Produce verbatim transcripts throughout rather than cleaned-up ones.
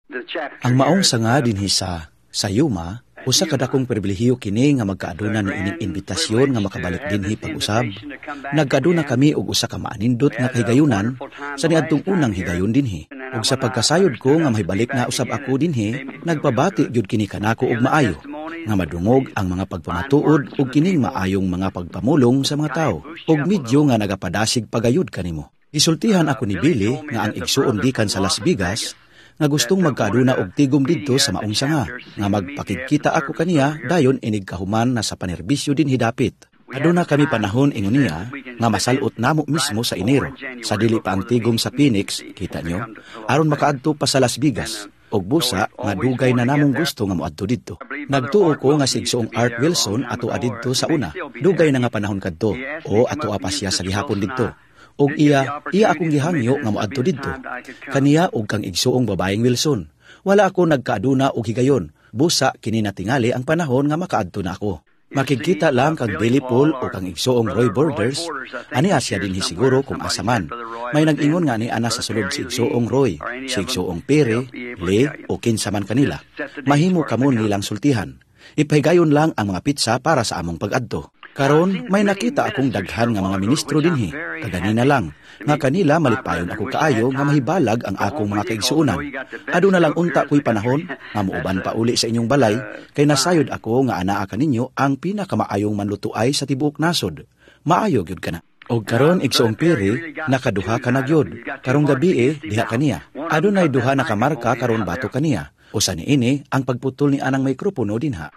Ang maong sanga dinhi sa sa Yuma, usa ka dakong pribilehiyo kini nga magkaaduna ni ining imbitasyon nga makabalik dinhi pag-usab. Nagkaaduna kami og usa ka maanindot nga kahigayunan sa niadtong unang higayon dinhi. Ug sa pagkasayod ko nga mahibalik na usab ako dinhi, nagpabati gyud kini kanako og maayo nga madungog ang mga pagpamatuod ug kining maayong mga pagpamulong sa mga tawo ug medyo nga nagapadasig pagayud kanimo. Gisultihan ako ni Billy nga ang igsuon gikan sa Las Vegas nga gustong magkaaduna og tigom didto sa maong sanga nga magpakigkita ako kaniya dayon inig kahuman na sa panerbisyo din hidapit. Aduna kami panahon ingon niya nga masalot namo mismo sa Enero sa dili pa ang tigom sa Phoenix, kita nyo, aron makaadto pa sa Las Vegas og busa nga dugay na namong gusto nga moadto didto. Nagtuo ko nga sigsuong Art Wilson ato adidto sa una. Dugay na nga panahon kadto o ato pa siya sa gihapon didto. Og iya, iya akong gihangyo nga moadto didto. Kaniya og kang igsuong babaeng Wilson. Wala ako nagkaaduna og higayon. Busa kini natingali ang panahon nga makaadto na ako. Makikita lang kang Billy Paul o kang igsuong Roy Borders. Ani asya dinhi siguro kung asa man. May nag-ingon nga ni ana sa sulod si igsuong Roy, si igsuong Pere, Lee o kinsa man kanila. Mahimo kamo nilang sultihan. Ipahigayon lang ang mga pizza para sa among pag-adto. Karon may nakita akong daghan nga mga ministro dinhi, kaganina lang, nga kanila malipayon ako kaayo nga mahibalag ang akong mga kaigsuunan. Ado na lang unta ko'y panahon nga muuban pa uli sa inyong balay, kay nasayod ako nga anaa kaninyo ang pinakamaayong manlutuay sa tibuok nasod. Maayo gyud kana. Og karon igsuong Piri, nakaduha ka na gyud. Karong gabi eh, diha kaniya. Adunay duha na kamarka karon bato kaniya. Usa ni ini ang pagputol ni anang mikropono dinha.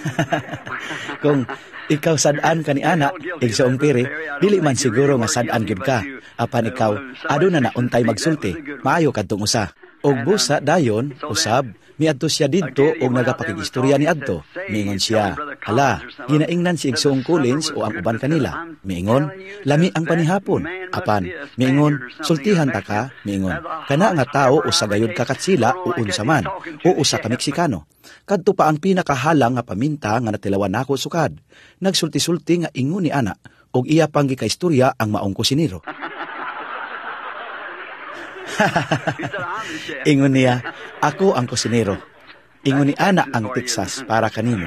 Kung ikaw sad-an ka ni ana, igsuong Piri, dili man siguro nga sad-an gyud ka. Apan ikaw, aduna na untay magsulti, maayo kadtong usa. Og busa dayon, usab, miadto siya didto og nagapakigistorya ni adto. Miingon siya, hala, ginaingnan si igsuong Collins o ang uban kanila. Miingon, lami ang panihapon. Apan, miingon, sultihan ta ka, miingon, kana nga tao o sagayod ka katsila o unsa man, o usa ka Meksikano. Kadto pa ang pinakahalang nga paminta nga natilawan nako sukad. Nagsulti-sulti nga ingon ni ana, og iya pang gikaistorya ang maong kusinero. Ingon niya, ako ang kusinero. Ingon ni ana ang Texas para kanino.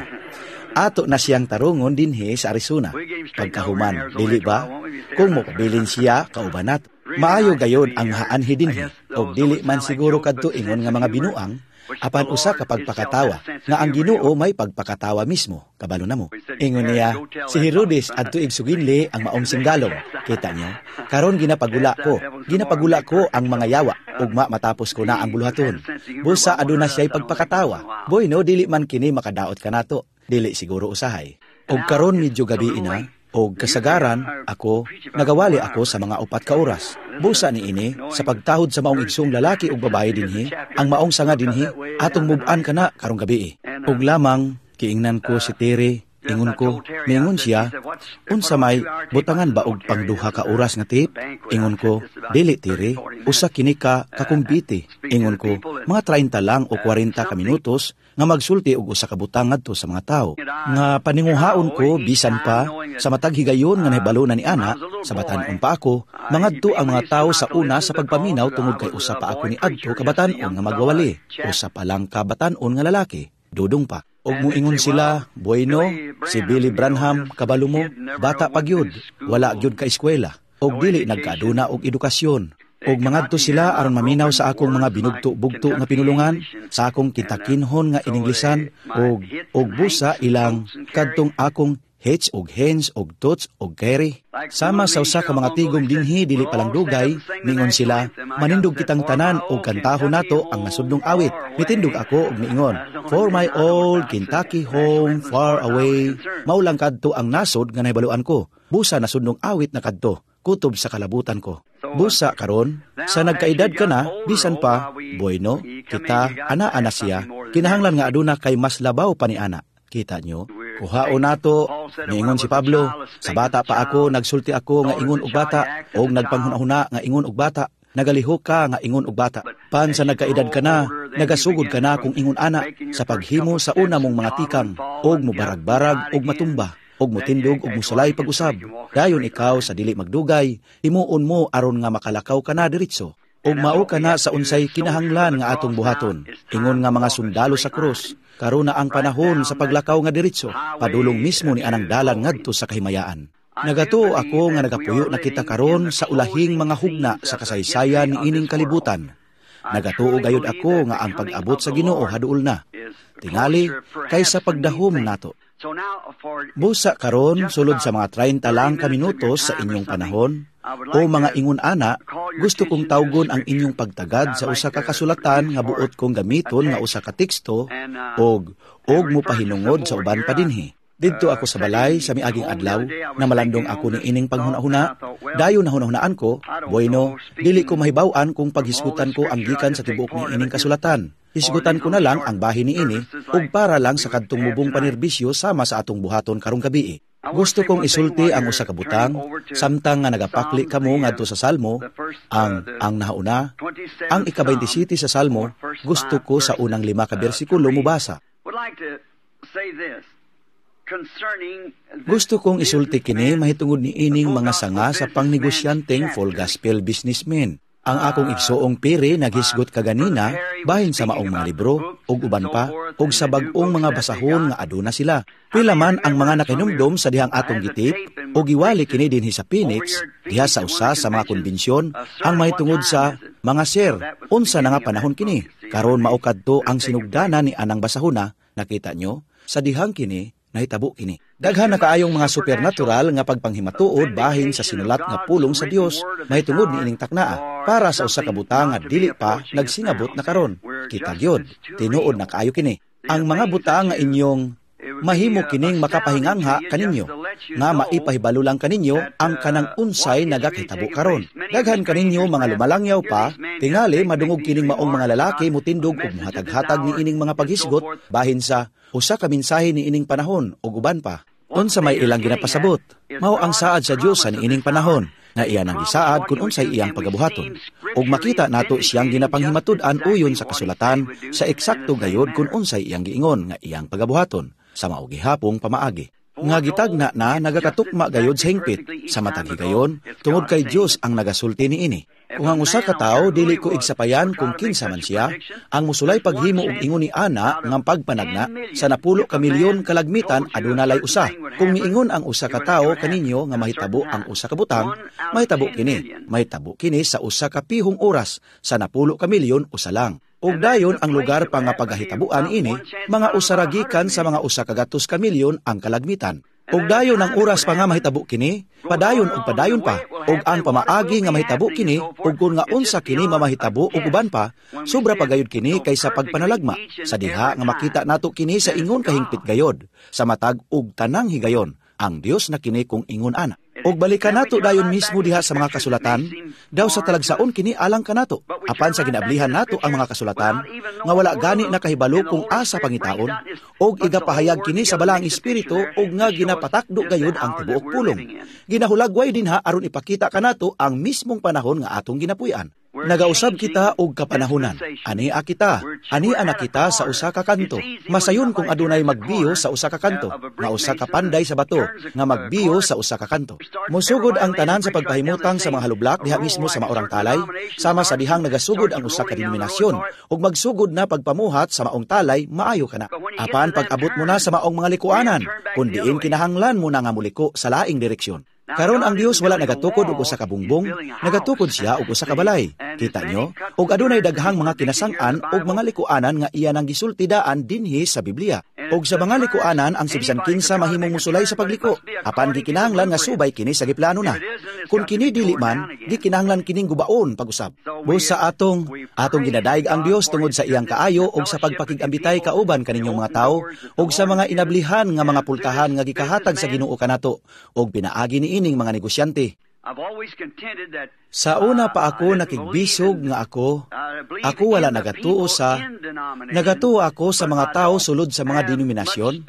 Ato na siyang tarungon dinhi sa Arizona. Pagkahuman, dili ba? Kung mo pabilin siya, kaubanat. Maayo gayod ang haanhi dinhi. Og dili man siguro kadto ingon nga mga binuang, apan usa ka pagpakatawa, nga ang Ginoo may pagpakatawa mismo, kabalo na mo. Ingon niya, si Herodes adto igsuginli ang maong singgalong. Kita niyo, karon ginapagula ko, ginapagula ko ang mga yawa, ugma matapos ko na ang buluhaton. Busa aduna siya'y pagpakatawa. Boy no, dili man kini makadaot ka nato, dili siguro usahay. Og karon medyo gabi ina, og kasagaran ako, nagawali ako sa mga upat ka oras. Busa ni ini, sa pagtahod sa maong igsong lalaki ug babae dinhi, ang maong sanga dinhi, atong muban ka na karong gabi. Og lamang, kiingnan ko si Terry, ingon ko, mingon siya, unsa may butangan ba og pangduha ka oras nga tip? Ingon ko, dili Terry, usa kini ka kakumbiti. Ingon ko, mga treinta lang o kwarenta ka minutos, nga magsulti og usa ka butang ngadto sa mga tawo. Nga paninguhaon ko bisan pa sa matag higayon nga nahibalo na ni ana, sa batan-on pa ako, mangadto ang mga tawo sa una sa pagpaminaw tungod kay usa pa ako ni adto ka batan-on nga magwawali, usa pa lang ka batan-on nga lalaki, dudong pa. Og muingon sila, bueno, si Billy Branham kabalo mo, bata pa gyud, wala gyud ka eskwela, og dili nagkaaduna og edukasyon. Og mangadto sila aron maminaw sa akong mga binugto-bugto nga pinulungan, sa akong kitakinhon nga ininglesan, og og busa ilang kadtong akong Hitch og Hens og Tots og Kerry. Sama sa usa ka mga tigom dinhi dili palang dugay, mingon sila, manindog kitang tanan og kantahon nato ang nasudnong awit. Mitindog ako og miingon, for my old Kentucky home far away. Maulang kadto ang nasod nga nahibaluan ko. Busa nasudnong awit na kadto, kutob sa kalabutan ko. Busa karon, sa nagkaedad ka na, bisan pa, bueno, kita, ana-ana siya, kinahanglan nga aduna kay mas labaw pa ni ana. Kita nyo, kuhao nato, niingon si Pablo, sa bata pa ako, nagsulti ako nga ingon og bata, o nagpanghunahuna nga ingon og bata, nagaliho ka nga ingon og bata. Pan sa nagkaedad ka na, nagasugod ka na kung ingon ana, sa paghimo sa una mong mga tikang, og mubarag-barag og matumba, og mutindog og musulay pag-usab. Dayon ikaw sa dili magdugay, himuon mo aron nga makalakaw ka na diretso. ug mao kana sa unsay kinahanglan nga atong buhaton. Ingon nga mga sundalo sa krus, karon na ang panahon sa paglakaw nga diretso, padulong mismo ni anang dalan ngadto sa kahimayaan. Nagatuo ako nga nagapuyo na kita karon sa ulahing mga hugna sa kasaysayan ni ining kalibutan. Nagatuo gayud ako nga ang pag-abot sa Ginoo haduol na. Tingali kaysa pagdahom nato. Busa karon sulod sa mga treinta lang ka minutos sa inyong panahon o mga ingon ana, gusto kong tawgon ang inyong pagtagad sa usa ka kasulatan nga buot kong gamiton nga usa ka teksto og og mo pahinungod sa uban pa dinhi. Didto ako sa balay sa miaging adlaw na malandong ako ni ining panghuna-huna. Dayon na hunahunaan ko, bueno, dili ko mahibaw-an kung paghisgutan ko ang gikan sa tibuok ni ining kasulatan. Hisgutan ko na lang ang bahin ni ini ug para lang sa kadtong mubong panerbisyo sama sa atong buhaton karong gabi. Gusto kong isulti ang usa ka butang samtang nga nagapakli kamo ngadto sa Salmo, ang ang nahauna, ang ika-twenty-seven sa Salmo, gusto ko sa unang lima ka bersikulo mubasa. Gusto kong isulti kini mahitungod ni ining mga sanga sa pangnegosyanteng full gospel businessmen. Ang akong igsuong piri naghisgot kaganina bahin sa maong mga libro ug uban pa ug sa bag-ong mga basahon nga aduna sila. Pila man ang mga nakinumdum sa dihang atong gitip ug giwali kini dinhi sa Phoenix diha sa usa sa mga konbensyon ang mahitungod sa mga sir. Unsa na nga panahon kini? Karon mao kadto ang sinugdanan ni anang basahona. Nakita nyo sa dihang kini nahitabo kini. Daghan na kaayong mga supernatural nga pagpanghimatuod bahin sa sinulat nga pulong sa Dios mahitungod ni ining taknaa para sa usa ka butang nga dili pa nagsingabot na karon. Kita gyud, tinuod na kaayo kini. Ang mga butang nga inyong mahimo kining makapahingangha kaninyo nga maipahibalo lang kaninyo ang kanang unsay nagakahitabo karon. Daghan kaninyo mga lumalangyaw pa, tingali madungog kining maong mga lalaki mutindog ug muhatag-hatag ni ining mga paghisgot bahin sa usa ka mensahe ni ining panahon ug uban pa. Unsa may ilang ginapasabot, mao ang saad sa Dios sa niining panahon nga iyan ang gisaad kung unsay iyang pagabuhaton. Ug makita nato siyang ginapanghimatud-an uyon sa kasulatan sa eksakto gayod kung unsay iyang giingon nga iyang pagabuhaton sa mao gihapong pamaagi. Nga gitagna na nagakatukma gayod sa hingpit sa matag higayon tungod kay Dios ang nagasulti niini. Kung ang usa ka tawo dili ko igsapayan kung kinsa man siya, ang musulay paghimo og ingon ni ana nga pagpanagna sa napulo ka milyon kalagmitan aduna lay usa. Kung miingon ang usa ka tawo kaninyo nga mahitabo ang usa ka butang, mahitabo kini. Mahitabo kini sa usa ka pihong oras sa napulo ka milyon usa lang. Ug dayon ang lugar pa nga pagahitabuan ini, mga usaragikan sa mga usa ka gatos ka milyon ang kalagmitan. Ug dayon ang oras pa nga mahitabo kini, padayon ug padayon pa, ug ang pamaagi nga mahitabo kini, ug kun nga unsa kini mamahitabo ug uban pa, sobra pa gayud kini kaysa pagpanalagma. Sa diha nga makita nato kini sa ingon kahingpit gayod, sa matag ug tanang higayon, ang Dios na kini kung ingon ana. Og balikan nato dayon mismo diha sa mga kasulatan, daw sa talagsaon kini alang kanato. Apan sa ginablihan nato ang mga kasulatan, nga wala gani nakahibalo kung asa pangitaon, og igapahayag kini sa balaang espiritu og nga ginapatakdo gayud ang tibuok pulong. Ginahulagway dinha aron ipakita kanato ang mismong panahon nga atong ginapuy-an. Nagausab kita og kapanahunan. Ania kita, ania na kita sa usa ka kanto. Masayon kung adunay magbiyo sa usa ka kanto, nga usa ka panday sa bato, nga magbiyo sa usa ka kanto. Mosugod ang tanan sa pagpahimutang sa mga halublak diha mismo sa maorang talay, sama sa dihang nagasugod ang usa ka denominasyon, ug magsugod na pagpamuhat sa maong talay, maayo kana. Apan pag-abot mo na sa maong mga likuanan, kun diin kinahanglan mo na nga muliko sa laing direksyon. Karon ang Dios wala nagatukod og usa ka bungbong, nagatukod siya og usa ka balay. Kita nyo? Og adunay daghang mga kinasang-an og mga likuanan nga iya nang gisultidaan dinhi sa Biblia. Og sa mga likuanan ang sibisan kinsa mahimong musulay sa pagliko, apan gikinahanglan nga subay kini sa giplano na. Kung kini dili man, gikinahanglan kining gubaon pag-usab. Busa atong atong ginadaig ang Dios tungod sa iyang kaayo og sa pagpakigambitay kauban kaninyong mga tawo og sa mga inablihan nga mga pultahan nga gikahatag sa Ginoo kanato og pinaagi ni ining mga negosyante. Sa una pa ako nakigbisog nga ako, ako wala nagatuo sa, nagatuo ako sa mga tao sulod sa mga denominasyon,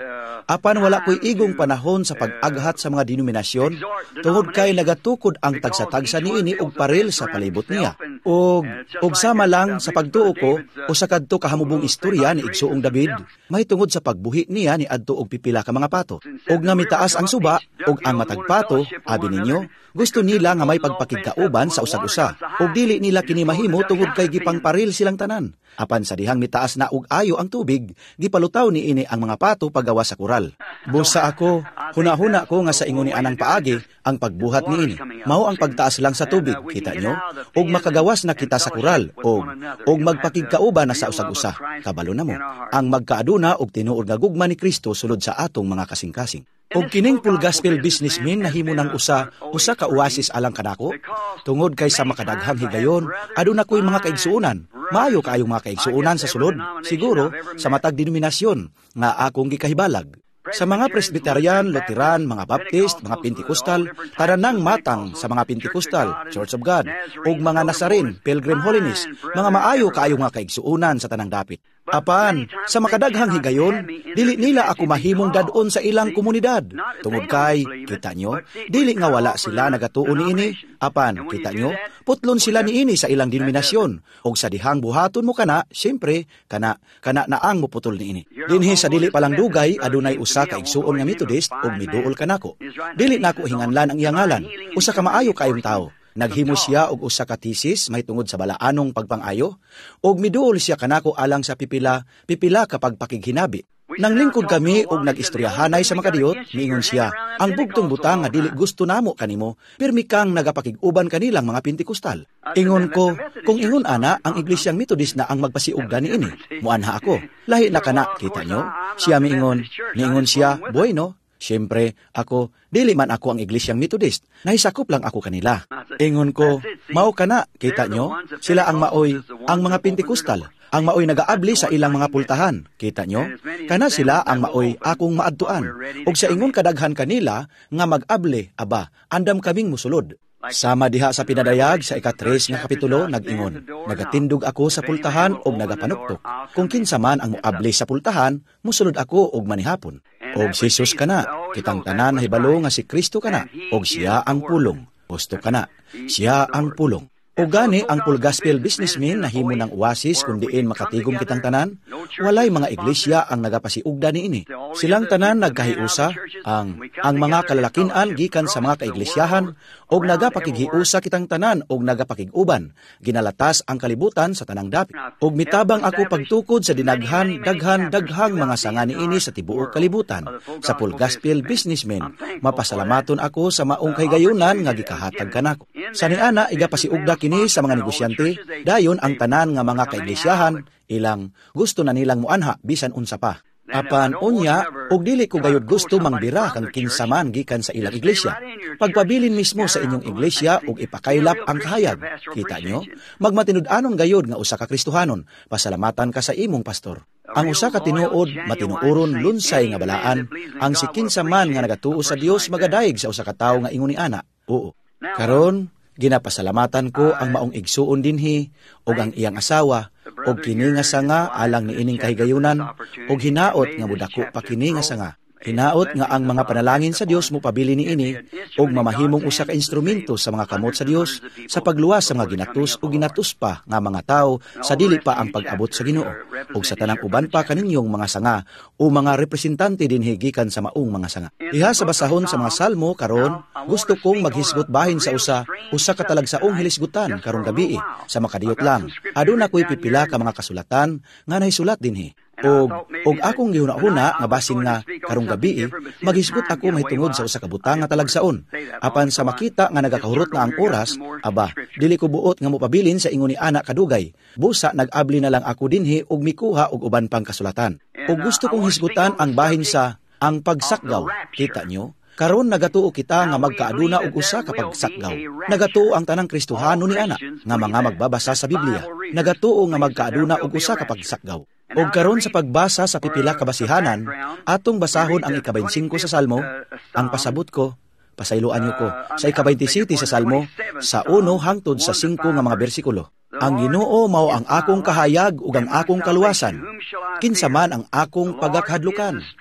Apan wala ko'y igong panahon sa pag-aghat sa mga denominasyon, tungod kay nagatukod ang tagsa-tagsa niini og paril sa palibot niya. Og, og sama lang sa pagtuo ko, o sa kadto kahamubong istorya ni Igsoong David, may tungod sa pagbuhi niya ni adto og pipila ka mga pato. Og nga mitaas ang suba, og ang matagpato, abi ninyo, gusto nila nga may pagpakigkauban sa usag-usa, og dili nila kini mahimo tungod kay gipang paril silang tanan. Apan sa dihang mitaas na og ayo ang tubig, gipalutaw ni ini ang mga pato paggawa sa kural. Busa ako, huna-huna ko nga sa ingon ni anang paagi ang pagbuhat ni ini. Mao ang pagtaas lang sa tubig, kita nyo? Og makagawas na kita sa kural, og, og magpakigkauban na sa usag-usa. Kabalo na mo, ang magkaaduna og tinuod nga gugma ni Kristo sulod sa atong mga kasing-kasing. Og kining full gospel businessman nahimo ng usa, usa ka oasis alang kanako. Tungod kay sa makadaghang higayon, aduna ko'y mga kaigsuunan. Maayo kaayong mga kaigsuunan sa sulod, siguro sa matag denominasyon nga akong gikahibalag. Sa mga Presbyterian, Lutheran, mga Baptist, mga Pentecostal, taranang matang sa mga Pentecostal, Church of God, ug mga Nazarene, Pilgrim Holiness, mga maayo kaayong mga kaigsuunan sa tanang dapit. Apan, sa makadaghang higayon, dili nila ako mahimong dadon sa ilang komunidad. Tungod kay, kita nyo, dili nga wala sila nagatuo ni ini. Apan, kita nyo, putlon sila ni ini sa ilang denominasyon. Og sa dihang buhaton mo kana, siyempre, kana, kana naang muputol ni ini. Dinhi sa dili palang dugay, adunay usa ka igsuon nga Methodist, og miduol kanako. Dili nako hinganlan ang iyang ngalan, usa ka maayo kayong tao. Naghimo siya og usa ka thesis may tungod sa balaanong pagpangayo, og miduol siya kanako alang sa pipila, pipila kapag pakighinabi. Nang lingkod kami og nag-istoryahanay sa makadiyot, miingon siya, ang bugtong butang nga dili gusto namo kanimo, pirmi kang nagapakig-uban kanilang mga Pentekostal. Ingon ko, kung ingon ana, ang Iglesyang Methodist na ang magpasiugda ni ini. Muanha ako, lahi na kana, kita nyo? Siya miingon, miingon siya, bueno. Siyempre, ako, dili man ako ang Iglesyang Methodist. Nahisakop lang ako kanila. Ingon ko, mao kana, kita nyo? Sila ang maoy, ang mga Pentekostal. Ang maoy nagaabli sa ilang mga pultahan. Kita nyo? Kana sila ang maoy akong maadtuan. Og sa ingon kadaghan kanila, nga mag-abli, aba, andam kaming musulod. Sama diha sa pinadayag sa ikatres nga kapitulo, nag-ingon, nagatindog ako sa pultahan og nagapanuktok. Kung kinsa man ang muabli sa pultahan, musulod ako og manihapon. Og si Jesus kana, kitang tanan nahibalo nga si Kristo kana, og siya ang pulong. Gusto kana, siya ang pulong. O gani ang full gospel businessman na himo ng oasis kung diin makatigom kitang tanan, walay mga iglesia ang nagapasiugda ni ini. Silang tanan nagkahiusa, ang ang mga kalalakinan gikan sa mga kaiglesiyahan, og nagapakighiusa kitang tanan og nagapakiguban, ginalatas ang kalibutan sa tanang dapit. Og mitabang ako pagtukod sa dinaghan, daghan, daghang mga sanga ni ini sa tibuok kalibutan. Sa full gospel businessman, mapasalamaton ako sa maong kahigayunan nga gikahatag kanako. Sa niana, igapasiugda kini sa mga negosyante, dayon ang tanan nga mga kaiglesiyahan, ilang gusto na nilang muanha bisan unsa pa. Apan unya, og dili ko gayud gusto mangbira kang kinsa man gikan sa ilang iglesia. Pagpabilin mismo sa inyong iglesia og ipakaylap ang kahayag. Kita nyo? Magmatinud-anon gayud nga usa ka Kristohanon, pasalamatan ka sa imong pastor. Ang usa ka tinuod, matinuoron lunsay nga balaan, ang si kinsa man nga nagatuo sa Dios magadayeg sa usa ka tawo nga ingon ni ana. Oo. Karon, ginapasalamatan ko ang maong igsuon dinhi og ang iyang asawa og kini nga sanga alang niining kahigayunan og hinaot nga mudako pa kini nga sanga. Hinaot nga ang mga panalangin sa Dios mo pabili ni ini og mamahimong usa ka instrumento sa mga kamot sa Dios sa pagluwas sa mga ginatus o ginatus pa nga mga tao sa dili pa ang pag-abot sa Ginoo og sa tanang uban pa kaninyong mga sanga o mga representante dinhi gikan sa maong mga sanga. Diha sa basahon sa mga salmo karon, gusto kong maghisgot bahin sa usa usa ka talagsaong hilisgutan karong gabii sa makadiyot lang. Aduna ko'y pipila ka mga kasulatan nga nahisulat dinhi. Og, og akong gihuna-huna nga basin nga karong gabii, maghisgot ako mahitungod sa usa ka butang nga talagsaon. Apan sa makita nga nagakahurot na ang oras, aba, dili ko buot nga mopabilin sa ingon ni ana kadugay. Busa nag-abli na lang ako dinhi og mikuha og uban pang kasulatan. Og gusto kong hisgutan ang bahin sa ang pagsakgaw. Kita nyo? Karon nagatuo kita nga magkaaduna og usa ka pagsakgaw. Nagatuo ang tanang Kristohano ni ana nga mga magbabasa sa Biblia. Nagatuo nga magkaaduna og usa ka pagsakgaw. Og karon sa pagbasa sa pipila ka basihanan, atong basahon ang ika-twenty-five sa Salmo, ang pasabot ko, pasayloan niyo ko, sa ika-twenty-seven sa Salmo, sa one hangtod sa five nga mga bersikulo. Ang Ginoo mao ang akong kahayag ug ang akong kaluwasan. Kinsa man ang akong pagakhadlukan.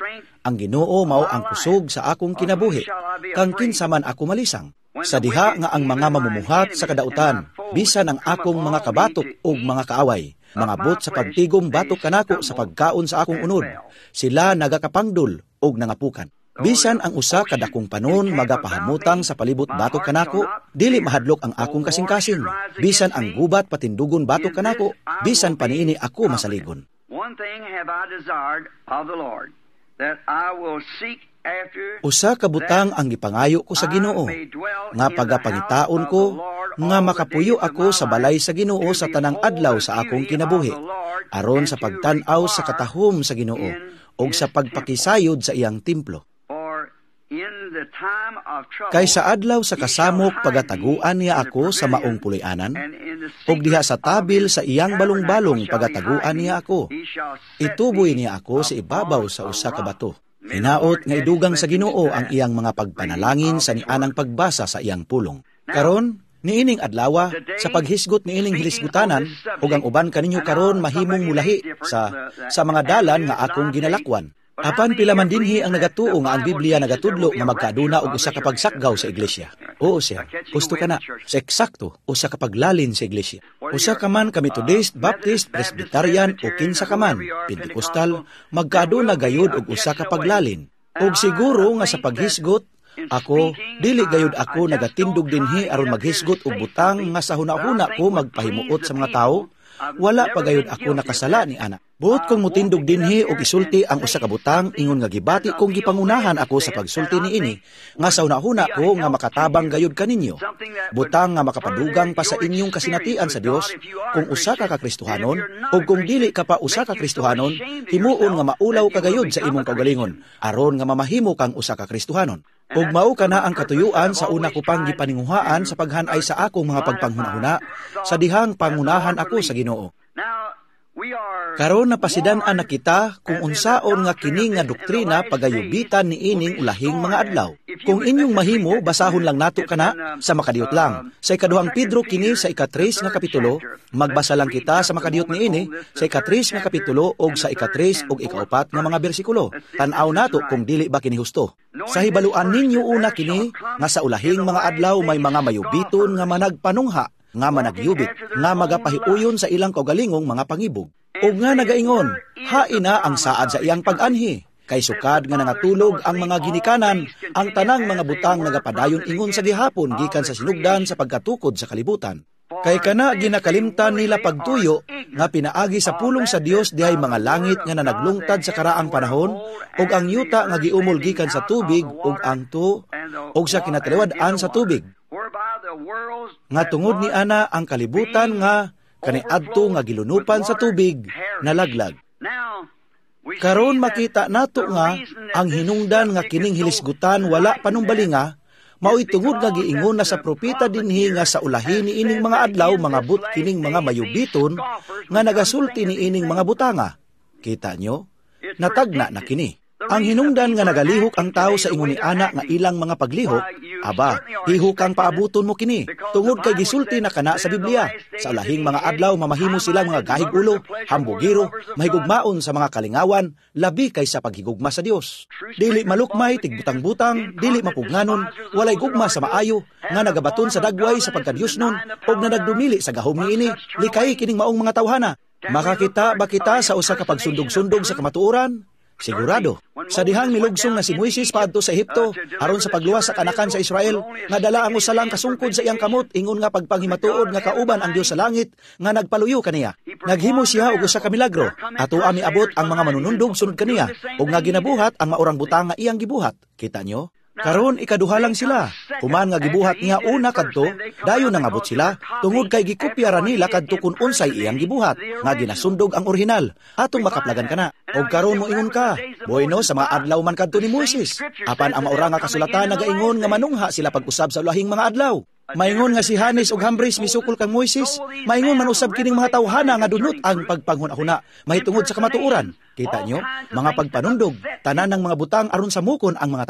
Ang Ginoo mao ang kusog sa akong kinabuhi, kang kinsa man ako malisang. Sa diha nga ang mga mamumuhat sa kadautan, bisan ang akong mga kabatok ug mga kaaway, mga bot sa pagtigom batok kanako sa pagkaon sa akong unod, sila nagakapangdol ug nangapukan. Bisan ang usa kadakong panon magapahamutang sa palibot batok kanako, dili mahadlok ang akong kasing-kasing. Bisan ang gubat patindugon batok kanako, bisan paniini ako masaligon. One thing have I desired of the Lord, that I will seek after Usa ka butang ang gipangayo ko sa Ginoo, nga pagapangitaon ko, nga makapuyo ako sa balay sa Ginoo sa tanang adlaw sa akong kinabuhi, aron sa pagtan-aw sa katahom sa Ginoo, o sa pagpakisayod sa iyang templo. Kay sa adlaw sa kasamok pagataguan niya ako sa maong puloy-anan, ug diha sa tabil sa iyang balong-balong pagataguan niya ako, ituboy niya ako sa ibabaw sa usa ka bato. Hinaot nga idugang sa Ginoo ang iyang mga pagpanalangin sa nianang pagbasa sa iyang pulong. Karon, niining adlawa, sa paghisgot niining hilisgutanan, ug ang uban kaninyo karon mahimong mulahi sa sa mga dalan nga akong ginalakwan. Apan pila man dinhi ang nagatuo nga ang Biblia nagatudlo nga magkaaduna og usa ka pagsakgaw sa iglesia. Oo siya, gusto ka na, sa eksakto, usa ka paglalin sa iglesia. Usa ka man ka Methodist, Baptist, Presbyterian o kinsa ka man, Pentecostal, magkaaduna gayud og usa ka paglalin. Og siguro nga sa paghisgot, ako, dili gayud ako nagatindog dinhi aron maghisgot og butang nga sa hunahuna ko magpahimuot sa mga tawo. Wala pagayod ako nakasala ni ana. Buot kong mutindog dinhi og isulti ang usa ka butang ingon nga gibati kong gipangunahan ako sa pagsulti niini nga sa hunahuna ko nga makatabang gayud kaninyo. Butang nga makapadugang pa sa inyong kasinatian sa Dios kung usa ka kakristohanon o kung dili ka pa usa ka kristohanon, himuon nga maulaw ka gayud sa imong kaugalingon aron nga mamahimo kang usa ka kristohanon. Ug mao kana ang katuyuan sa una ko pang gipaninguhaan sa paghanay sa akong mga pagpanghunahuna sa dihang pangunahan ako sa Ginoo. Karon napasidan-an na kita kung unsaon nga kini nga doktrina pagayubitan ni ining ulahing mga adlaw. Kung inyong mahimo, basahon lang nato kana sa makadiyot lang. Sa ikaduhang Pedro kini sa ikatris nga kapitulo, magbasa lang kita sa makadiyot ni ini sa ikatris nga kapitulo og sa ikatris og ikaupat nga mga bersikulo. Tan-aw nato kung dili ba kini husto. Sa hibaluan ninyo una kini nga sa ulahing mga adlaw may mga mayubiton nga managpanungha, nga managyubit, nga magapahiuyon sa ilang kaugalingong mga pangibog. O nga nagaingon, haina ang saad sa iyang pag-anhi. Kay sukad nga nangatulog ang mga ginikanan, ang tanang mga butang nagapadayon ingon sa gihapon gikan sa sinugdan sa pagkatukod sa kalibutan. Kay kana ginakalimtan nila pagtuyo nga pinaagi sa pulong sa Dios dihay mga langit nga nanaglungtad sa karaang panahon ug ang yuta nga giumol gikan sa tubig ug ang tu ug sa kinatiliwad-an sa tubig. Nga tungod ni ana ang kalibutan nga kaniadto nga gilunupan sa tubig nalaglag. Karon makita nato nga ang hinungdan nga kining hilisgutan wala panumbalinga, mao'y tungod nga giingon na sa propeta dinhi nga sa ulahi ni ining mga adlaw mga but kining mga mayubiton nga nagasulti ni ining mga butanga. Kita nyo? Natagna na kini. Ang hinungdan nga nagalihok ang tao sa ingon ni ana nga ilang mga paglihok, aba, hihukang paabuton mo kini. Tungod kay gisulti na kana sa Biblia. Sa ulahing mga adlaw mamahimo sila mga gahig ulo, hambugiro, mahigugmaon sa mga kalingawan, labi kaysa paghigugma sa Dios. Dili malukmay tigbutang-butang, dili mapugnanon, walay gugma sa maayo, nga nagabaton sa dagway sa pagkadiyos nun, og na nagdumili sa gahom niini, likay kining maong mga tawhana. Makakita ba kita sa usa ka pagsundog-sundog sa kamatuoran? Sigurado. Sa dihang nilugsong nga si Moises paadto sa Ehipto aron sa pagluwas sa kanakan sa Israel, nga dala ang usa lang kasungkod sa iyang kamot ingon nga pagpanghimatuod nga kauban ang Dios sa langit nga nagpaluyo kaniya. Naghimo siya og usa ka milagro, ato ami abot ang mga manunundog sunod kaniya, ug nga ginabuhat ang maurang butang nga iyang gibuhat. Kita nyo? Karon ikaduha lang sila. Human nga gibuhat niya una kadto, dayon nangabot sila tungod kay gikopya ra nila kadto kun unsay iyang gibuhat, nga ginasundog ang orihinal. Atong makaplagan kana. Og karon mo ingon ka, bueno sa mga adlaw man kadto ni Moises. Apan ang maura nga kasulatan nagaingon nga manungha sila pag-usab sa ulahing mga adlaw. Maingon nga si Hanes ug Hambres misukol kang Moises, maingon man usab kining mga tawhana nga dunot ang pagpanghuna-huna mahitungod sa kamatuoran. Kita nyo, mga pagpanundog, tanan ng mga butang aron sa mukon ang mga tao.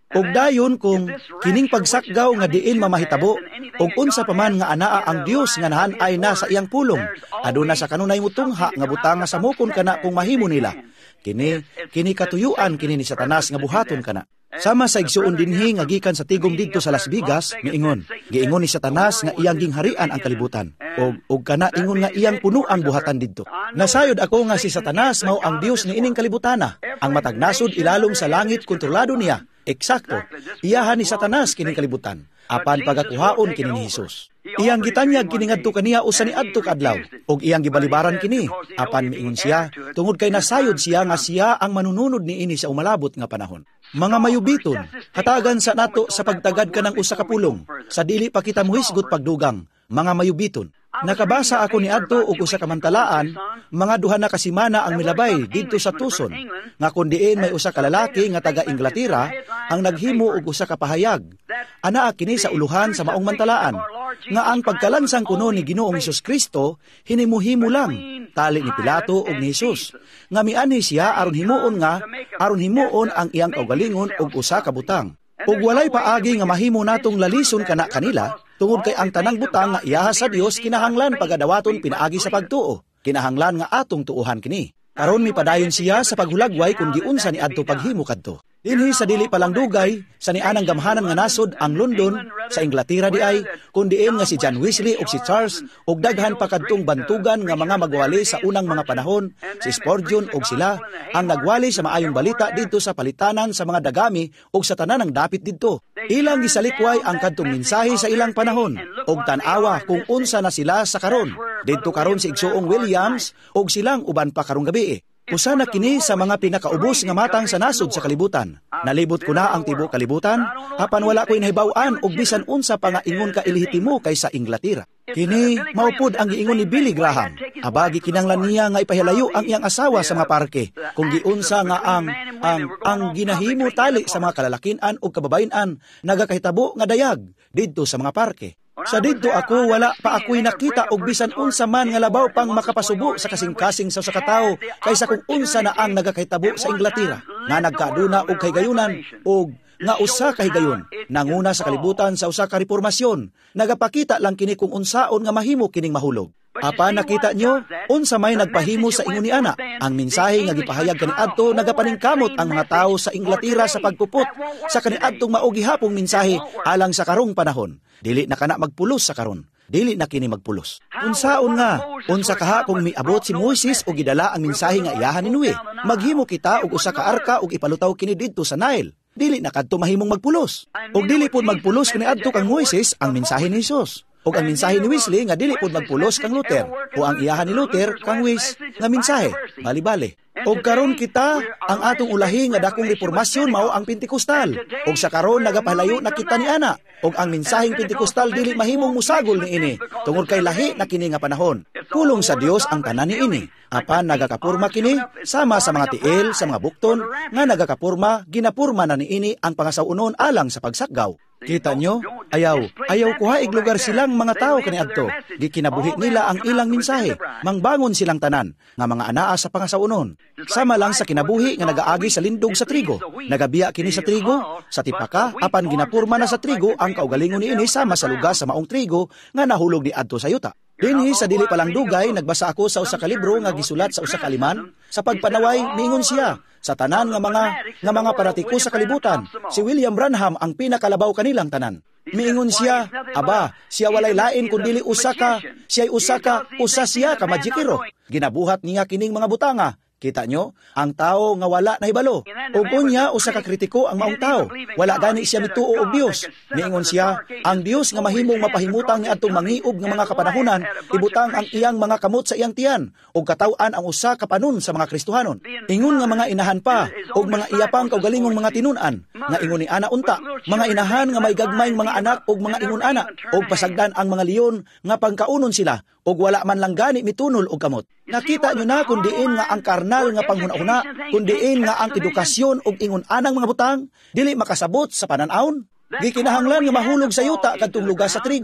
Og dayon kung kining pagsakgaw nga diin mamahitabo, og unsa pa man nga anaa ang Dios nga nahan ay na sa iyang pulong, aduna sa kanunay mutungha nga butang nga samukon kana kung mahimo nila. Kini kini katuyuan kini ni Satanas nga buhaton kana. Sama sa igsuon dinhi nga gikan sa tigom didto sa Las Vegas, miingon, giingon ni Satanas nga iyang gingharian ang kalibutan. Og og kana ingon nga iyang puno ang buhatan didto. Nasayod ako nga si Satanas mao ang Dios ni ining kalibutana. Ang matag nasod ilalom sa langit kontrolado niya. Eksakto, iyahan ni Satanas kining kalibutan. Apan pagakuhaon kini ni Hesus. Iyang gitanyag kini ngadto kaniya usa ni adto kadlaw, og iyang gibalibaran kini. Apan miingon siya, tungod kay nasayod siya nga siya ang manununod niini sa umalabot nga panahon. Mga mayubiton, hatagan sa nato sa pagtagad ka ng usa ka pulong, sa dili pa kita muhisgot pagdugang, mga mayubiton. Nakabasa ako ni adto og usa ka mantalaan, mga duha na ka semana ang milabay didto sa Tucson, nga kun diin may usa ka lalaki nga taga Inglaterra ang naghimo og usa ka pahayag. Anaa kini sa uluhan sa maong mantalaan, nga ang pagkalansang kuno ni Ginoong Hesus Kristo hinimuhimo lang, tali ni Pilato og ni Hesus. Nga miani siya aron himuon nga aron himuon ang iyang kaugalingon og usa ka butang. Ug walay paagi nga mahimo natong lalison kana kanila, tungod kay ang tanang butang nga iyaha sa Dios kinahanglan pagadawaton pinaagi sa pagtuo. Kinahanglan nga atong tuuhan kini. Karon mipadayon siya sa paghulagway kung giunsa ni adto paghimo kadto. Dinhi sa dili palang dugay, sa nianang gamhanan nga nasod ang London, sa Inglaterra di ay, kundiin nga si John Wesley o si Charles, og daghan pa kadtong bantugan nga mga magwali sa unang mga panahon, si Spurgeon og sila, ang nagwali sa maayong balita dito sa palitanan sa mga dagami og sa tanan ng dapit dito. Ilang gisalikway ang kadtong mensahe sa ilang panahon, og tan-awa kung unsa na sila sa karon. Dito karon si Igsoong Williams, og silang uban pa karong gabi. Usa na kini sa mga pinakaubos nga matang sa nasod sa kalibutan. Nalibot ko na ang tibuok kalibutan, apan wala ko'y nahibaw-an og bisan unsa pa nga ingon ka ilihitimo kaysa Inglaterra. Kini maupod ang giingon ni Billy Graham. Abagi kinanglan niya nga ipahilayo ang iyang asawa sa mga parke. Kung giunsa nga ang ang ang ginahimo tali sa mga kalalakinan o kababayan nagakahitabo nga dayag didto sa mga parke. Sa didto ako, wala pa ako'y nakita og bisan unsa man nga labaw pang makapasubo sa kasing-kasing sa usa ka tawo kaysa kung unsa na ang nagakahitabo sa Inglaterra, nga nagkaaduna og kahigayunan og nga usa ka higayon, nanguna sa kalibutan sa usa ka reformasyon. Nagapakita lang kini kung unsaon nga mahimo kining mahulog. Apa nakita nyo, unsa may nagpahimo sa ingon ni ana, ang mensahe nga gipahayag kaniadto nagapaningkamot ang mga tawo sa Inglaterra sa pagpupot sa kaniadtong mao gihapong mensahe alang sa karong panahon. Dili na kana magpulos sa karon. Dili na kini magpulos. Unsaon nga, unsa kaha kung miabot si Moises o gidala ang mensahe nga iyahan ni Noe. Maghimo kita og usa ka arka ug ipalutaw kini didto sa Nile. Dili na kadto mahimong magpulos. Og dili pud magpulos kaniadto kang Moises ang mensahe ni Hesus. O ang mensahe ni Wesley nga dili pud magpulos kang Luther, o ang iyahan ni Luther kang Wes nga mensahe, bali-bali. Og karon kita ang atong ulahi nga dakong reformasyon mao ang Pentekostal. Og sa karon nagapahilayo na kita ni ana. Og ang mensaheng Pentekostal dili mahimong musagol ni ini tungod kay lahi na kini nga panahon. Pulong sa Dios ang tanan ni ini. Apan nagakapurma kini sama sa mga tiil sa mga bukton nga nagakapurma ginapurma na ni ini ang pangasaunon alang sa pagsakgaw. Kita nyo, ayaw, ayaw kuhaig lugar silang mga tao kaniadto. Di kinabuhi nila ang ilang mensahe, mangbangon silang tanan, nga mga anaa sa pangasaunon. Sama lang sa kinabuhi nga nagaagi sa lindog sa trigo. Nagabiya kini sa trigo, sa tipaka, apan ginapurma na sa trigo ang kaugalingon ni ini sama sa lugar sa maong trigo nga nahulog ni adto sa yuta. Dinhi sa dili palang dugay, nagbasa ako sa usa ka libro nga gisulat sa usa ka aliman. Sa pagpanaway, niingon siya, sa tanan nga mga nga mga paratiko sa kalibutan, si William Branham ang pinakalabaw kanilang tanan. Miingon siya, aba, siya walay lain kundili usa ka, siya'y usa ka, usa siya ka magikiro. Ginabuhat niya kining mga butanga. Kita nyo, ang tao nga wala na hibalo. O kunya, usa ka kritiko ang maong tao. Wala gani siya mituo og Dios. Miingon siya, ang Dios nga mahimong mapahimutang ni adtong mangiub nga mga kapanahunan, ibutang ang iyang mga kamot sa iyang tiyan, o kataw-an ang usa ka panon sa mga Kristohanon. Ingon nga mga inahan pa, o mga iyapang kaugalingong mga tinunan, nga ingon ni ana unta, mga inahan nga may gagmayng mga anak o mga ingon ana, o pasagdan ang mga leon nga pangkaunon sila, o wala man lang gani mitunol og kamot. Nakita nyo na kung diin nga ang karnal nga panghuna-una, kung diin nga ang edukasyon og ingon anang mga butang, dili makasabot sa pananawon. Di kinahanglan nga mahulog sa yuta kadtong lugar sa trigo.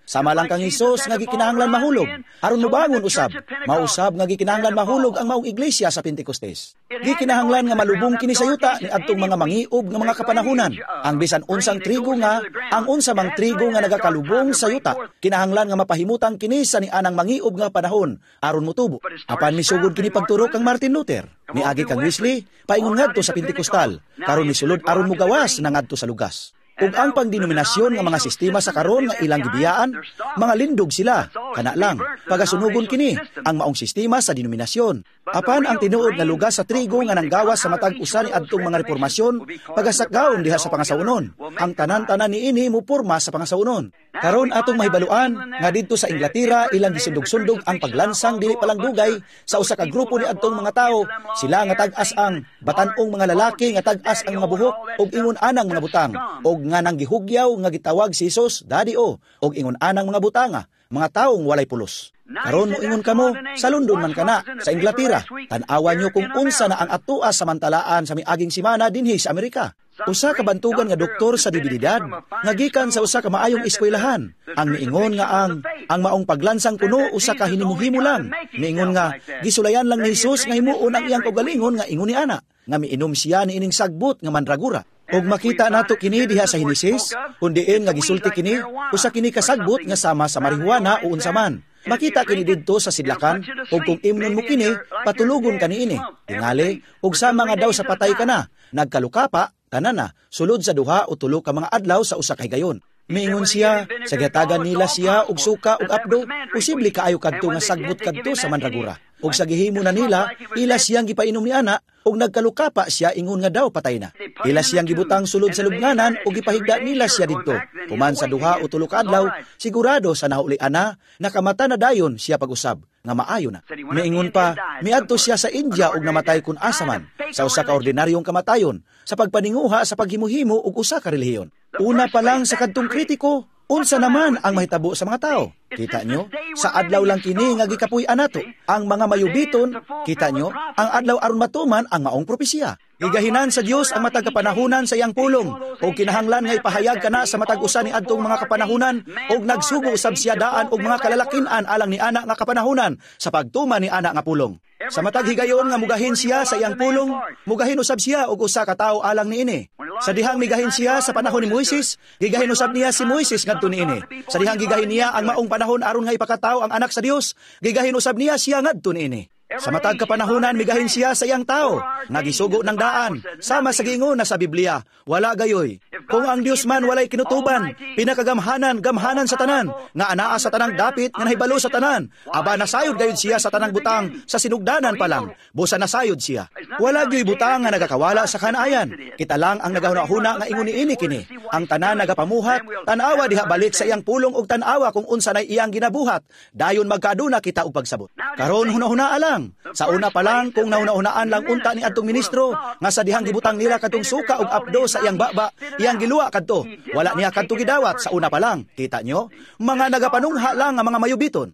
Sama lang kang Hesus nga gikinahanglan mahulog. Aron mobangon usab, mausab nga gikinahanglan mahulog ang maong iglesia sa Pentecostes. Gikinahanglan nga malubong kini sa yuta ni adtong mga mangiob nga mga kapanahunan. Ang bisan unsang trigo nga, ang unsa mang trigo nga nagakalubong sa yuta, kinahanglan nga mapahimutang kini sa ni anang mangiob nga panahon aron motubo. Apan misugod kini pagturo kang Martin Luther. Miagi kang Wesley, paingon ngadto sa Pentecostal, karon misulod aron mogawas na ngadto sa lugas. Ug ang pangdenominasyon nga mga sistema sa karon nga ilang gibiyaan, mga lindog sila, kana lang, pagasunugon kini, ang maong sistema sa denominasyon. Apan ang tinuod nga lugas sa trigo nga nanggawas sa matag usa ni adtong mga reformasyon, pagasakgaon diha sa pangasaunon. Ang tanan-tanan niini mupurma sa pangasaunon. Karon atong mahibaluan nga didto sa Inglaterra ilang gisundog-sundog ang paglansang dili palang dugay sa usa ka grupo ni adtong mga tawo. Sila nga tag-as ang batan-ong mga lalaki nga tag-as ang mga buhok ug ingon anang mga butang, ug nga nang gihugyaw nga gitawag si Hesus Daddy-o, ug ingon anang mga butanga, mga taong walay pulos. Karon mo ingon kamo, sa London man kana, sa Inglaterra, tan-awan nyo kung unsa na ang atua samantalaan sa miaging simana dinhi sa Amerika. Usa ka bantugan nga doktor sa dibilidad, nga gikan sa usa ka maayong eskwelahan. Ang niingon nga ang ang maong paglansang kuno usa ka hinimuhimo lang. Niingon nga gisulayan lang ni Hesus nga himuon ang iyang kaugalingon nga ingon ni ana, nga miinom siya ni ining sagbot nga mandragura. Og makita nato kini diha sa Henesis, kundiin nga gisulti kini, usa kini kasagbot nga sama sa marihuana o unsa man. Makita kini didto sa sidlakan, ug kung imnon mo kini, patulugon kaniini. Tingali, ug sama nga daw sa patay ka na, nagkalukapa, tanan na, sulod sa duha o tulo ka mga adlaw sa usa ka higayon. Miingon siya, sa gatagan nila siya og suka ug apdo, posible kaayo kadto nga sagbot kadto sa mandragura. Ug sa gihimo na nila, ila siyang gipainom ni ana, ug nagkalukapa siya ingon nga daw patay na. Ila siyang gibutang sulod sa lubnganan ug gipahigda nila siya didto. Human sa duha o tulo ka adlaw, sigurado sa nauli ana, nakamata na dayon siya pag-usab, nga maayo na. Miingon pa, miadto siya sa India ug namatay kun asa man, sa usa ka ordinaryong kamatayon, sa pagpaninguha sa paghimuhimo ug usa ka relihiyon. Una pa lang sa kadtong kritiko, unsa naman ang mahitabo sa mga tao? Kita nyo? Sa adlaw lang kini nga gikapuy-an nato. Ang mga mayubiton, kita nyo? Ang adlaw aron matuman ang maong propesya. Gigahinan sa Dios ang matag kapanahunan sa iyang pulong, o kinahanglan nga ipahayag kana sa matag usa ni adtong mga kapanahunan, og nagsugo usab siya daan og mga kalalakin-an alang ni ana nga kapanahunan sa pagtuman ni ana nga pulong. Sa matag higayon nga mugahin siya sa iyang pulong, mugahin usab siya og usa ka tawo alang niini. Sa dihang migahin siya sa panahon ni Moises, gigahin usab niya si Moises ngadto niini. Sa dihang gigahin niya ang maong panahon aron nga ipakatawo ang anak sa Dios, gigahin usab niya siya ngadto niini. Sa matag kapanahunan migahin siya sa iyang tao, nga gisugo ng daan, sama sa gingon na sa Biblia, wala gayoy. Kung ang Dios man walay kinutuban, pinakagamhanan, gamhanan sa tanan, nga anaa sa tanang dapit, nga nahibalo sa tanan, aba nasayod gayon siya sa tanang butang, sa sinugdanan pa lang, busa nasayod siya. Wala gayoy butang nga nagakawala sa kanayan, kita lang ang nagahuna-huna nga ingon niini kini. Ang tanan nagapamuhat, tanawa diha balik sa iyang pulong og tanawa kung unsa nay iyang ginabuhat, dayon magkaaduna kita og pagsabot. Karon hunahuna alang. Sa una pa lang, kung nauna-unaan lang unta ni adtong ministro, nga sa dihang gibutang nila kadtong suka ug apdo sa iyang baba, iyang giluwa kadto. Wala niya kadto gidawat sa una pa lang. Kita nyo? Mga nagapanungha lang nga mga mayubiton.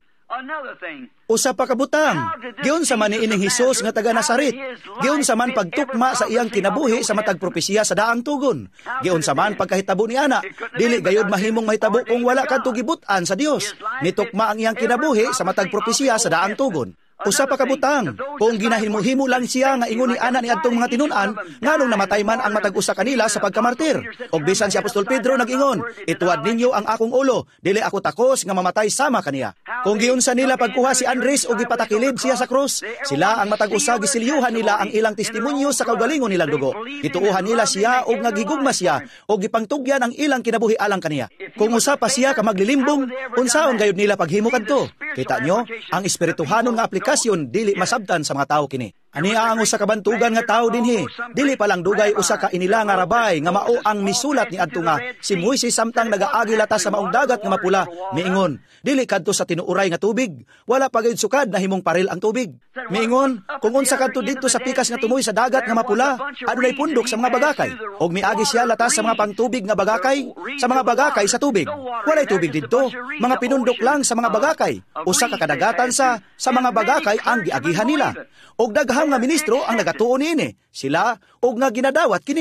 Usa pa kabutang, giun sa man ni ining Hesus nga taga Nazaret, giun sa man pagtukma sa iyang kinabuhi sa matag propesya sa daang tugon, giun sa man pagkahitabo ni ana, dili gayud mahimong mahitabo kung wala kadto gibutan sa Dios. Nitukma ang iyang kinabuhi sa matag propesya sa daang tugon. Usa pa kabutang, kung ginahimo-himo lang siya nga ingon ni ana ni adtong mga tinun-an, nganong namatay man ang matag usa kanila sa pagkamartir. Og bisan si Apostol Pedro nag-ingon, ituad ninyo ang akong ulo, dili ako takos nga mamatay sama kaniya. Kung giunsa nila pagkuha si Andres og gipatakilid siya sa krus, sila ang matag usa gisilyuhan nila ang ilang testimonyo sa kaugalingon nilang dugo. Gituuhan nila siya og nagigugma siya og gipangtugyan ang ilang kinabuhi alang kaniya. Kung usa pa siya ka maglilimbong, unsaon gayud nila paghimo kadto? Kita nyo, ang espirituhanon nga aplikasyon dili masabtan sa mga tao kini. Ania ang usa ka bantugan nga tao dinhi, dili pa lang dugay usa ka inila nga rabay nga mao ang misulat ni adto nga si Moises samtang nagaagi latas sa maong dagat nga mapula, miingon, dili kadto sa tinuuray nga tubig, wala pa gayud sukad na himong paril ang tubig. Miingon, kung unsa kadto didto sa pikas nga tumoy sa dagat nga mapula, adunay pundok sa mga bagakay, og miagi siya latas sa mga pangtubig nga bagakay, sa mga bagakay sa tubig. Walay tubig didto, mga pinundok lang sa mga bagakay, usa ka kadagatan sa sa mga bagakay ang giagihan nila. Og daghang nga ministro ang nagatuon niini, sila og nga ginadawat kini.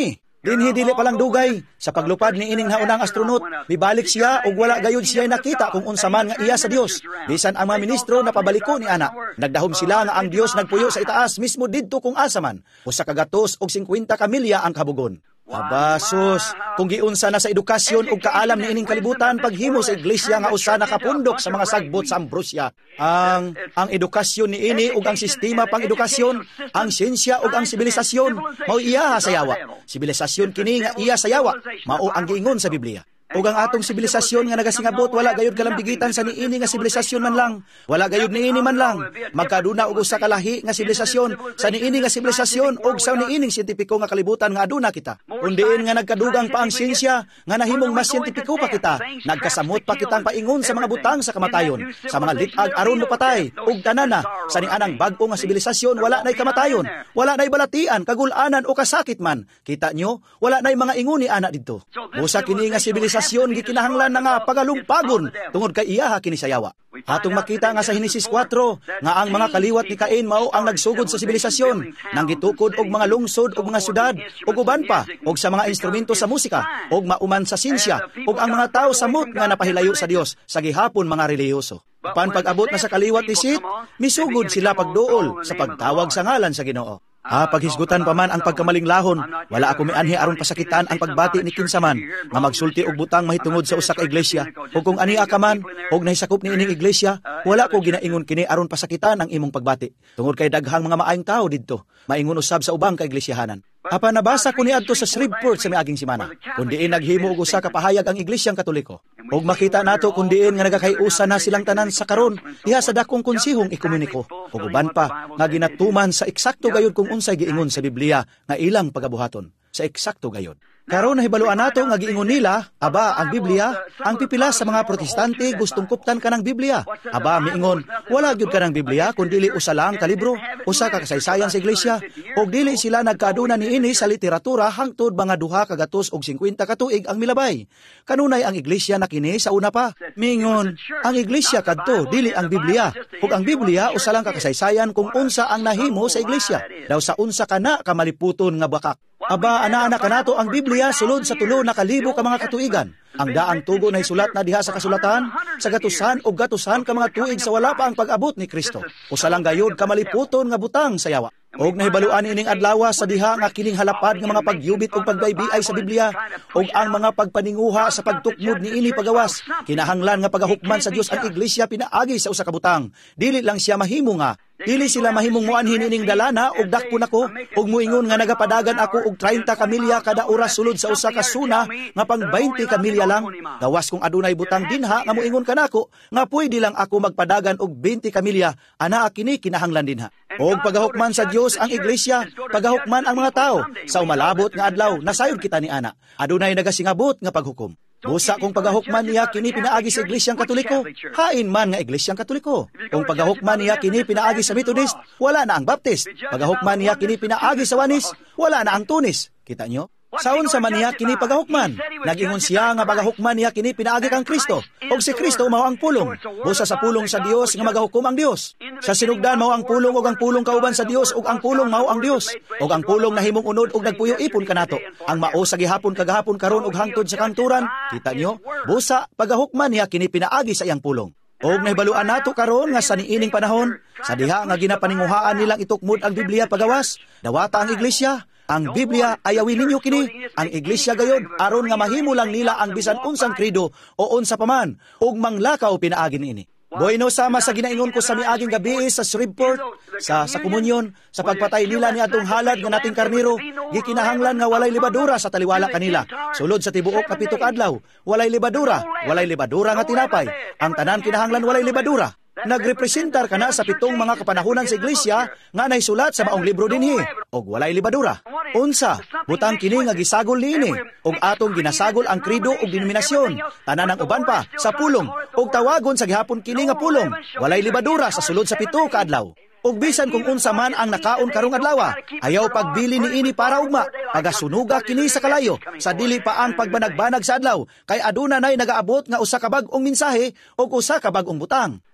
Dinhi dili palang dugay sa paglupad ni ining naunang astronaut, mibalik siya ug wala gayud siya nakita kung unsa man nga iya sa Dios. Bisan ang mga ministro napabaliko ni ana. Nagdahom sila nga ang Dios nagpuyo sa itaas mismo didto kung asa man. Usa ka gatos og singkwenta ka milya ang kabugon. Aba, sus, kung giunsa na sa edukasyon ug kaalam ni ining kalibutan paghimo sa iglesia nga usa nakapundok sa mga sagbot sa ambrosya. Ang ang edukasyon ni ini ug ang sistema pang edukasyon, ang siyensya ug ang sibilisasyon mao iya sa yawa. Sibilisasyon kini nga iya sa yawa, mao ang giingon sa Biblia. Ug ang atong sibilisasyon nga nagasingabot wala gayud kalambigitan sa niini nga sibilisasyon man lang. Wala gayud niini man lang. Magkaduna og usa ka lahi nga sibilisasyon sa niini nga sibilisasyon ug sa niining siyentipiko nga kalibutan nga aduna kita. Kundiin nga nagkadugang pa ang siyensya nga nahimong mas siyentipiko pa kita. Nagkasamot pa kitang paingon sa mga butang sa kamatayon, sa mga litag aron mopatay ug tanana sa nianang bag-o nga sibilisasyon wala nay kamatayon, wala nay balatian, kagul-anan o kasakit man. Kita nyo, wala nay mga inguni ana didto. Busa kini nga sibilisasyon gikinahanglan na nga pagalungpagon tungod kay iyaha kini sa yawa. Atong makita nga sa Henesis four nga ang mga kaliwat ni Cain mao ang nagsugod sa sibilisasyon, nang gitukod og mga lungsod og mga syudad ug uban pa og sa mga instrumento sa musika og mauman sa sinsya ug ang mga tawo samot nga napahilayo sa Dios sa gihapon mga relihiyoso. Pan pag-abot na sa kaliwat ni Seth, misugod sila pagduol sa pagtawag sa ngalan sa Ginoo. Ah, paghisgutan pa man ang pagkamalinglahon, wala ako mianhi aron pasakitan ang pagbati ni kinsaman nga magsulti og butang mahitungod sa usa ka iglesia. Ug kung ania ka man og nahisakop ni ining iglesia, wala ko ginaingon kini aron pasakitan ang imong pagbati. Tungod kay daghang mga maayong tao didto, maingon usab sa ubang ka iglesyahanan. Apa nabasa ko niadto sa Shreveport sa miaging semana, kundiin naghimo og usa ka pahayag ang Iglesyang Katoliko. Ug makita nato kundiin nga nagakayusa na silang tanan sa karon diha sa dakong konsehong ikomuniko. Ug uban pa nga ginatuman sa eksakto gayud kung unsay giingon sa Biblia nga ilang pagabuhaton. Sa eksakto gayud. Karon nahibaluan nato nga giingon nila, aba ang Biblia, ang pipila sa mga protestante gustong kuptan kanang Biblia. Aba miingon, wala gyud kanang Biblia kun dili usa lang ka libro, usa ka kasaysayan sa iglesia, ug dili sila nagkaaduna niini sa literatura hangtod mga duha ka gatos og singkwenta ka tuig ang milabay. Kanunay ang iglesia na kini sa una pa. Miingon, ang iglesia kadto dili ang Biblia, ug ang Biblia usa lang ka kasaysayan kung unsa ang nahimo sa iglesia. Daw sa unsa kana ka maliputon nga bakak. Aba, ana-ana ka nato ang Biblia sulod sa tulo na kalibo ka mga katuigan. Ang daang tugo na isulat na diha sa kasulatan, sa gatusan o gatusan ka mga tuig sa wala pa ang pag-abot ni Kristo. Usa lang gayod ka maliputon nga butang sa yawa. Og nahibaluan ining adlaw sa diha nga kining halapad nga mga pagyubit ug pagbaybiay sa Biblia ug ang mga pagpaninguha sa pagtukmod niini pagawas. Kinahanglan nga pagahukman sa Dios ang iglesia pinaagi sa usa ka butang. Dili lang siya mahimo nga dili sila mahimong muanhin ining dalana og dakpon ako og muingon nga nagapadagan ako og treinta ka milya kada oras sulod sa usa ka suna nga pang twenty ka milya lang. Gawas kung adunay butang dinha nga muingon kanako nga pwede lang ako magpadagan og twenty ka milya, ana kini kinahanglan dinha. Og pagahukman sa Dios ang iglesia, pagahukman ang mga tao sa umalabot nga adlaw nasayod kita ni ana. Adunay nagasingabot nga paghukom. Busa kung pagahukman niya kini pinaagi sa Iglesyang Katoliko, hain man nga Iglesyang Katoliko. Kung pagahukman niya kini pinaagi sa Methodist, wala na ang Baptist. Pagahukman niya kini pinaagi sa Wanis, wala na ang Tunis. Kita nyo? Saon sa man niya kini pagahukman. Nag-ingon siya nga pagahukman niya kini pinaagi kang Kristo. Og si Kristo mao ang pulong. Busa sa pulong sa Dios nga magahukom ang Dios. Sa sinugdan mao ang pulong og ang pulong kauban sa Dios og ang pulong mao ang Dios. Og ang pulong nahimong unod og nagpuyo ipon kanato. Ang mao sa gihapon kagahapon karon og hangtod sa kanturan. Kita nyo? Busa pagahukman niya kini pinaagi sa iyang pulong. Og nahibaluan nato karon nga sa niining panahon, sa diha nga ginapaninguhaan nilang itukmod ang Biblia pagawas, dawata ang iglesia. Ang Biblia ayawin ninyo kini, ang iglesia gayod aron nga mahimo lang nila ang bisan unsang krido o unsa paman ug manglakaw pinaagi niini. Bueno, sama sa ginaingon ko sa miaging gabi sa Shreveport, sa sa komunyon, sa pagpatay nila ni atong halad nga nating karniro, gikinahanglan nga walay libadura sa taliwala kanila. Sulod sa tibuok kapito ka adlaw, walay libadura, walay libadura nga tinapay. Ang tanan kinahanglan walay libadura. Nagrepresentar kana sa pitong mga kapanahunan sa iglesia nga naisulat sa maong libro dinhi og walay libadura. Unsa, butang kini nga gisagol niini og atong ginasagol ang krido ug denominasyon. Tanan ang uban pa sa pulong og tawagon sa gihapon kini nga pulong. Walay libadura sa sulod sa pito ka adlaw. Og bisan kung unsa man ang nakaon karong adlaw, ayaw pagbili niini para ugma. Pagasunuga kini sa kalayo sa dili pa ang pagbanag-banag sa adlaw kay aduna nay nagaabot nga usa ka bag-ong mensahe og usa ka bag-ong butang.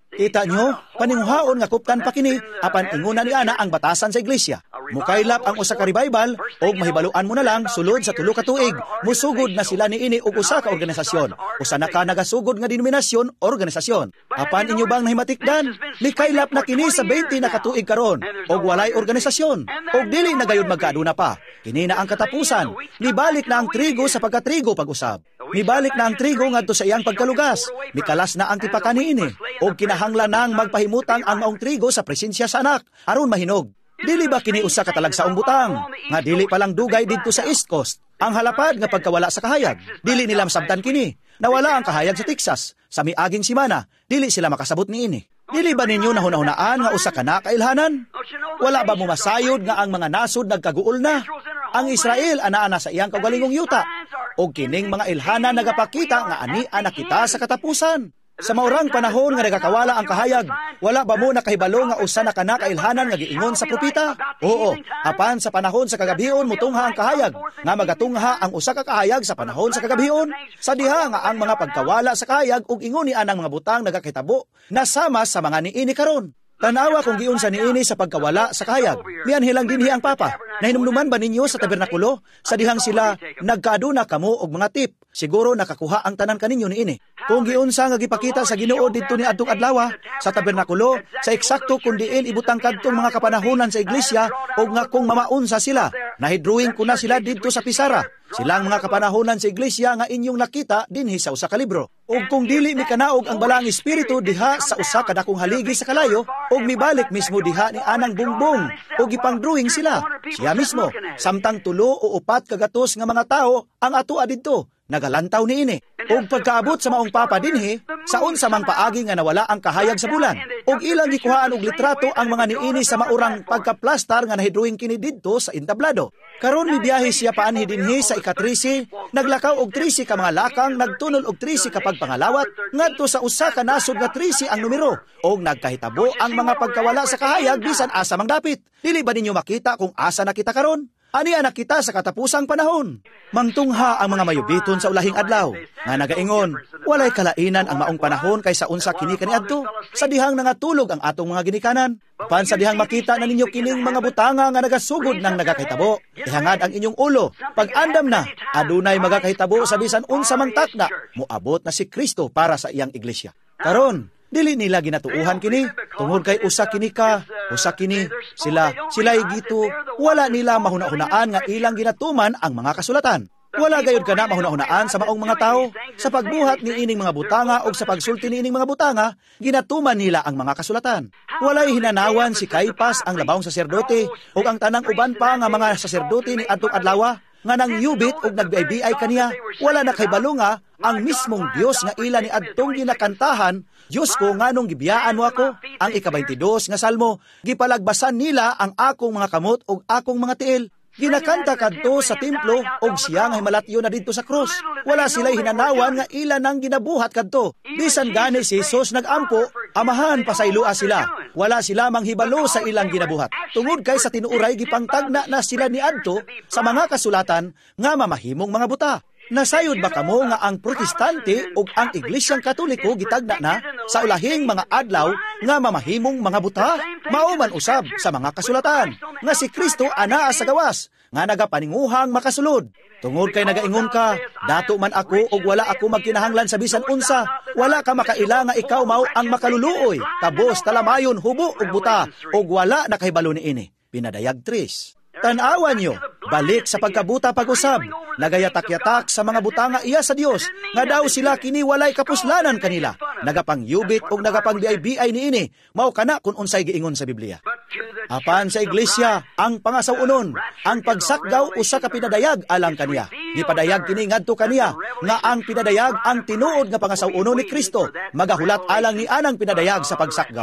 Kita nyo, paninguhaon nga kuptan pa kini, apan inguna ni ana ang batasan sa iglesia. Mukaylap ang usa ka revival, og mahibaluan mo na lang, sulod sa tulo ka tuig, musugod na sila ni ini og usa ka organisasyon. Usa na ka nagasugod nga denominasyon, organisasyon. Apan inyo bang nahimatikdan? Mikaylap na kini sa twenty na katuig karon, og walay organisasyon, og dili na gayud magkaaduna pa. Kini na ang katapusan. Nibalik na ang trigo sa pagkatrigo pag-usab. Nibalik na ang trigo ngadto sa iyang pagkalugas. Mikalas na ang tipakan niini, og kinahanglan nang magpahimutang ang maong trigo sa presensya sa anak aron mahinog. Dili ba kini usa ka talagsaong butang nga dili pa lang dugay didto sa East Coast? Ang halapad nga pagkawala sa kahayag, dili nila masabtan kini. Nawala ang kahayag sa Texas sa miaging semana, dili sila makasabot niini. Dili ba ninyo nahuna-hunaan nga usa ka na kailhanan? Wala ba mo masayod nga ang mga nasod nagkaguol na? Ang Israel anaa na sa iyang kaugalingong yuta, og kining mga ilhanan nagapakita nga ani ana kita sa katapusan. Sa maurang panahon nga nagakawala ang kahayag, wala ba mo nakahibalo nga usa na kana kailhanan nga giingon sa propeta? Oo, apan sa panahon sa kagabion mutungha ang kahayag, nga magatungha ang usa ka kahayag sa panahon sa kagabion. Sa diha nga ang mga pagkawala sa kahayag ug ingon ni anang mga butang nagakahitabo nasama sa mga niini karon. Tanawa kung giun sa niini sa pagkawala sa kahayag. Miyan hilang dinhi ang papa. Nahinumduman ba ninyo sa tabernakulo? Sa dihang sila nagkaaduna kamo og mga tip. Siguro nakakuha ang tanan kaninyo niini. Kung giunsa nga gipakita sa Ginoo didto ni adtong adlaw sa tabernakulo, sa eksakto kun diin ibutang kadtong mga kapanahonan sa iglesia og nga kung mamaunsa sila. Nahidrawing ko na sila didto sa pisara. Silang mga kapanahonan sa iglesia nga inyong nakita dinhi sa usa ka libro. Ug kung dili mi kanaog ang balang espiritu diha sa usa ka dakong haligi sa kalayo, ug mibalik mismo diha ni anang bungbong, ug ipang-drawing sila. Siya mismo, samtang tulo o upat kagatos nga mga tao ang atoa didto. Nagalantaw niini. Ug pagkaabot sa maong papa dinhi, sa unsa mang paagi nga nawala ang kahayag sa bulan. Ug ilang gikuhaan og litrato ang mga niini sa maurang pagkaplastar nga nahidrawing kini didto sa entablado. Karon mibiyahe siya paanhi dinhi sa ikatrisi, naglakaw og trisi ka mga lakang, nagtunol og trisi kapag pangalawat, ngadto sa usa ka nasod nga trisi ang numero, og nagkahitabo ang mga pagkawala sa kahayag bisan asa mang dapit. Dili ba ninyo makita kung asa na kita karon? Ani anak kita sa katapusang panahon. Mangtungha ang mga mayubiton sa ulahing adlaw, nga nagaingon, walay kalainan ang maong panahon kaysa unsa kini kaniadto, sa dihang nangatulog ang atong mga ginikanan. Pan sa dihang makita na ninyo kining mga butanga nga nagasugod ng nagakahitabo, ihangad ang inyong ulo, pag-andam na, adunay magakahitabo sa bisan unsa mang takda, moabot na si Kristo para sa iyang iglesia. Karon, dili nila ginatuuhan kini, tungod kay usa kini ka, usa kini, sila, sila igito, wala nila mahuna-hunaan nga ilang ginatuman ang mga kasulatan. Wala gayud ka na mahuna-hunaan sa maong mga tao. Sa pagbuhat ni ining mga butanga o sa pagsulti ni ining mga butanga, ginatuman nila ang mga kasulatan. Walay hinanawan si Caiphas ang labawong saserdote o ang tanang uban pa nga mga saserdote ni adtong adlaw nga nang yubit og nagbiay-biay kaniya. Wala na kay balo nga ang mismong Dios nga ila ni adtong ginakantahan, Dios ko nganong gibiyaan mo ako, ang ika-twenty-two nga salmo, gipalagbasan nila ang akong mga kamot og akong mga tiil. Ginakanta kadto sa templo og siya nga himalatyo na didto sa krus. Wala sila'y hinanawan nga ila nang ginabuhat kadto. Bisan gani si Jesus nag-ampo, amahan pasaylua sila. Wala sila manghibalo sa ilang ginabuhat. Tungod kay sa tinuuray gipangtagna na sila ni adto sa mga kasulatan nga mamahimong mga buta. Nasayod ba kamo nga ang protestante ug ang iglesyang katoliko gitagna na sa ulahing mga adlaw nga mamahimong mga buta? Mauman usab sa mga kasulatan nga si Kristo anaa sa gawas nga nagapaninguhang makasulod. Tungod kay nagaingon ka, dato man ako ug wala ako magkinahanglan sa bisan unsa, wala ka makaila nga ikaw mao ang makaluluoy, kabos talamayon hubo ug buta ug wala nakahibalo niini. Pinadayag tres. Tanawan nyo, balik sa pagkabuta pag-usab, nagayatak-yatak sa mga butanga iya sa Dios, nga daw sila kini walay kapuslanan kanila, nagapangyubit o nagapangbiay-biay niini, mao kana kung unsay giingon sa Biblia. Apan sa iglesia, ang pangasawunon, ang pagsakgaw usa ka pinadayag alang kaniya. Gipadayag kini ngadto kaniya, nga ang pinadayag ang tinuod nga pangasawunon ni Kristo, magahulat alang ni anang pinadayag sa pagsakgaw.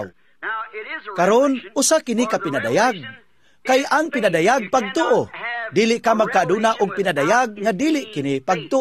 Karon, usa kini ka pinadayag, kay ang pinadayag pagtuo. Dili ka magkaduna og pinadayag nga dili kini pagtuo.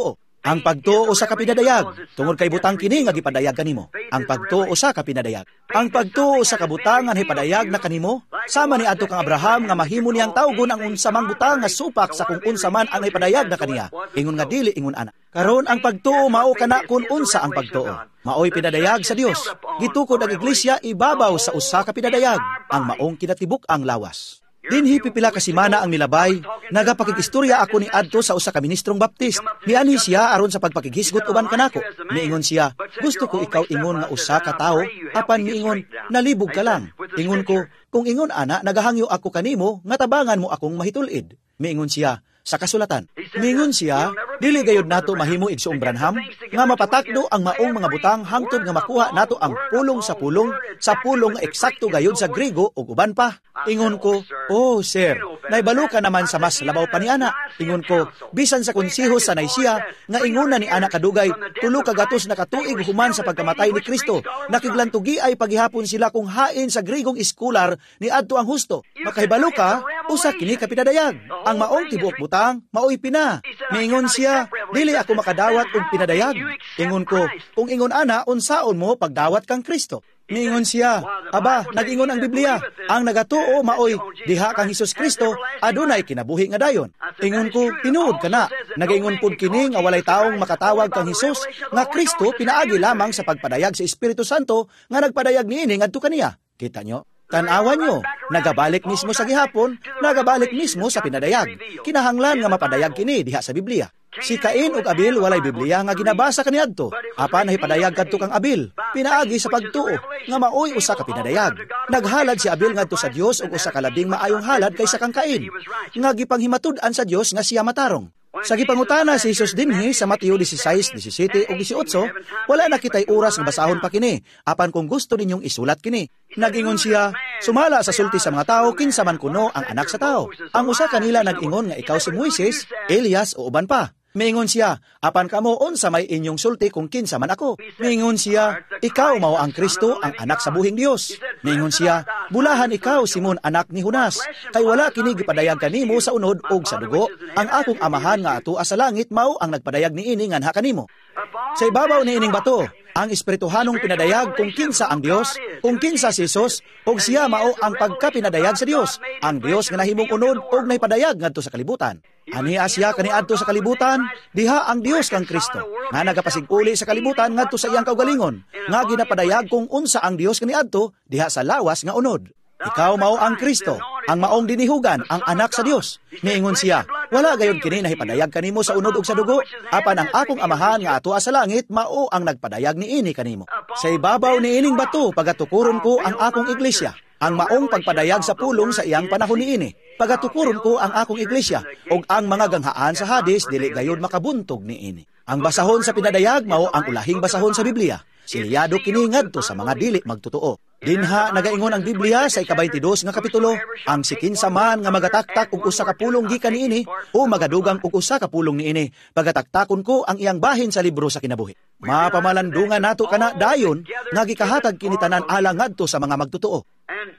Ang pagtuo sa kapinadayag, tungod kay butang kini nga gipadayag kanimo. Ang pagtuo sa kapinadayag. Ang pagtuo sa kabutangan hipadayag na kanimo, sama ni adto kang Abraham nga mahimo niyang tawgon ang unsa mang butang nga supak sa kung unsa man ang ipadayag na kaniya. Ingon nga dili ingon ana. Karon ang pagtuo mao kana kun unsa ang pagtuo. Maoy pinadayag sa Dios. Gitukod ang iglesia ibabaw sa usa ka pinadayag, ang maong kinatibuk ang lawas. Dinhi pipila ka semana ang milabay, nagapakikistorya ako ni adto sa usa ka ministrong baptist. Miani siya aron sa pagpakighisgot uban kanako. Miingon siya, gusto ko ikaw ingon nga usa ka tawo, apan miingon, nalibog ka lang. Ingon ko, kung ingon ana, nagahangyo ako kanimo, nga tabangan mo akong mahitulid. Miingon siya, sa kasulatan. Mingon siya, dili gayud nato mahimo igsuong Branham, nga mapatakdo ang maong mga butang hangtod nga makuha nato ang pulong sa pulong, sa pulong nga eksakto gayud sa Griego o uban pa. Ingon ko, oh sir, naibalo ka naman sa mas labaw pa ni ana. Ingon ko, bisan sa konsiho sa Nicaea, nga inguna ni ana kadugay, tulo kagatos na katuig human sa pagkamatay ni Kristo, nakiglantugi ay paghihapon sila kung hain sa Gregong iskular ni adto ang husto. Makahibalo ka, usa kini ka pinadayag. Ang maong tibuok butang, maoy pina. Miingon siya, dili ako makadawat og pinadayag. Ingon ko, kung ingon ana, unsaon mo pagdawat kang Kristo? Miingon siya, aba, nag-ingon ang Biblia, ang nagatuo maoy, diha kang Hesus Kristo, adunay kinabuhi nga dayon. Ingon ko, tinuod ka na. Nag-ingon pud kini nga walay taong makatawag kang Hesus, nga Kristo pinaagi lamang sa pagpadayag sa Espiritu Santo, nga nagpadayag niini ngadto kaniya. Kita nyo? Tanawan nyo, nagabalik mismo sa gihapon, nagabalik mismo sa pinadayag. Kinahanglan nga mapadayag kini diha sa Biblia. Si Cain ug Abel walay Biblia nga ginabasa kaniadto. Apan nahipadayag kadto kang Abel, pinaagi sa pagtuo nga maoy usa ka pinadayag. Naghalad si Abel ngadto sa Dios ug usa ka labing maayong halad kaysa kang Cain, nga gipanghimatud-an sa Dios nga siya matarong. Sa gipangutana si Jesus dinhi sa Mateo sixteen, seventeen ug eighteen, wala na kitay oras nga basahon pa kini, apan kung gusto ninyong isulat kini. Nag-ingon siya, sumala sa sulti sa mga tao kinsa man kuno ang anak sa tao. Ang usa kanila nag-ingon nga ikaw si Moises, Elias o uban pa. Miingon siya, apan kamo unsa may inyong sulti kung kinsa man ako. Miingon siya, ikaw mao ang Kristo, ang anak sa buhing Dios. Miingon siya, bulahan ikaw Simon anak ni Jonas, kay wala kini gipadayag kanimo sa unod og sa dugo. Ang akong amahan nga atua sa langit mao ang nagpadayag niini nganha kanimo. Sa ibabaw niining bato, ang espirituhanong pinadayag kung kinsa ang Dios, kung kinsa si Jesus, ug siya mao ang pagkapinadayag sa Dios. Ang Dios nga nahimong unod ug naipadayag ngadto sa kalibutan. Aniya siya kaniadto sa kalibutan, diha ang Dios kang Kristo, nga nagapasiguli sa kalibutan ngadto sa iyang kaugalingon, nga ginapadayag kung unsa ang Dios kaniadto, diha sa lawas nga unod. Ikaw mao ang Kristo, ang maong dinihugan, ang anak sa Dios. Miingon siya, wala gayon kini nahipadayag kanimo sa unod ug sa dugo, apan ang akong amahan nga atua sa langit mao ang nagpadayag niini kanimo. Sa ibabaw niining bato pagatukuron ko ang akong iglesia, ang maong pagpadayag sa pulong sa iyang panahon niini. Pagatukuron ko ang akong iglesia, ug ang mga ganghaan sa Hades dili gayud makabuntog niini. Ang basahon sa pinadayag mao ang ulahing basahon sa Biblia. Siliyado kini ngadto sa mga dili magtutuo. Dinha nagaingon ang Biblia sa ika-twenty-two nga kapitulo, ang sikinsa man nga magataktak og usa ka pulong gikan niini o magadugang og usa ka pulong niini, pagataktakon ko ang iyang bahin sa libro sa kinabuhi. Mapamalandungan nato kana dayon nga gikahatag kini tanan alang ngadto sa mga magtutuo.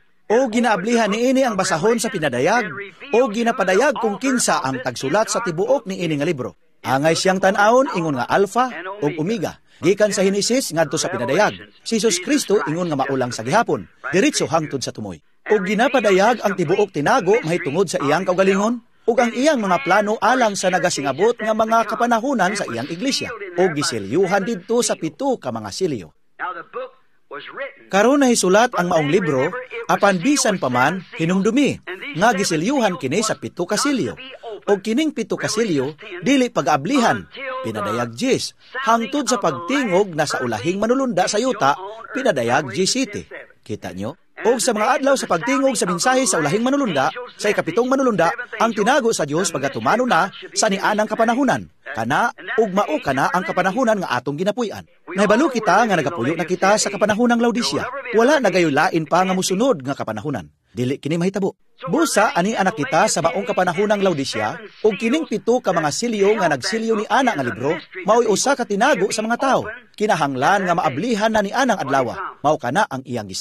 O ginaablihan niini ang basahon sa pinadayag o ginapadayag kung kinsa ang tagsulat sa tibuok niini nga libro. Angay siyang tan-awon ingon nga Alpha ug Omega. Gikan sa Henesis ngadto sa pinadayag. Si Jesus Kristo ingon nga maulang sa gihapon, diretso hangtod sa tumoy. Ug ginapadayag ang tibuok tinago mahitungod sa iyang kaugalingon ug ang iyang mga plano alang sa nagasingabot nga mga kapanahunan sa iyang iglesia. Ug gisilyuhan didto sa pito ka mga silyo. Karon nahisulat ang maong libro, apan bisan pa man hinumdumi, nga gisilyuhan kini sa pito ka silyo. O kining pito ka silyo, dili pag-ablihan, pinadayag Jis, hangtod sa pagtingog na sa ulahing manulunda sa yuta, pinadayag G City. Kita nyo? O sa mga adlaw sa pagtingog sa mensahe sa ulahing manulunda, sa ikapitong manulunda, ang tinago sa Dios pagatumano na sa nianang kapanahunan. Kana, ug mao kana ang kapanahunan nga atong ginapuy-an. Nahibalo kita nga nagapuyo na kita sa kapanahunang Laodicea. Wala na gayo lain pa nga musunod nga kapanahunan. Dili kini mahitabo. Busa ani anak kita sa maong kapanahunang Laodicea, ug kining pito ka mga silyo nga nagsilyo ni ana nga libro, mao'y usa ka tinago sa mga tao. Kinahanglan nga maablihan na ni anang adlaw, mao kana ang iyang gisaad.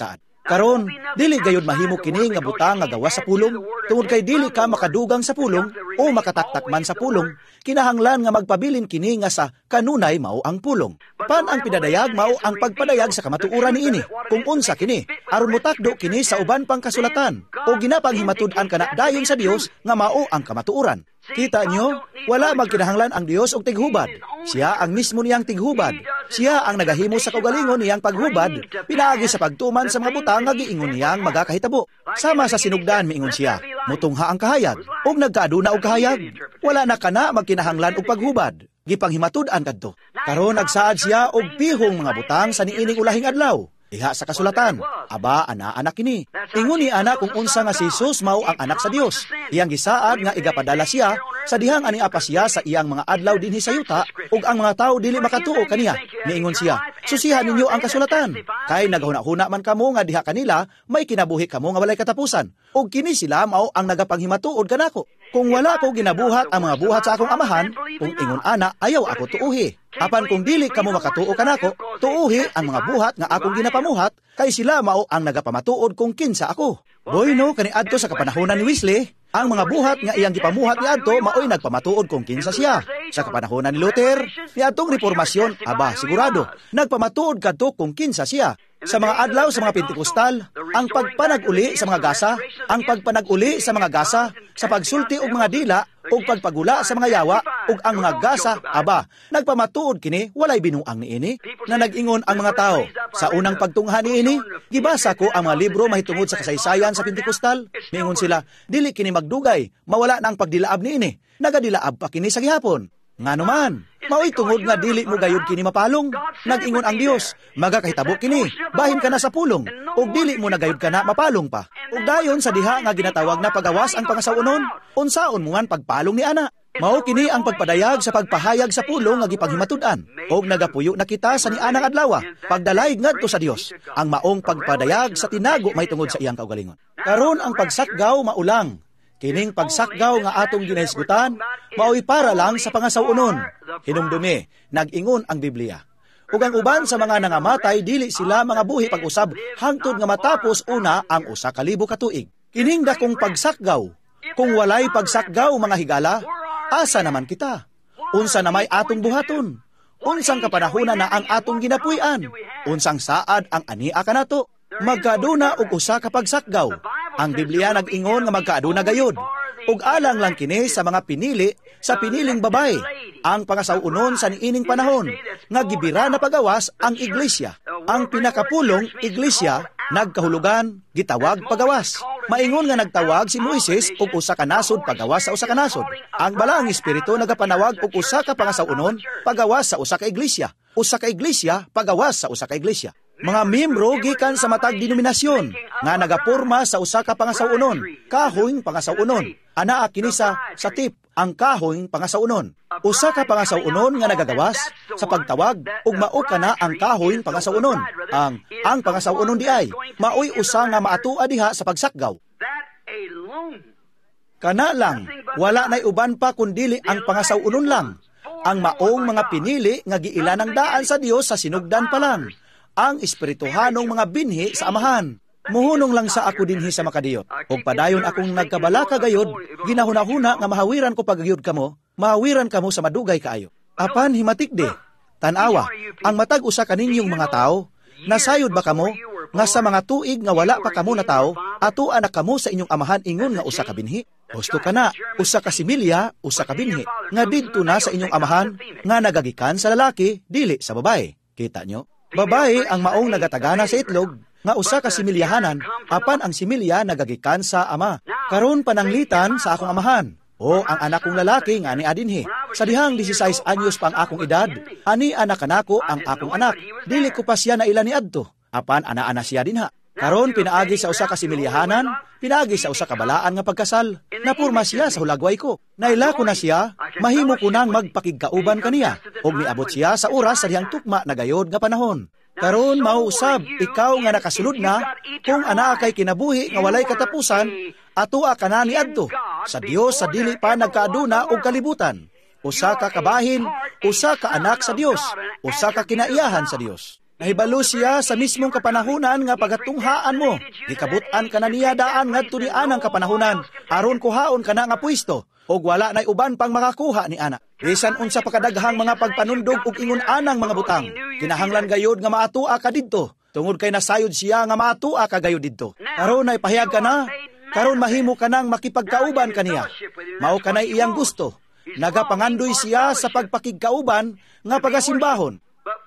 Karon, dili gayud mahimo kini nga butang nga gawas sa pulong, tungod kay dili ka makadugang sa pulong o makataktakman sa pulong, kinahanglan nga magpabilin kini nga sa kanunay mao ang pulong. Pan ang pinadayag mao ang pagpadayag sa kamatuoran niini, kung unsa kini, aron motakdo kini sa uban pang kasulatan, o ginapanghimatud-an kana dayon sa Dios nga mao ang kamatuoran. Kita nyo, wala magkinahanglan ang Dios og tighubad. Siya ang mismo niyang tighubad. Siya ang nagahimo sa kaugalingon niyang paghubad, pinaagi sa pagtuman sa mga butang nga giingon niyang magakahitabo. Sama sa sinugdan miingon siya, mutungha ang kahayag, ug nagkaaduna og kahayag. Wala na kana magkinahanglan og paghubad. Gipanghimatud-an kadto. Karon nagsaad siya og pihong mga butang sa niining ulahing adlaw. Diha sa kasulatan, aba ana anak kini. Ingon ni ana kung unsa nga si Jesus mao ang anak sa Dios. Iyang gisaad nga igapadala siya sa dihang ani apa siya sa iyang mga adlaw dinhi sa yuta ug ang mga tawo dili makatuo kaniya. Niingon siya, susihan ninyo ang kasulatan. Kay naghuna-huna man kamo nga diha kanila may kinabuhi kamo nga walay katapusan. Ug kini sila mao ang nagapanghimatuod kanako. Kung wala ko ginabuhat ang mga buhat sa akong amahan, kung ingon ana ayaw ako tuuhi. Apan kung dili kamo makatuo kanako, tuuhi ang mga buhat nga akong ginapamuhat, kay sila mao ang nagapamatuod kung kinsa ako. Boy no, kaniadto sa kapanahonan ni Wesley, ang mga buhat nga iyang gipamuhat niadto maoy nagpamatuod kung kinsa siya. Sa kapanahonan ni Luther, niadtong reformasyon, aba sigurado, nagpamatuod kadto kung kinsa siya. Sa mga adlaw sa mga Pentekostal, ang pagpanag-uli sa mga gasa, ang pagpanag-uli sa mga gasa, sa pagsulti og mga dila, ug pagpagula sa mga yawa, ug ang mga gasa, aba, nagpamatuod kini, walay binuang niini, na nag-ingon ang mga tao. Sa unang pagtungha niini, gibasa ko ang mga libro mahitungod sa kasaysayan sa Pentekostal. Niingon sila, dili kini magdugay, mawala na ang pagdilaab niini. Nagadilaab pa kini sa gihapon. Nga naman, mao'y tungod nga dili mo gayud kini mapalong. Nag-ingon ang Dios, magakahitabo kini, bahin ka na sa pulong, ug dili mo na gayud ka na mapalong pa. Ug dayon sa diha nga ginatawag na pagawas ang pangasawunon, unsaon mo ngan pagpalong ni ana. Mao kini ang pagpadayag sa pagpahayag sa pulong nga gipanghimatud-an. Og nagapuyo na kita sa nianang adlaw, pagdalayg ngadto sa Dios, ang maong pagpadayag sa tinago mahitungod sa iyang kaugalingon. Karon ang pagsakgaw maulang. Kining pagsakgaw nga atong ginahisgutan, mao'y para lang sa pangasawunon. Hinumdumi, nag-ingon ang Biblia. Ug ang uban sa mga nangamatay, dili sila mga buhi pag-usab, hangtod nga matapos una ang usa ka libo ka tuig. Kining dakong pagsakgaw, kung walay pagsakgaw mga higala, asa naman kita? Unsa na may atong buhaton? Unsang kapanahunan na ang atong ginapuy-an? Unsang saad ang ania kanato? Magkaaduna og usa ka pagsakgaw. Ang Biblia nag-ingon nga magkaaduna gayud. Ug alang lang kini sa mga pinili sa piniling babay. Ang pangasawunon sa niining panahon nga gibira na pagawas ang iglesia. Ang pinakapulong iglesia nagkahulugan gitawag pagawas. Maingon nga nagtawag si Moises og usa ka nasod pagawas sa usa ka nasod. Ang balaang espiritu nagapanawag og usa ka pangasawunon pagawas sa usa ka iglesia. Usa ka iglesia pagawas sa usa ka iglesia. Mga miyembro gikan sa matag denominasyon nga nagaporma sa usa ka pangasawunon, kahoyng pangasawunon. Anaa kini sa sa tip ang kahoyng pangasawunon. Usa ka pangasawunon nga nagagawas sa pagtawag ug mao kana ang kahoyng pangasawunon. Ang ang pangasawunon di ay maoy usa nga maatua diha sa pagsakgaw. Kana lang, wala nay uban pa kundili ang pangasawunon lang. Ang maong mga pinili nga giila ng daan sa Dios sa sinugdan pa lang. Ang espirituhanong mga binhi sa amahan. Muhunong lang sa ako dinhi sa makadiyot. Og padayon akong nagkabalaka gayod, ginahuna-huna nga mahawiran ko pagayod kamo, mahawiran kamo sa madugay kaayo. Apan himatikde, tanawa, ang matag usa kaninyong mga tao, nasayod ba kamo, nga sa mga tuig nga wala pa kamo na tao, ato anak kamo sa inyong amahan ingon nga usa ka binhi. Gusto ka na, usa ka similya, usa ka binhi, nga didto na sa inyong amahan, nga nagagikan sa lalaki, dili sa babae. Kita nyo? Babae ang maong nagatagana sa itlog, nga usa ka similyahanan, apan ang similya nagagikan sa ama. Karon pananglitan sa akong amahan, o ang anak kong lalaki nga ni adinhi. Sa dihang labing-siyam anyos pa ang akong edad, ani anak kanako ang akong anak. Dili ko pa siya na ila ni adto, apan ana-ana siya dinha. Karon pinaagi sa usa ka similyahanan, pinaagi sa usa ka balaan nga pagkasal. Napurma siya sa hulagway ko. Naila ko na siya, mahimo ko nang magpakigkauban kaniya, og niabot siya sa oras sa dihang tukma na gayod nga panahon. Karon mauusab, ikaw nga nakasulod na, kung ana kay kinabuhi nga walay katapusan, atua ka na ni adto sa Dios sa dili pa nagkaaduna og kalibutan. Usa ka kabahin, usa ka anak sa Dios, usa ka kinaiyahan sa Dios. Nahibalo siya sa mismong kapanahunan nga pagatunghaan mo. Gikabutan ka na niya daan ngadto ni anang kapanahunan. Aron kuhaon ka na nga pwesto. Og wala na'y uban pang makakuha ni ana. Bisan unsa pa kadaghang mga pagpanundog ug ingon anang mga butang. Kinahanglan gayud nga maatua ka didto. Tungod kay nasayod siya nga maatua ka gayud didto. Karon ay pahayag ka na. Karon mahimo ka nang makipagkauban kaniya. Mao kanay iyang gusto. Nagapangandoy siya sa pagpakigkauban nga pagasimbahon.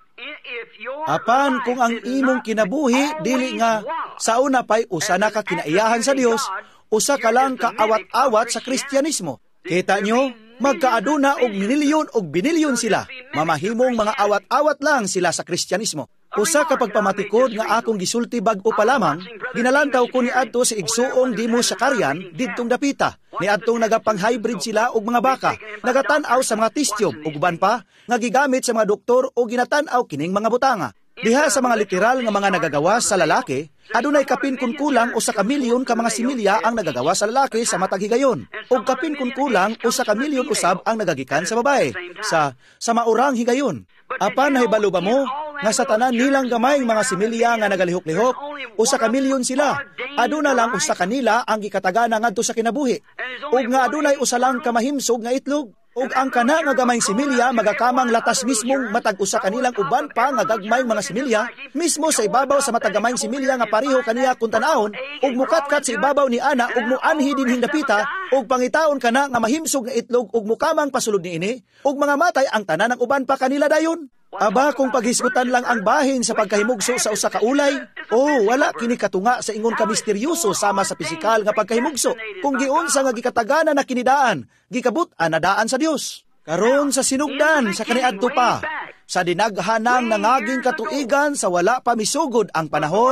Apan kung ang imong kinabuhi dili nga sa una pay usa na ka kinaiyahan sa Dios, usa ka lang kaawat-awat sa Kristyanismo. Kita nyo, magkaaduna og milyon og binilyon sila. Mamahimong mga awat-awat lang sila sa Kristyanismo. Usa ka pagpamatikod nga akong gisulti bag-o pa lamang, ginalantaw ko ni adto sa igsuong Dimo Sakarian didtong dapita. Ni adtong nagapang-hybrid sila og mga baka, nagatan-aw sa mga tistyob ug uban pa nga gigamit sa mga doktor o ginatan-aw kining mga butanga. Diha sa mga literal nga mga nagagawa sa lalaki, adunay kapin kun kulang usa ka milyon ka mga similya ang nagagawa sa lalaki sa matag higayon, ug kapin kun kulang usa ka milyon usab ang nagagikan sa babae sa sa maurang higayon. Apan nahibalo ba mo nga sa tanan nilang gamayng mga similya nga nagalihok-lihok, usa ka milyon sila. Aduna lang usa kanila ang gikatagana ngadto sa kinabuhi. Ug nga adunay usa lang ka mahimsog nga itlog. Ug ang kana nga gamayng similya magakamang latas mismong matag usa kanilang uban pa nga gagmayng mga similya mismo sa ibabaw sa matag gamayng similya nga pareho kaniya kun tan-awon ug mukatkat sa ibabaw ni ana ug muanhi dinhing dapita ug pangitaon kana nga mahimsog nga itlog ug mukamang pasulod niini ug mga matay ang tanan ng uban pa kanila dayon. Aba kung paghisgutan lang ang bahin sa pagkahimugso sa usa ka ulay, oh wala kini katunga sa ingon ka misteryoso sama sa pisikal nga pagkahimugso. Kung giunsa nga gikatagana na kinidaan, gikabut-an na daan sa Dios. Karon sa sinugdan sa kaniadto pa, sa dinaghanang nangaging katuigan sa wala pa misugod ang panahon,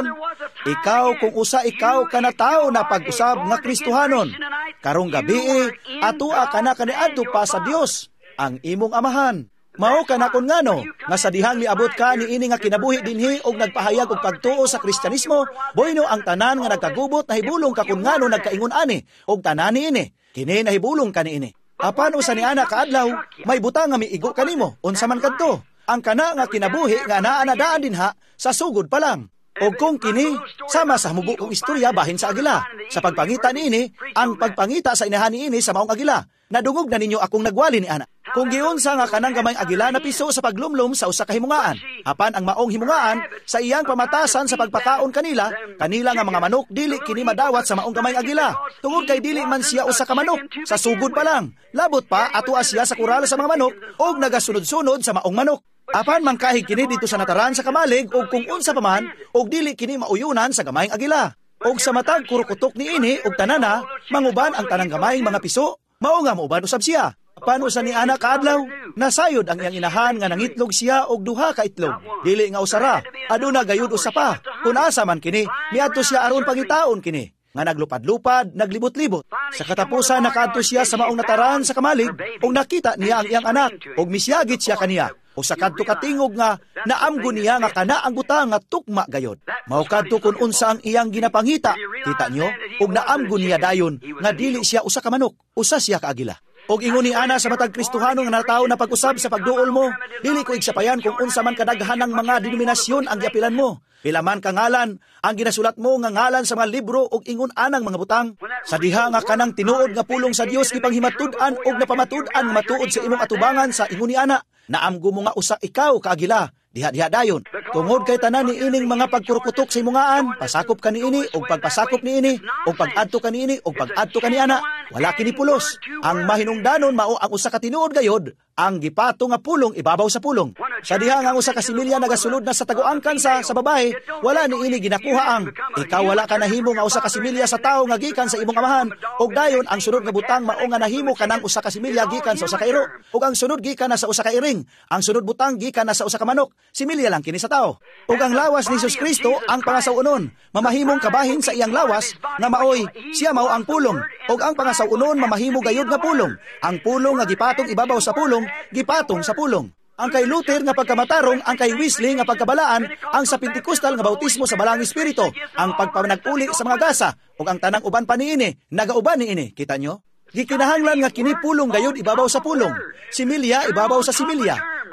ikaw kung usa ikaw kana tawo na pag-usab nga Kristohanon, karong gabi atua ka na kaniadto pa sa Dios, ang imong amahan. Mao kanakon ngano nga sa dihang miabot ka ni ini nga kinabuhi dinhi og nagpahayag og pagtuo sa Kristyanismo, boyno ang tanan nga nagkagubot nahibulong ka kun ngano nagkaingon ani og tanan niini kini nahibulong kaniini. Apan usa ni ana kaadlaw may butang nga miigo kanimo unsa man kadto. Ang kana nga kinabuhi nga naa na daan dinha sa sugod pa lang. Og kung kini sama sa humubo kong istorya bahin sa agila. Sa pagpangita niini, ang pagpangita sa inahan niini sa maong agila. Nadungog na ninyo akong nagwali ni ana. Kung giunsa nga kanang gamayng agila na piso sa paglumlum sa usa ka himungaan. Apan ang maong himungaan sa iyang pamatasan sa pagpakaon kanila, kanila nga mga manok dili kini madawat sa maong gamayng agila. Tungod kay dili man siya usa ka manok, sa sugod pa lang. Labot pa atua siya sa kural sa mga manok og nagasunod-sunod sa maong manok. Apan mangkahig kini dito sa nataran sa kamalig og kung unsa pa man og dili kini mauyunan sa gamayng agila. Og sa matag kurukutok niini og tanana manguban ang tanang gamayng mga piso, mao nga mauban usab siya. Paano sa ni ana kaadlaw? Nasayod ang iyang inahan nga nangitlog siya og duha ka itlog. Dili nga usara, aduna gayud usa pa. Kun asa man kini, miadto siya aron pangitaon kini. Nga naglupad-lupad, naglibot-libot. Sa katapusan nakaadto siya sa maong nataran sa kamalig ug nakita niya ang iyang anak ug misyagit siya kaniya. O sa kadto katingog nga naamgo niya nga kana ang butang nga tukma gayod. Mao kadto kun unsa ang iyang ginapangita. Kita nyo? Ug naamgo niya dayon nga dili siya usa ka manok, usa siya ka agila. Og ingon ni ana sa matag Kristohano nga natawo na pag-usab sa pagduol mo, dili ko igsapayan kung unsa man kadaghan ng mga denominasyon ang giapilan mo. Pila man ka ngalan, ang ginasulat mo nga ngalan sa mga libro og ingon anang mga butang. Sa diha nga kanang tinuod nga pulong sa Dios ipanghimatud-an og napamatud-an matuod sa imong atubangan sa ingon ni ana. Naamgo mo nga usa ikaw kaagila, diha-diha dayon. Tungod kay tanan ni ining mga pagkurukutok sa imungaan, pasakop ka niini og pagpasakop niini og pag-adto ka niini og pag-adto ka ni ana. Wala kini pulos. Ang mahinungdanon mao ang usa ka tinuod gayod, ang gipato nga pulong ibabaw sa pulong. Sa diha nga usa ka similya nagasulod na sa taguangkan sa sa babae, wala ni ini ginakuha ang ikaw wala ka nahimo nga usa ka similya sa tawo nga gikan sa imong amahan, og dayon ang sunod nga butang mao nga nahimo kanang usa ka similya gikan sa usa ka iro, ug ang sunod gikan na sa usa ka iring, ang sunod butang gikan na sa usa ka manok. Similya lang kini sa tawo. Ug ang lawas ni Hesus Kristo ang pangasawunon, mamahimong kabahin sa iyang lawas nga maoy siya mao ang pulong, ug ang pangasawunon mamahimo gayud nga pulong. Ang pulong nga gipatong ibabaw sa pulong, gipatong sa pulong. Ang kay Luther nga pagkamatarong, ang kay Wesley nga pagkabalaan, ang sa Pentecostal nga bautismo sa Balang Espiritu, ang pagpanaguli sa mga gasa, ug ang tanang uban pa niini, nagauban niini. Kita nyo? Gikinahanglan nga kini pulong gayud ibabaw sa pulong. Similya ibabaw sa similya.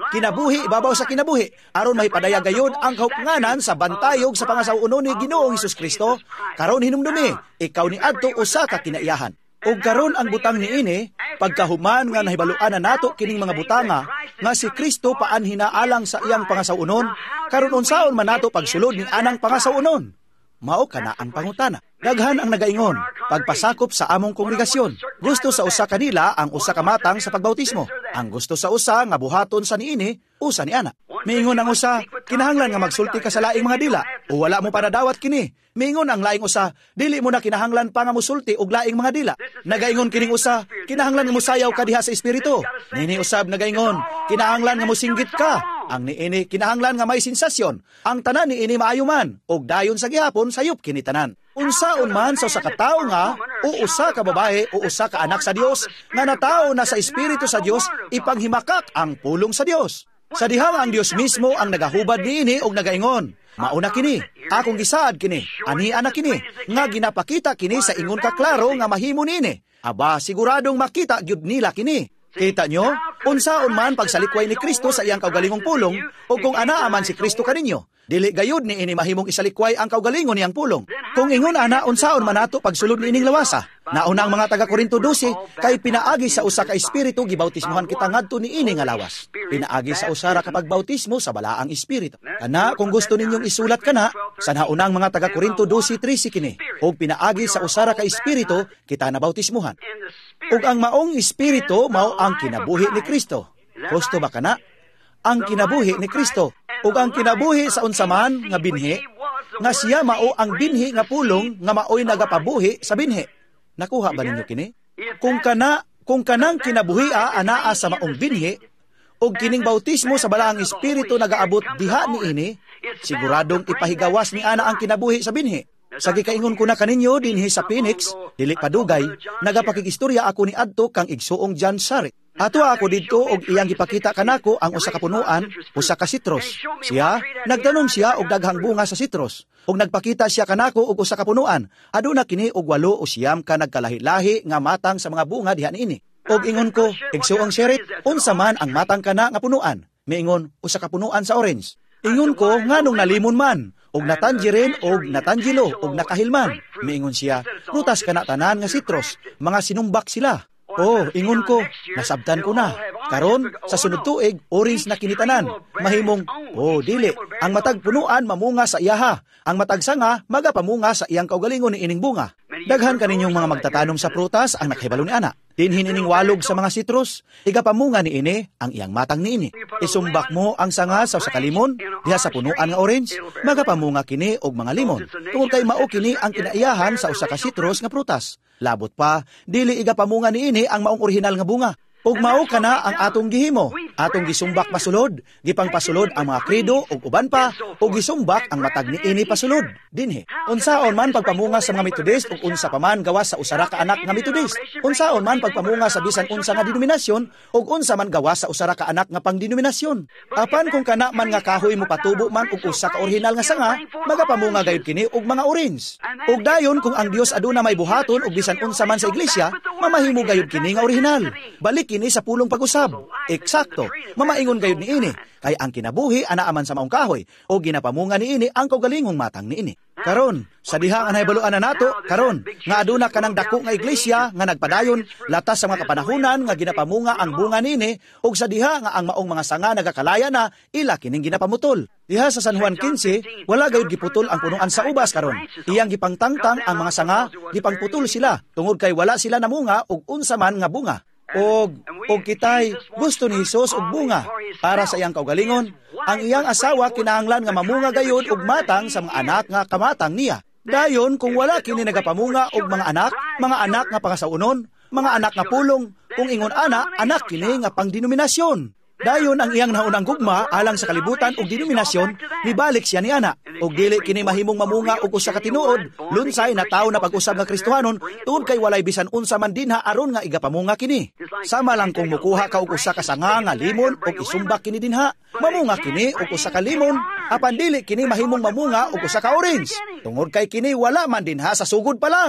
kinabuhi ibabaw sa kinabuhi, aron mahipadaya gayod ang kahupnganan sa bantayog sa pangasaunon ni Ginoong Hesus Kristo, karon hinumdumi, ikaw ni adto usa ka kinaiyahan. Ug karon ang butang niini, pagkahuman nga nahibaluan na nato kining mga butanga, nga si Kristo paan hinaalang sa iyang pangasaunon, karon unsaon man nato pagsulod ni anang pangasaunon? Mao kana ang pangutana. Daghan ang nagaingon, pagpasakop sa among kongregasyon. Gusto sa usa kanila ang usa ka matang sa pagbautismo. Ang gusto sa usa nga buhaton sa niini, usa ni ana. Miingon ang usa, kinahanglan nga magsulti ka sa laing mga dila, o wala mo pa nadawat kini. Miingon ang laing usa, dili mo na kinahanglan pa nga musulti og laing mga dila. Nagaingon kining usa, kinahanglan nga musayaw ka diha sa espiritu. Nini usab nagaingon, kinahanglan nga musinggit ka. Ang niini kinahanglan nga may sensasyon. Ang tanan niini maayo man, og dayon sa gihapon sayop kini tanan. Unsaon man sa usa ka tawo nga o usa ka babae o usa ka anak sa Dios nga natawo na sa espiritu sa Dios, ipanghimakak ang pulong sa Dios. Sa dihang ang Dios mismo ang nagahubad niini og nagaingon, mauna kini, akong gisaad kini, ani ana kini, nga ginapakita kini sa ingon ka klaro nga mahimo niini. Aba, siguradong makita gyud nila kini. Kita nyo, unsaon man pagsalikway ni Kristo sa iyang kaugalingong pulong, o kung anaa man si Kristo kaninyo, dili gayud ni ini mahimong isalikway ang kaugalingon niyang pulong. Kung ingon ana, unsaon man nato pagsulod ni ining lawasa. Nauna ang mga taga Korinto twelve, kay pinaagi sa usa ka espiritu gibautismohan kita ngadto ni ini nga lawas. Pinaagi sa usa ra ka pagbautismo sa balaang espiritu. Kana kung gusto ninyong isulat kana, sa naunang mga taga Korinto twelve thirteen kini, og pinaagi sa usa ra ka espiritu kita nabautismohan. Ug ang maong espiritu mao ang kinabuhi ni Kristo. Gusto ba kana? Ang kinabuhi ni Kristo. Ug ang kinabuhi sa unsaman nga binhi, nga siya mao ang binhi nga pulong nga maoy nagapabuhi sa binhi. Nakuha ba ninyo kini? Kung kana, kung kanang kinabuhia anaa sa maong binhi, ug kining bautismo sa balaang espiritu nagaabot diha ni ini, siguradong ipahigawas ni ana ang kinabuhi sa binhi. Sa gikaingon ko na kaninyo dinhi sa Phoenix, dili padugay, nagapakikistorya ako ni adto kang igsuong John Sari. Ato ako didto og iyang gipakita kanako ang usa ka punuan, usa ka sitros. Siya, nagtanom siya og daghang bunga sa sitros. Og nagpakita siya kanako og usa ka punuan. Aduna kini og walo o siyam ka nagkalahi-lahi nga matang sa mga bunga diha niini. Og ingon ko, igsuong Sherit, unsa man ang matang kana nga punuan? Miingon, usa ka punuan sa orange. Ingon ko, nganong nalimon man, og natangerine, og natangelo, og nakahilman. Miingon siya, prutas kana tanan nga sitros, mga sinumbak sila. Oh, ingon ko, nasabtan ko na. Karon, sa sunod tuig, orange na kinitanan. Mahimong, oh, dili. Ang matag punuan mamunga sa iyaha. Ang matag sanga, magapamunga sa iyang kaugalingon ni ining bunga. Daghan kaninyong mga magtatanom sa prutas ang nakahibalo ni ana. Dinhin ining walog sa mga sitros, igapamunga ni ini ang iyang matang ni ini. Isumbak mo ang sanga sa kalimon, diha sa punuan nga orange, magapamunga kini og mga limon. Tungod kay mao kini ang kinaiyahan sa usa ka sitros nga prutas. Labot pa, dili igapamunga ni ini ang maong orihinal nga bunga. Ug mao kana ang atong gihimo, atong gisumbak pasulod, gipang pasulod ang mga krido ug uban pa, ug gisumbak ang matag ni ini pasulod dinhi. Unsaon man pagpamunga sa mga Methodist ug unsa pa man gawas sa usara ka anak nga Methodist. Unsaon man pagpamunga sa bisan unsa nga denominasyon ug unsa man gawas sa usara ka anak nga pangdenominasyon. Apan kung kana man nga kahoy mo patubo man ug usa ka orihinal nga sanga, magapamunga gayud kini og mga orange. Ug dayon kung ang Dios aduna may buhaton ug bisan unsa man sa iglesia, mamahimo gayud kini nga orihinal. Balik kini sa pulong pag-usab. Eksakto, mamaingon gayud ni ini, kay ang kinabuhi anaa man sa maong kahoy, o ginapamunga ni ini ang kaugalingong matang ni ini. Karon, sa diha nga nahibaluan na nato, karon, nga aduna kanang dako nga iglesia, nga nagpadayon, latas sa mga kapanahunan, nga ginapamunga ang bunga ni ini, o sa diha nga ang maong mga sanga nagakalaya na, ila kining ginapamutol. Diha sa San Juan fifteen, wala gayud giputol ang punuan sa ubas karon. Iyang gipangtangtang ang mga sanga, gipangputol sila, tungod kay wala sila namunga, og unsa man nga bunga. Og, og kitay, gusto ni Hesus og bunga para sa iyang kaugalingon. Ang iyang asawa kinahanglan nga mamunga gayud og matang sa mga anak nga kamatang niya. Dayon kung wala kini nagapamunga og mga anak, mga anak nga pangasaunon, mga anak nga pulong, kung ingon ana, anak kini nga pangdenominasyon. Dayon ang iyang naunang gugma alang sa kalibutan ug denominasyon, nibalik siya ni ana. Ug dili kini mahimong mamunga og usa ka tinuod, lunsay na tawo na pag-usab nga Kristohanon, tungod kay walay bisan unsa man dinha aron nga igapamunga kini. Sama lang kung mukuha ka og usa ka sanga nga limon ug isumbak kini dinha, mamunga kini og usa ka limon, apan dili kini mahimong mamunga og usa ka orange. Tungod kay kini wala man dinha sa sugod pa lang.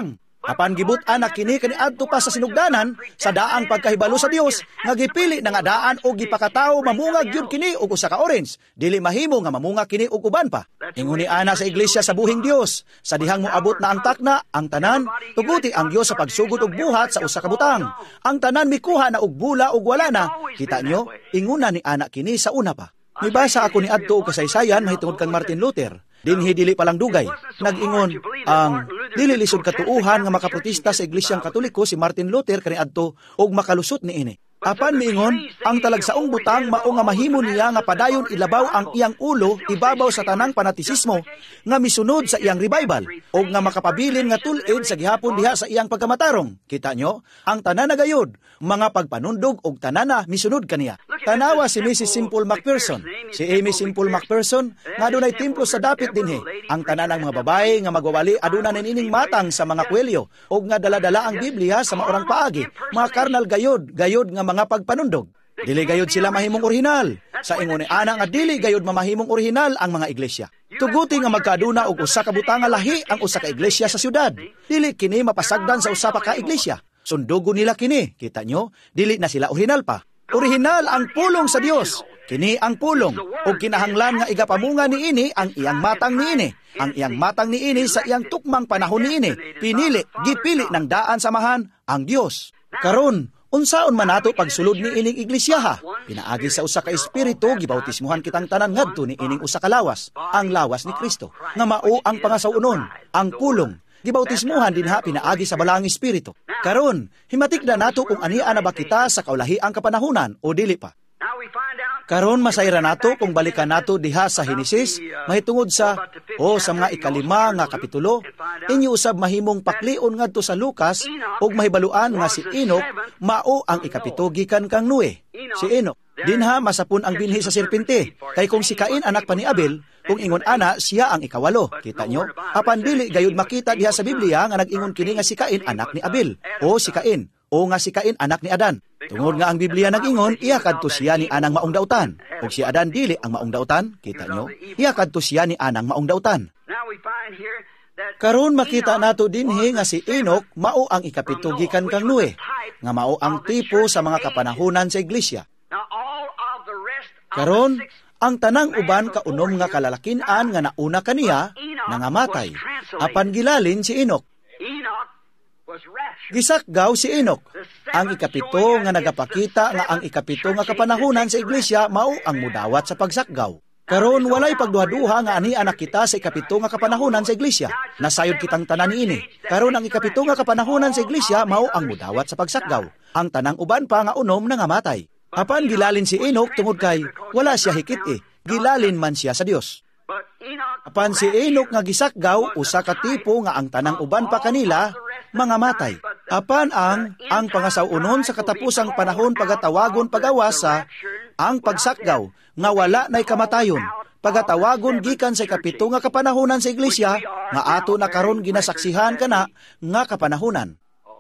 Apan gibut-an na kini kaniadto pa sa sinugdanan sa daang pagkahibalo sa Dios nga gipili na nga daan o gipakatawo mamungag gyud kini og usa ka orange, dili mahimo nga mamungag kini og uban pa. Inguni ana sa iglesia sa buhing Dios, sa dihang moabot na ang takna, ang tanan tuguti ang Dios sa pagsugod og buhat sa usa ka butang. Ang tanan mikuha na og bula og wala na. Kita nyo, inguna ni ana kini sa una pa. Mibasa ako ni adto og kasaysayan mahitungod kang Martin Luther. Dinhi dili palang dugay. Nag-ingon ang dili lisod katuuhan nga makaprotesta sa Iglesyang Katoliko si Martin Luther kaniadto og makalusot niini. Apan miingon, ang talagsaong butang mao nga mahimo niya nga padayon ilabaw ang iyang ulo ibabaw sa tanang panatisismo nga misunod sa iyang revival o nga makapabilin nga tulid sa gihapon diha sa iyang pagkamatarong. Kita nyo, ang tanan na gayud, mga pagpanundog og tanan na misunod kaniya. Tanawa si Missus Simple McPherson. Si Amy Simple McPherson nga adunay templo sa dapit dinhi. Ang tanan ng mga babae nga magwawali aduna nining matang sa mga kwelyo og nga daladala ang Biblia sa maorang paagi. Mga karnal gayud, gayud nga mga pagpanundog. Dili gayud sila mahimong orihinal. Sa ingon ni ana nga dili gayud mamahimong orihinal ang mga iglesia. Tuguti nga magkaduna og usa ka butang nga lahi ang usa ka iglesia sa syudad. Dili kini mapasagdan sa usa pa ka iglesia. Sundugo nila kini. Kita nyo, dili na sila orihinal pa. Orihinal ang pulong sa Dios. Kini ang pulong o kinahanglan nga igapamunga niini ang iyang matang niini. Ang iyang matang niini sa iyang tukmang panahon niini. Pinili, gipili ng daan samahan ang Dios. Karon, unsaon man nato pagsulod ni ining iglesia? Pinaagi sa usa ka espiritu gibautismuhan kitang tanan ngadto ni ining usa ka lawas, ang lawas ni Kristo. Nga mao ang pangasawunon, ang pulong. Gibautismuhan din ha pinaagi sa balaang espiritu. Karon, himatik na nato kung ania na ba kita sa kaulahiang kapanahunan o dili pa. Karon masayra nato kung balikan nato diha sa Henesis mahitungod sa o sa mga ikalima nga kapitulo. Inyo usab mahimong paklion ngadto sa Lucas ug mahibaluan nga si Enoch mao ang ikapito gikan kang Noe. Si Enoch dinha masapon ang binhi sa serpente kay kung si Cain anak pa ni Abel, kung ingon ana siya ang ikawalo. Kita nyo? Apan dili gayud makita diha sa Biblia nga nag-ingon kini nga si Cain anak ni Abel o si Cain o nga si Cain anak ni Adan. Tungod nga ang Biblia nag-ingon, iya kadto siya ni anang maong dautan. Ug si Adan dili ang maong dautan, kita nyo? Iya kadto siya ni anang maong dautan. Karon makita nato dinhi nga si Enoch mao ang ikapito gikan kang Noe, nga mao ang tipo sa mga kapanahunan sa iglesia. Karon, ang tanang uban kaunom nga kalalakin-an nga nauna kaniya nangamatay, apan gilalin si Enoch. Gisakgaw si Enoch. Ang ikapito nga nagapakita nga ang ikapito nga kapanahunan sa iglesia mao ang mudawat sa pagsakgaw. Karon walay pagduha-duha nga ani anak kita sa ikapito nga kapanahunan sa iglesia. Nasayod kitang tanan niini. Karon ang ikapito nga kapanahunan sa iglesia mao ang mudawat sa pagsakgaw. Ang tanang uban pa nga unom nangamatay. Apan gilalin si Enoch tungod kay wala siya hikit eh. Gilalin man siya sa Dios. Apan si Enoch nga gisakgaw usa ka tipo nga ang tanang uban pa kanila mga matay. Apan ang ang pangasawunon sa katapusang panahon pagatawagon pagawasa ang pagsakgaw nga wala nay kamatayon. Pagatawagon gikan sa kapito nga kapanahunan sa iglesia nga ato na karon ginasaksihan kana nga kapanahunan.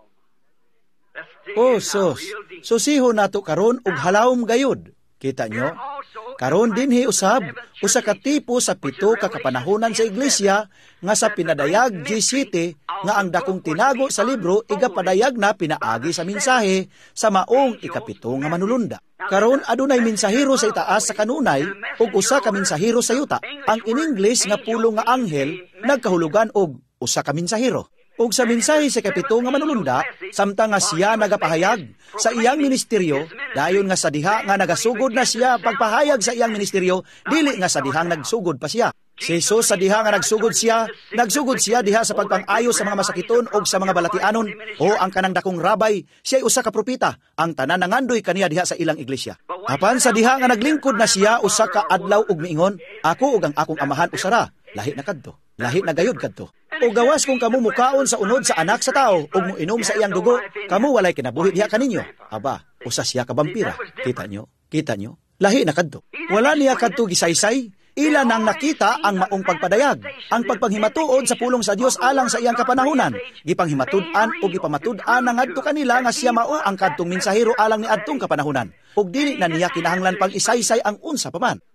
Oh, sos. Susiho nato karon og halawom gayud. Kita nyo? Karon dinhi usab usa ka tipo sa pito ka kapanahunan sa iglesia nga sa pinadayag G City nga ang dakong tinago sa libro igapadayag na pinaagi sa mensahe sa maong ikapito nga manulunda. Karon adunay mensahero sa itaas sa kanunay ug usa ka mensahero sa yuta. Ang in English nga pulong nga anghel nagkahulugan og usa ka mensahero. Ug sa mensahe sa kapito nga manulunda, samtang nga siya nagapahayag sa iyang ministeryo, dayon nga sa diha nga nagasugod na siya pagpahayag sa iyang ministeryo, dili nga sa dihang nagsugod pa siya. Si Jesus sa diha nga nagsugod siya, nagsugod siya diha sa pagpang-ayo sa mga masakiton o sa mga balatianon, o ang kanang dakong rabay, siya'y usa ka propita, ang tanan nangandoy kaniya diha sa ilang iglesia. Apan sa diha nga naglingkod na siya, usa ka adlaw ug miingon, ako ug ang akong amahan usara, lahi na kadto, lahi na gayud kadto. O gawas kung kamu mukaon sa unod sa anak sa tao o muinom sa iyang dugo, kamu walay kinabuhi diha kaninyo. Aba, usa siya ka vampira. Kita nyo? Kita nyo? Lahi na kadto. Wala niya kadto gisaysay. Ila nang nakita ang maong pagpadayag, ang pagpanghimatuod sa pulong sa Dios alang sa iyang kapanahunan. Gipanghimatud-an o gipamatud-an ang adto kanila nga siya mao ang kadtong mensahero alang ni adtong kapanahunan. Ug dili na niya kinahanglan pang isaysay ang unsa pa man.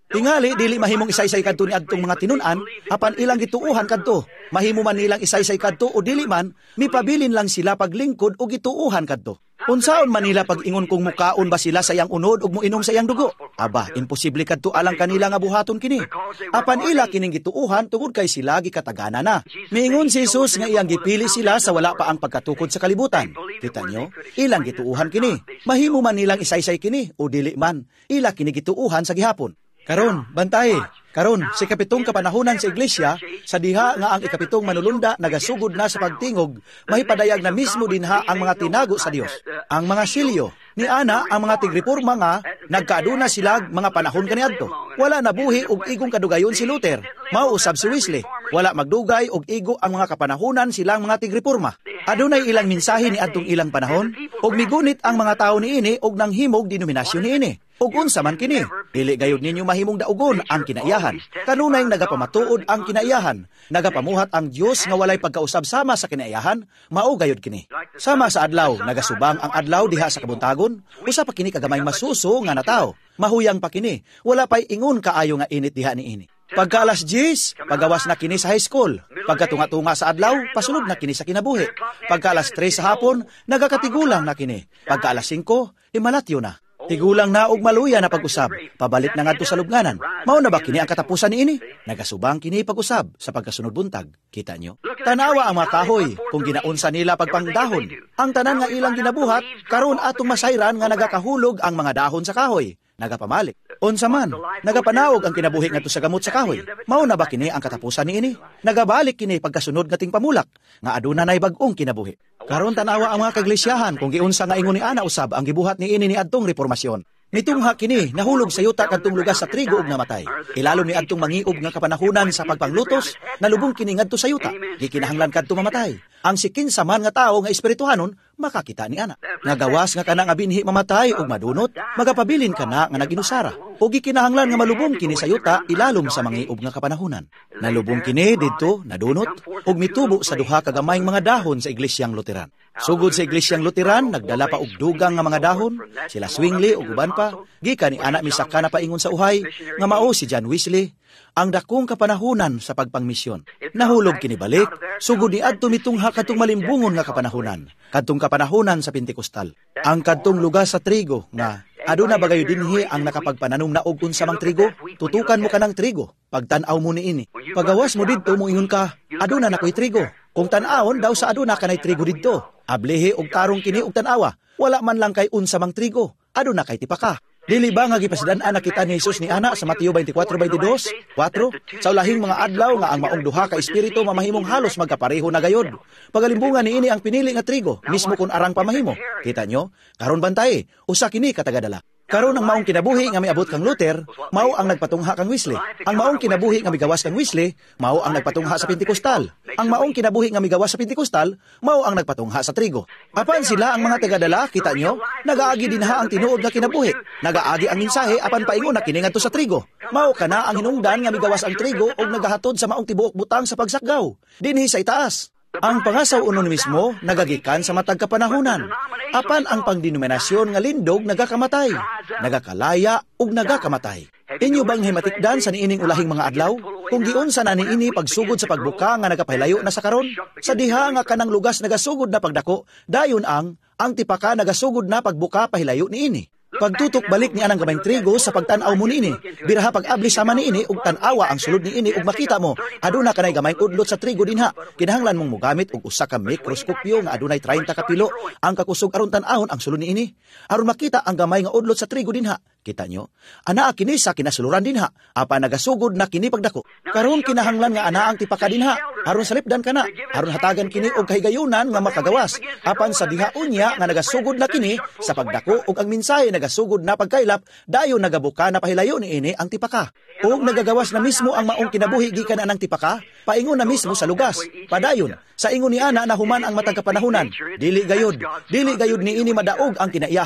Tingali dili mahimong isaysay kadto ni adtong mga tinun-an apan ilang gituuhan kadto. Mahimo man nilang isaysay kadto o dili man, mipabilin lang sila paglingkod o gituuhan kadto. Unsaon man nila pag-ingon kung mukaon ba sila sa iyang unod ug moinom sa iyang dugo? Aba, imposible kadto alang kanila nga buhaton kini. Apan ila kining gituuhan tungod kay sila gikatagana na. Miingon si Jesus nga iyang gipili sila sa wala pa ang pagkatukod sa kalibutan. Kita nyo? Ilang gituuhan kini. Mahimo man nilang isaysay kini o dili man. Ila kini gituuhan sa gihapon. Karon, bantay. Karon, sa ikapitong kapanahunan sa iglesia, sa diha nga ang ikapitong manulunda nagasugod na sa pagtingog, mahipadayag na mismo dinha ang mga tinago sa Dios. Ang mga silyo, ni ana ang mga tigreporma nga, nagkaaduna sila mga panahon kaniadto. Wala nabuhi og igong kadugayon si Luther. Mauusab si Wesley. Wala magdugay og igo ang mga kapanahunan silang mga tigreporma. Adunay ilang mensahe ni adtong ilang panahon, og migunit ang mga tawo niini og nanghimog denominasyon niini. Og unsa man kini, dili gayud ninyo mahimong daugon ang kinaiyahan. Kanunay nagapamatuod ang kinaiyahan. Nagapamuhat ang Dios nga walay pagkausab sama sa kinaiyahan, mao gayud kini. Sama sa adlaw, nagasubang ang adlaw diha sa kabuntagon, usa pa kini kagamay masuso nga natawo. Mahuyang pa kini, wala pa'y ingon kaayo nga init diha niini. Pagka alas diyes, pagawas na kini sa high school. Pagka tunga-tunga sa adlaw, pasunod na kini sa kinabuhi. Pagka alas tres sa hapon, nagakatigulang na kini. Pagka alas singko, imalatyo na. Tigulang na og maluya na pag-usab, pabalik na ngadto sa lubnganan. Mao na ba kini ang katapusan niini? Nagasubang kini pag-usab sa pagkasunod buntag. Kita nyo? Tanawa ang mga kahoy kung ginaunsa nila pagpangdahon. Ang tanan nga ilang ginabuhat, karon atong masayran nga nagakahulog ang mga dahon sa kahoy. Nagapamalik. Unsa man, nagapanaog ang kinabuhi ngadto sa gamot sa kahoy. Mao na ba kini ang katapusan niini? Nagabalik kini pagkasunod ngating pamulak, nga aduna nay bag-ong kinabuhi. Karon tanawa ang mga kaiglesiyahan kung giunsa nga ingon ni ana usab ang gibuhat niini ni adtong reformasyon. Nitungha kini nahulog sa yuta kadtong lugas sa trigo ug namatay. Ilalom ni adtong mangiog nga kapanahunan sa pagpanglutos, nalubong kini ngadto sa yuta. Di kinahanglan kadto mamatay. Ang sikinsa man nga tawo nga espirituhanon makakita ni ana. Nagawas nga kana nga binhi mamatay ug madunot, magapabilin kana nga naginusara. Ug gikinahanglan nga malubong kini sa yuta ilalom sa mangiog nga kapanahunan. Nalubong kini didto nadunot ug mitubo sa duha ka gamayng mga dahon sa Iglesyang Luteran. Sugod sa Iglesyang Luteran, nagdala pa og dugang nga mga dahon, sila Zwingli ug uban pa, gikan ni ana misaka na paingon sa uhay nga mao si John Wesley, ang dakong kapanahunan sa pagpangmisyon. Nahulog kini balik, sugod ni adto mitungha kadtong malimbungon nga kapanahunan, kadtong kapanahunan sa Pentekostal. Ang kadtong lugas sa trigo nga aduna bagayo dinhi ang nakapagpananom na og unsa mang trigo, tutukan mo kanang trigo, pagtan-aw mo niini. Pagawas mo didto moingon ka, aduna na koy trigo. Kung tan-awon daw sa aduna kanay trigo didto. Ablehe og tarong kini og tan-awa, wala man lang kay unsa mang trigo, aduna kay tipaka. Dili ba nga gipasidan-an nakita ni Jesus ni ana sa Mateo twenty-four twenty-two, four? Sa ulahing mga adlaw nga ang maong duha ka espiritu mamahimong halos magkapareho na gayod. Pagalimbungan niini ang pinili nga trigo, mismo kun arang pamahimo. Kita nyo? Karon bantay, usa kini katagadala. Karon ang maong kinabuhi nga miabot kang Luther, mao ang nagpatungha kang Wesley. Ang maong kinabuhi nga migawas kang Wesley, mao ang nagpatungha sa Pentekostal. Ang maong kinabuhi nga migawas sa Pentekostal, mao ang nagpatungha sa trigo. Apan sila ang mga tagadala, kita nyo, nagaagi dinha ang tinuod nga kinabuhi. Nagaagi ang mensahe apan paingon na kini ngadto sa trigo. Mao kana ang hinungdan nga migawas ang trigo og nagahatod sa maong tibuok butang sa pagsakgaw dinhi sa itaas. Ang pangasaw unon mismo nagagikan sa matag kapanahunan. Apan ang pangdenominasyon nga lindog nagakamatay, nagakalaya ug nagakamatay. Inyo bang himatikdan sa niining ulahing mga adlaw? Kung giunsa na niini pagsugod sa pagbuka nga nagapahilayo na sa karon? Sa diha nga kanang lugas nagasugod na pagdako, dayon ang ang tipaka nagasugod na pagbuka pahilayo niini. Pagtutok balik ni anang gamayng trigo sa pagtan-aw mo niini, biraha pag-abli sama niini ug tan-awa ang sulod niini ug makita mo aduna kanay gamayng udlot sa trigo dinha. Kinahanglan mong mogamit og usa ka mikroskopyo nga adunay thirty ka pilo ang kakusog aron tan-awon ang sulod niini aron makita ang gamay nga udlot sa trigo dinha. Kita nyo? Ana kini sa kinasuluran dinha, apa nagasugod na kini pagdako. Karon kinahanglan nga ana ang tipaka dinha, aron salipdan kana, aron hatagan kini og kahigayunan nga makagawas. Apan sa diha unya nga nagasugod na kini sa pagdako ug ang mensahe nagasugod na pagkailap, dayon nagabuka na pahilayo niini ang tipaka. Ug nagagawas na mismo ang maong kinabuhi gikan anang tipaka, paingon na mismo sa lugas. Padayon, sa ingon ni ana na human ang matag kapanahunan. Dili gayud, dili gayud niini madaog ang kinaiyahan.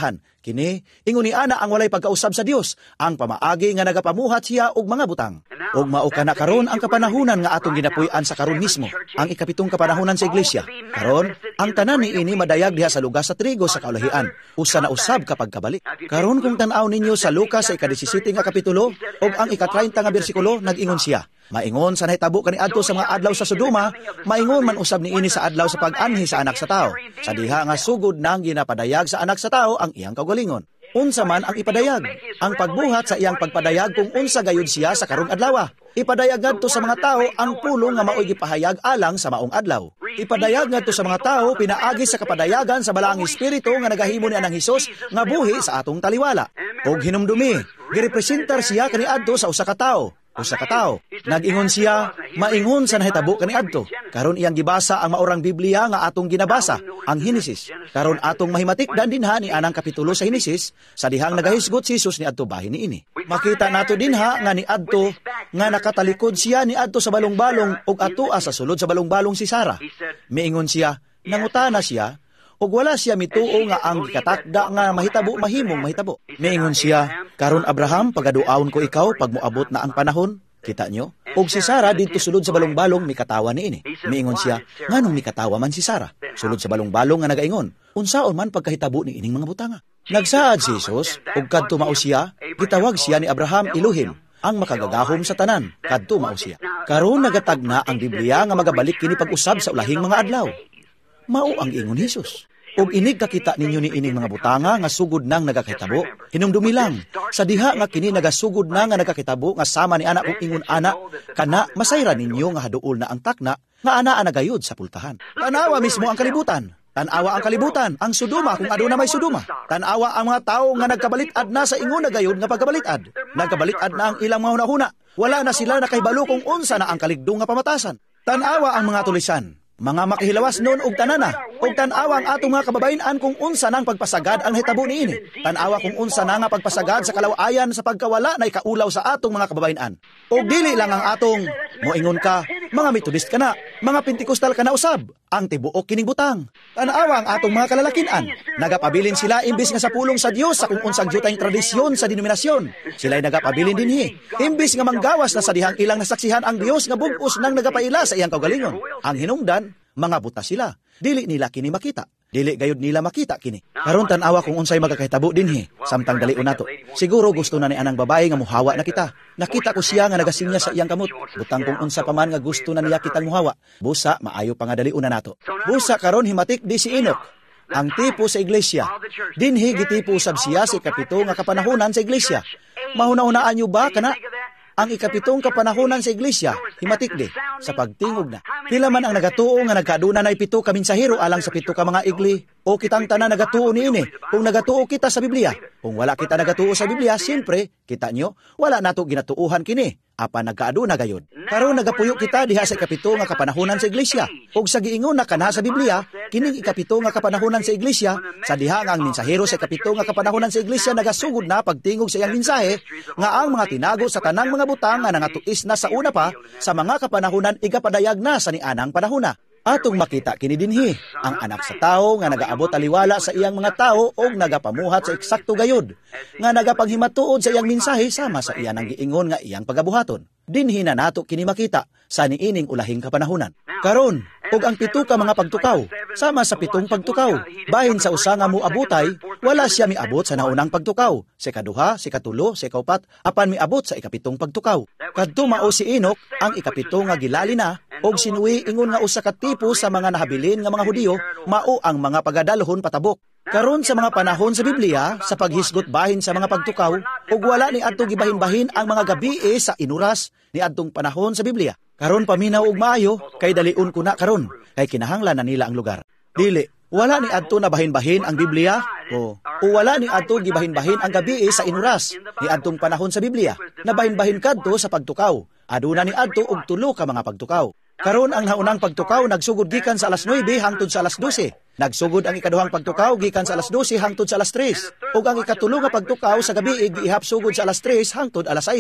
Kini, ingon ni ana ang walay pagkausab sa Dios, ang pamaagi nga nagapamuhat siya og mga butang. Og mao kana karon ang kapanahunan nga atong ginapuy-an sa karon mismo, ang ikapitong kapanahunan sa iglesia. Karon, ang tanan ni ini madayag diha sa lugar sa trigo sa kaulahian, usa na usab kapag kabalik. Karon kung tan-aw ninyo sa Lucas sa ika-disisiete nga kapitulo og ang ika-treinta nga bersikulo, nag-ingon siya, maingon sa nahitabo kaniadto sa mga adlaw sa Sodoma, maingon man usab niini sa adlaw sa pag-anhi sa anak sa tao. Sa diha nga sugod nang ginapadayag sa anak sa tao ang iyang kaugalingon. Unsa man ang ipadayag? Ang pagbuhat sa iyang pagpadayag kung unsa gayud siya sa karong adlaw. Ipadayag ngadto sa mga tao ang pulong nga mao'y gipahayag alang sa maong adlaw. Ipadayag ngadto sa mga tao pinaagi sa kapadayagan sa balaang espiritu nga nagahimo ni anang Hesus nga buhi sa atong taliwala. Og hinumdumi, girepresentar siya kaniadto sa usa ka tawo. Usa ka tawo. Nag-ingon siya, maingon sa nahitabo kaniadto. Karon iyang gibasa ang maorang Biblia nga atong ginabasa, ang Henesis. Karon atong mahimatikdan dinha ni anang kapitulo sa Henesis, sa dihang nagahisgot si Jesus ni adto bahin niini. Makita nato dinha nga ni adto nga nakatalikod siya ni adto sa balong-balong ug atua sa sulod sa balong-balong si Sara. Miingon siya, nangutana siya, ug wala siya mituo nga ang gikatakda nga mahitabo mahimong mahitabo. Miingon siya, karon Abraham, pagaduawon ko ikaw pag moabot na ang panahon. Kita nyo? Og si Sara dito sulod sa balong-balong mikatawa niini. Miingon siya, nganong mikatawa man si Sara? Sulod sa balong-balong nga nagaingon, unsaon man pagkahitabo ni ining mga butanga. Nagsaad si Jesus, ug kadto mao siya, gitawag siya ni Abraham Elohim, ang makagagahom sa tanan, kadto mao siya. Karon nagatagna ang Biblia nga magabalik kini pag-usab sa ulahing mga adlaw. Mao ang ingon ni Jesus. Og inig kakita ninyo ni ining mga butanga nga sugod nang nagakahitabo, hinumdumi lang. Sa diha nga kini nagasugod na nga nagakahitabo nga sama ni anak ug ingon ana, kana masayra ninyo nga haduol na ang takna nga ana anagayod sa pultahan. Tanawa mismo ang kalibutan. Tanawa ang kalibutan, ang Sodoma kung aduna may Sodoma. Tanawa ang mga tawo nga nagkabalitad na sa ingon nagayod nga pagkabalitad. Nagkabalitad na ang ilang mga hunahuna. Wala na sila nakahibalo kung unsa na ang kaligdong nga pamatasan. Tanawa ang mga tulisan, mga makihilawas noon og tanana, og tanawa ang atong mga kababayan kung unsa nang pagpasagad ang hitabo niini. Tanawa kung unsa na nga pagpasagad sa kalawayan sa pagkawala na ikaulaw sa atong mga kababayan. Og dili lang ang atong moingon ka, mga Methodist ka na, mga Pentecostal ka na usab, ang tibuok kining butang. Tanawa ang atong mga kalalakinan, nagapabilin sila imbis nga sa pulong sa Dios sa kung unsang jutay tradisyon sa denominasyon. Sila'y nagapabilin dinhi, imbis nga manggawas na sa dihang ilang nasaksihan ang Dios nga bug-os nang nagapaila sa iyang kaugalingon. Ang hinungdan, mga buta sila. Dili nila kini makita. Dili gayud nila makita kini. Karon tan-awa kung unsay magakahitabo dinhi, samtang dalion nato. Siguro gusto na ni anang babae nga muhawa na kita. Nakita ko siya nga nagasinya sa iyang kamot. Butang kung unsa pa man nga gusto na niya kitang muhawa. Busa maayo pa nga dalion na nato. Busa karon himatik di si Enoch, ang tipo sa iglesia. Dinhi gitipo usab siya sa ikapito nga kapanahonan sa iglesia. Mahuna-hunaan niyo ba kana? Ang ikapitong kapanahonan sa iglesia, himatik di, sa pagtingog na. Pila man ang nagatuo nga nagkaduna na ipito ka minsahero alang sa pito ka mga igli, o kitang tanan nagatuo niini, kung nagatuo kita sa Biblia. Kung wala kita nagatuo sa Biblia, siyempre, kita nyo, wala nato ginatuuhan kini. Apa nagkaaduna gayod. Karon nagapuyo kita diha sa ikapito nga kapanahonan sa iglesia. Og sa giingon na kana sa Biblia, kining ikapito nga kapanahonan sa iglesia, sa diha nga ang mensahero sa ikapito nga kapanahonan sa iglesia nagasugod na pagtingog sa iyang mensahe nga ang mga tinago sa tanang mga butang nga nangatuis na sa una pa sa mga kapanahonan igapadayag na sa nianang panahona. Atong makita kini dinhi ang anak sa tao nga nagaabot aliwala sa iyang mga tao og nagapamuhat sa eksakto gayud nga nagapanghimatuod sa iyang mensahe sama sa iyan ang giingon nga iyang pagabuhaton. Dinhi na nato kini makita sa niining ulahing kapanahunan. Karon og ang pito ka mga pagtukaw sama sa pitong pagtukaw bahin sa usa nga moabutay wala siya miabot sa naunang pagtukaw, sa ikaduha, sa ikatulo, sa ikaupat apan miabot sa ikapitong pagtukaw. Kadto mao si Enoch ang ikapito nga gilali na og sinuwi ingon nga usa ka tipo sa mga nahabilin nga mga Hudiyo mao ang mga pagadalhon patabok. Karon sa mga panahon sa Biblia sa paghisgot bahin sa mga pagtukaw ug wala ni adto gibahin-bahin ang mga gabi sa inuras ni adtong panahon sa Biblia. Karon paminaw og maayo kay daliun ko na karon kay kinahanglan na nila ang lugar. Dili wala ni adto na bahin-bahin ang Biblia o o wala ni adto gibahin-bahin ang gabi sa inuras ni adtong panahon sa Biblia. Nabahin-bahin kadto sa pagtukaw. Aduna ni adto og tulo ka mga pagtukaw. Karon ang naunang pagtukaw nagsugod gikan sa alas nuwebe hangtod sa alas dose. Nagsugod ang ikaduhang pagtukaw gikan sa alas dose hangtod sa alas tres. Ug ang ikatulo nga pagtukaw sa gabi giihap sugod sa alas tres hangtod alas sais.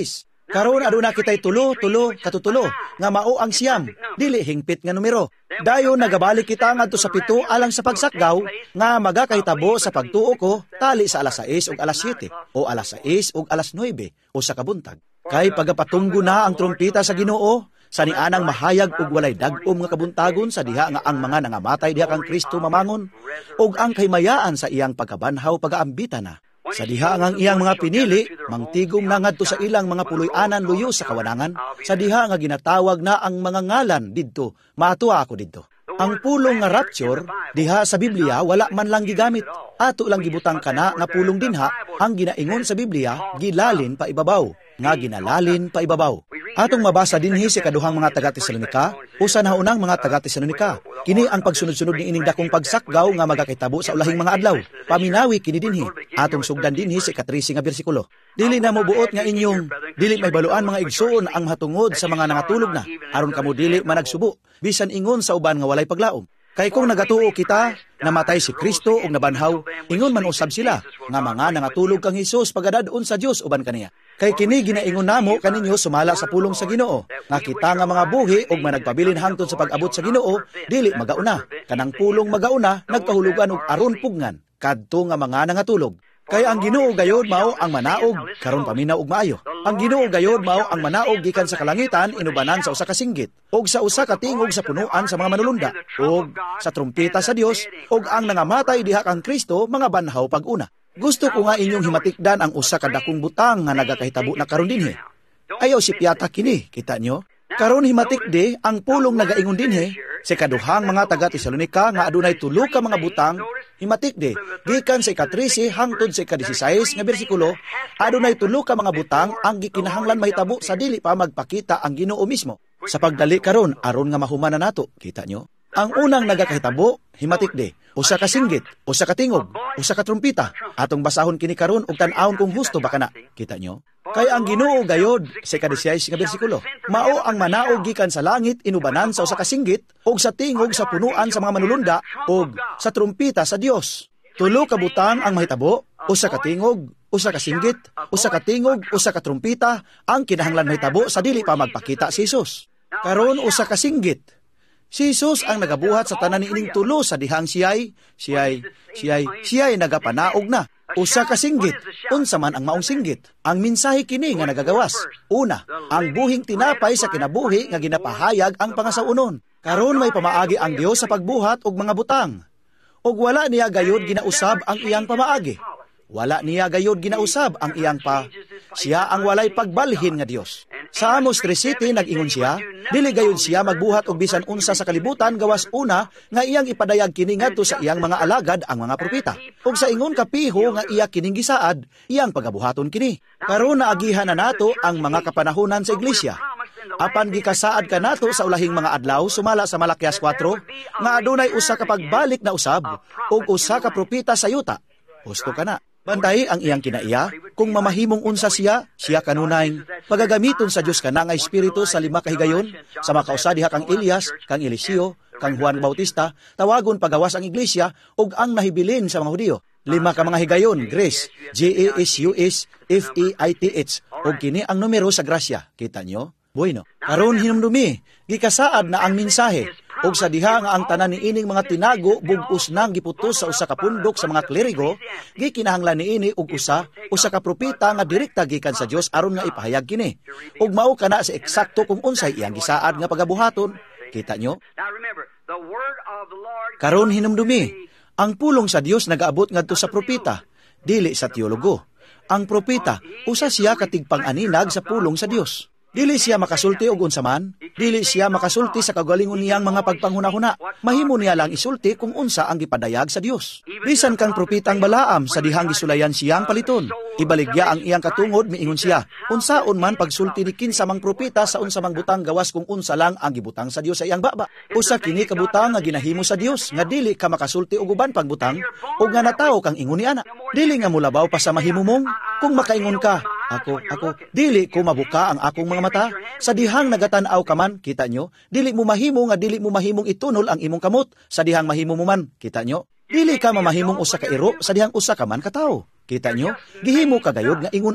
Karon aduna kitay tulo, tulo, katutulo, nga mao ang siyam, dili hingpit nga numero. Dayon nagabalik kita ngadto sa pito alang sa pagsakgaw, nga magakahitabo sa pagtuo ko, tali sa alas sais ug alas siyete, o alas sais ug alas nuwebe, o sa kabuntag. Kay pagapatunggo na ang trumpita sa Ginoo, sa nianang mahayag ug walay dag-om nga kabuntagon sa diha nga ang mga nangamatay diha kang Kristo mamangon, ug ang kaymayaan sa iyang pagkabanhaw pagaambita na. Sa diha ang iyang mga pinili, mangtigom na ngadto sa ilang mga puloy-anan luyo sa kawanangan, sa diha nga ginatawag na ang mga ngalan didto, maatuwa ako didto. Ang pulong nga rapture, diha sa Biblia, wala man lang gigamit. Ato lang gibutang kana nga pulong dinha, ang ginaingon sa Biblia, gilalin pa ibabaw, nga ginalalin pa ibabaw. Atong mabasa dinhi sa kaduhang mga taga-Tesalonika, usa na unang mga taga-Tesalonika. Kini ang pagsunod-sunod ni ining dakong pagsakgaw nga magakitabo sa ulahing mga adlaw. Paminawi kini dinhi. Atong sugdan dinhi sa ikatrisi nga bersikulo. Dili na mo buot nga inyong dili may baluan mga igsoon ang hatungod sa mga nangatulog na, aron kamo dili managsubo, bisan ingon sa uban nga walay paglaom. Kay kung nagatuo kita, namatay si Kristo ug nabanhaw, ingon man usab sila, nga mga nangatulog kang Hesus pagadadon sa Dios uban kaniya. Kay kini ginaingon namo kaninyo sumala sa pulong sa Ginoo, nga kita nga mga buhi ug managpabilin hangtod sa pag-abot sa Ginoo, dili magauna. Kanang pulong magauna, nagpahulugan og aron pugngan, kadto nga mga nangatulog. Kay ang Ginoo gayod mao ang manaog karon paminaw ug maayo. Ang Ginoo gayod mao ang manaog gikan sa kalangitan inubanan sa usa ka singgit, ug sa usa ka tingog sa punuan sa mga manulunda, ug sa trumpeta sa Dios, ug ang nangamatay diha kang Kristo mga banhaw pag-una. Gusto ko nga inyong himatikdan ang usa ka dakong butang nga nagakahitabo na karon dinhi. Ayaw si piyata kini, kita nyo? Karon himatikde ang pulong nagaingon dinhi sa kaduhang mga taga-Tesalonika nga adunay tulo ka mga butang, himatikde gikan sa ikatrisi hangtod sa ikadisisayis nga bersikulo, adunay tulo ka mga butang ang gikinahanglan mahitabo sa dili pa magpakita ang Ginoo mismo. Sa pagdali karon aron nga mahuman na nato, kita nyo? Ang unang nagakahitabo, himatikde, usa ka singgit, usa ka tingog, usa ka trumpita. Atong basahon kini karon ug tan-awon kung husto ba kana, kita nyo? Kay ang Ginoo gayod sa ikadisiyais nga bersikulo, mao ang manaog gikan sa langit inubanan sa usa ka singgit ug sa tingog sa punuan sa mga manulunda ug sa trumpita sa Dios. Tulo ka butang ang mahitabo, usa ka tingog, usa ka singgit, usa ka tingog, usa ka trumpita ang kinahanglan mahitabo sa dili pa magpakita si Hesus. Karon usa ka singgit. Si Jesus ang nagabuhat sa tanan niining tulo sa dihang siyay, siyay, siyay, siyay nagapanaog na. Usa ka singgit, unsa man ang maong singgit. Ang mensahe kini nga nagagawas. Una, ang buhing tinapay sa kinabuhi nga ginapahayag ang pangasaunon. Karon may pamaagi ang Dios sa pagbuhat og mga butang. Og wala niya gayod ginausab ang iyang pamaagi. Wala niya gayod ginausab ang iyang pa. Siya ang walay pagbalhin nga Dios. Sa Amos three city nag-ingon siya, dili gayud siya magbuhat og bisan unsa sa kalibutan gawas una nga iyang ipadayag kini ngadto sa iyang mga alagad ang mga propeta. Ug sa ingon kapiho nga iya kining gisaad, iyang pagabuhaton kini. Karon naagihan na nato ang mga kapanahunan sa iglesia. Apan gikasaad ka nato sa ulahing mga adlaw sumala sa Malakias four nga adunay usa ka pagbalik na usab ug usa ka propeta sa yuta. Husto ka na. Bantay ang iyang kinaiya, kung mamahimong unsa siya, siya kanunay, pagagamiton sa Diyos ka na nga espiritu sa lima kahigayon, sa makausa diha kang Elias, kang Eliseo, kang Juan Bautista, tawagon pagawas ang iglesia, ug ang nahibilin sa mga Hudiyo. Lima ka mga higayon, Grace, G A S U S F E I T H, ug kini ang numero sa grasya. Kita nyo? Bueno, karon hinumdumi, gikasaad na ang mensahe, ug sa diha nga ang tanan niining mga tinago bug-os nang giputos sa usa ka pundok sa mga klerigo, gikinahanglan niini og usa usa ka propeta nga direkta gikan sa Dios aron nga ipahayag kini. Ug mao kana sa eksakto kung unsay iyang gisaad nga pagabuhaton. Kita nyo? Karon hinumdumi, ang pulong sa Dios nagaabot ngadto sa propeta, dili sa teologo. Ang propeta usa siya katigpang aninag sa pulong sa Dios. Dili siya makasulti og unsa man, dili siya makasulti sa kagalingon niyang mga pagpanghuna-huna. Mahimo niya lang isulti kung unsa ang gipadayag sa Dios. Bisan kang propetang Balaam sa dihang gisulayan siyang paliton, ibaligya ang iyang katungod miingon siya. Unsaon man pagsulti ni kinsa mang propeta sa unsa mang butang gawas kung unsa lang ang gibutang sa Dios sa iyang baba. Usa kini ka butang nga ginahimo sa Dios nga dili ka makasulti og uban pang butang ug nga natawo kang ingon ni ana. Dili nga mulabaw pa sa mahimumong kung makaingon ka. Ako, ako, dili ko mabuka ang akong mga mata. Sa dihang nagatan-aw ka man, kita nyo, dili mo mahimo nga dili mo mahimong itunol ang imong kamot. Sa dihang mahimo mo man, kita nyo. Dili ka mamahimong usa ka iro, sa dihang usa ka man katao. Kita nyo, gihimo ka gayod nga ingon ana.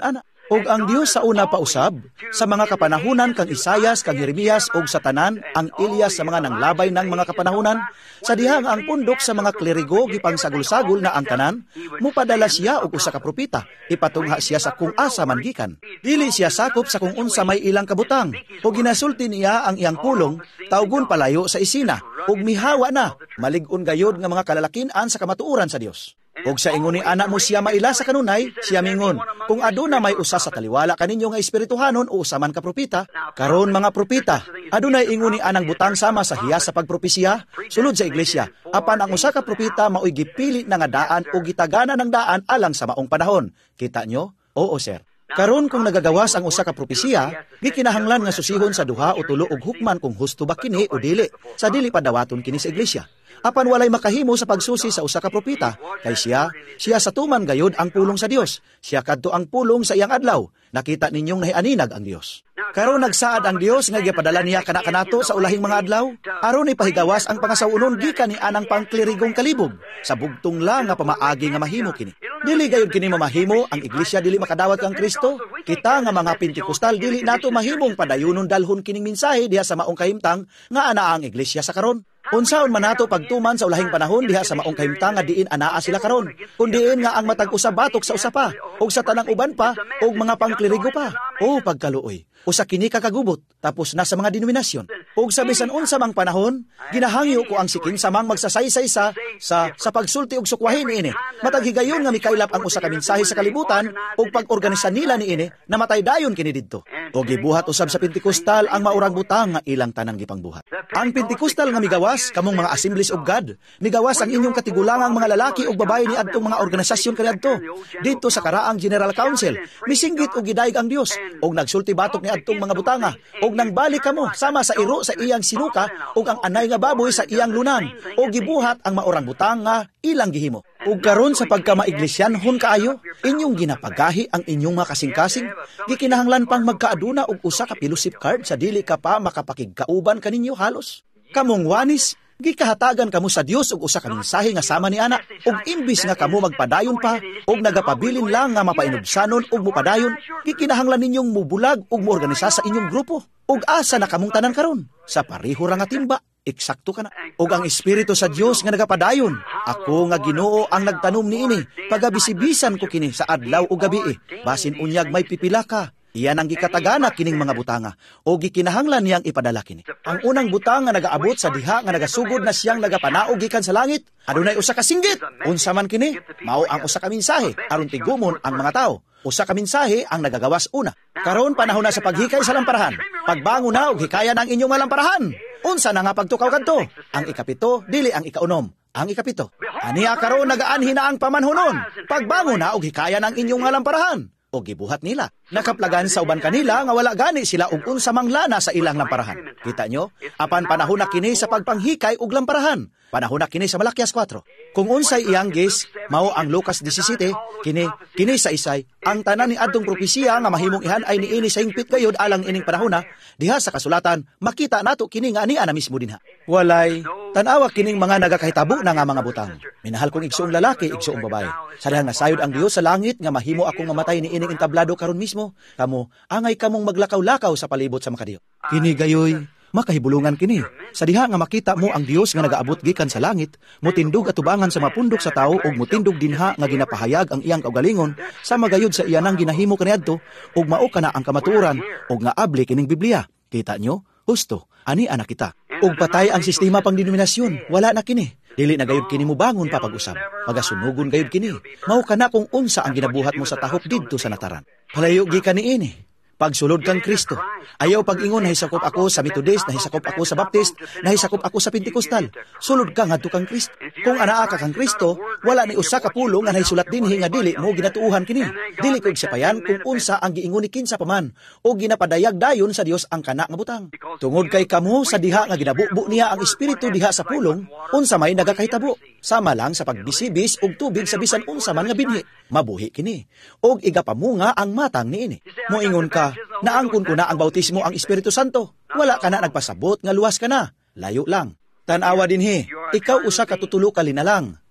Og ang Dios sa una pa usab, sa mga kapanahunan kang Isayas, kang Jeremias, og sa tanan, ang Elias sa mga nanglabay ng mga kapanahunan, sa diha nga ang pundok sa mga klerigo gipang sagol-sagol na ang tanan, mupadala siya og usa ka propeta, ipatungha siya sa kung asa man gikan. Dili siya sakop sa kung unsa may ilang kabutang, og ginasulti niya ang iyang pulong, tawgon palayo sa isina, og mihawa na, malig-on gayod nga mga kalalakin-an sa kamatuoran sa Dios. Og sa ingon ni anak mo siya maila sa kanunay, siya mingon, kung aduna may usa sa taliwala kaninyo nga espirituhanon o usa man ka propeta, karon mga propeta, adunay ingon ni anang butang sama sa hiyas sa pagpropesiya, sulod sa iglesia, apan ang usa ka propeta mao'y gipili na nga daan o gitagana ng daan alang sa maong panahon. Kita nyo? Oo, sir. Karon kung nagagawas ang usa ka propesiya, gikinahanglan nga susihon sa duha o tulo og hukman kung husto ba kini o dili, sa dili padawaton kini sa iglesia. Apan walay makahimo sa pagsusi sa usa ka propeta, kay siya, siya sa tuman gayod ang pulong sa Dios. Siya kadto ang pulong sa iyang adlaw. Nakita ninyong nahianinag ang Dios. Karon nagsaad ang Dios nga gipadala niya kana kanato sa ulahing mga adlaw, aron ipahigawas ang pangasawunon gikan ni anang pangklirigong kalibog sa bugtong lang nga pamaagi nga mahimo kini. Dili gayud kini mamahimo ang iglesia dili makadawat kang Kristo. Kita nga mga Pentekostal dili nato mahimong padayunon dalhon kining mensahe diha sa maong kahimtang nga anaa ang iglesia sa karon. Unsaon man nato pagtuman sa ulahing panahon diha sa maong kahimtang nga diin anaa sila karon, kun diin nga ang matag usa batok sa usa pa, og sa tanang uban pa, og mga pangklerigo pa. O pagkaluoy, usa kini kakagubot, tapos na sa mga denominasyon. Og sa bisan unsa mang panahon, ginahangyo ko ang sikin samang magsasaysay sa sa sa pagsulti og sukwahin niini. Matag higayon nga mikaylap ang usa ka mensahe sa kalibutan og pag-organisa nila niini, namatay dayon kini didto. Og gibuhat usab sa Pentekostal ang maurang butang nga ilang tanang gipangbuhat. Ang Pentekostal nga migawas kamong mga Assemblies of God, migawas ang inyong katigulangang mga lalaki o babae ni adtong mga organisasyon kaniadto. Dito sa karaang General Council, misinggit og gidayeg ang Dios, og nagsulti batok ni adtong mga butanga, og nangbalik kamo sama sa iro sa iyang sinuka, og ang anay nga baboy sa iyang lunan, og gibuhat ang maurang butanga ilang gihimo. Ug karon sa pagkamaiglesianhon kaayo, inyong ginapagahi ang inyong mga kasing-kasing, gikinahanglan pang magkaaduna og usa ka fellowship card sa dili ka pa makapakigkauban kaninyo halos. Kamong wanis, gikahatagan kamo sa Dios og usa ka mensahe nga sama ni ana, ug imbis nga kamo magpadayon pa og nagapabilin lang nga mapainubsanon og mopadayon, gikinahanglan ninyong mubulag ug moorganisa sa inyong grupo. Ug asa na kamong tanan karon? Sa pareho ra nga timba. Eksakto ka na. Og ang Espiritu sa Dios nga nagapadayon, ako nga Ginoo ang nagtanom niini, pagabisibisan ko kini sa adlaw o gabi, basin unyag may pipila ka. Iyan ang gikatagana kining mga butanga, o gikinahanglan niyang ipadala kini. Ang unang butang nga nagaabot sa diha nga nagasugod na siyang nagapanaog gikan sa langit, adunay usa ka singgit. Unsa man kini? Mao ang usa ka mensahe aron tigumon ang mga tao. Usa ka mensahe ang nagagawas una. Karon panahon na sa paghikay sa lamparahan. Pagbangon na og hikayan ang inyong mga lamparahan. Unsa na nga pagtukaw kadto? Ang ikapito dili ang ikaunom. Ang ikapito. Aniya karon nagaanhi na ang pamanhunon. Pagbangon na og hikayan ang inyong mga lamparahan. O gibuhat nila. Nakaplagan sa uban kanila nga wala gani sila og unsa mang lana sa ilang lamparahan. Kita nyo? Apan panahon na kini sa pagpanghikay og lamparahan. Panahon na kini sa Malakias four. Kung unsay iyang gis, mao ang Lucas seventeen, kini kini sa isay, ang tanan ni adtong propesiya nga mahimong ihan ay niini sa hingpit gayud alang ining panahon na, diha sa kasulatan, makita nato kini nga ania na mismo dinha. Walay tan-awa kining mga nagakahitabo na nga mga butang. Minahal kong igsuong lalaki, igsuong babae. Sarihang nasayod ang Dios sa langit nga mahimo akong mamatay ni ining entablado karon mismo. Kamo, angay kamong maglakaw-lakaw sa palibot sa makadiyo. Kini gayoy, makahibulungan kini. Sa diha nga makita mo ang Dios nga nagaabot gikan sa langit, mutindog atubangan sa mapundok sa tao ug mutindog dinha nga ginapahayag ang iyang kaugalingon sa magayod sa iyanang ginahimo kaniadto ug mao kana ang kamatuoran ug nga abli kining Biblia. Kita nyo? Husto, ani anak kita. Ug patay ang sistema pang denominasyon, wala na kini. Dili na gayud kini mo bangon papag-usab. Pagasunugon gayud kini. Mao kana kung unsa ang ginabuhat mo sa tahop didto sa nataran. Palayo gikan niini. Pagsulod kang Kristo. Ayaw pag-ingon, nahisakop ako sa Methodist, nahisakop ako sa Baptist, nahisakop ako sa Pentekostal. Sulod ka ngadto kang Kristo. Kung anaa ka kang Kristo, wala ni usa ka pulong nga nahisulat dinhi nga dili mo ginatuuhan kini. Dili kog sipayan kung unsa ang giingon ni kinsa paman o ginapadayag dayon sa Dios ang kana nga butang. Tungod kay kamo sa diha nga ginabubo niya ang espiritu diha sa pulong, unsa may nagakahitabo. Sama lang sa pagbisibis og tubig sa bisan unsa man nga binhi. Mabuhi kini. Og igapamunga ang matang niini. Moingon ka, naangkon ko na ang bautismo ang Espiritu Santo. Wala ka na nagpasabot nga luwas ka na. Layo lang. Tanawa dinhi, ikaw usa ka tutulo ka linalang.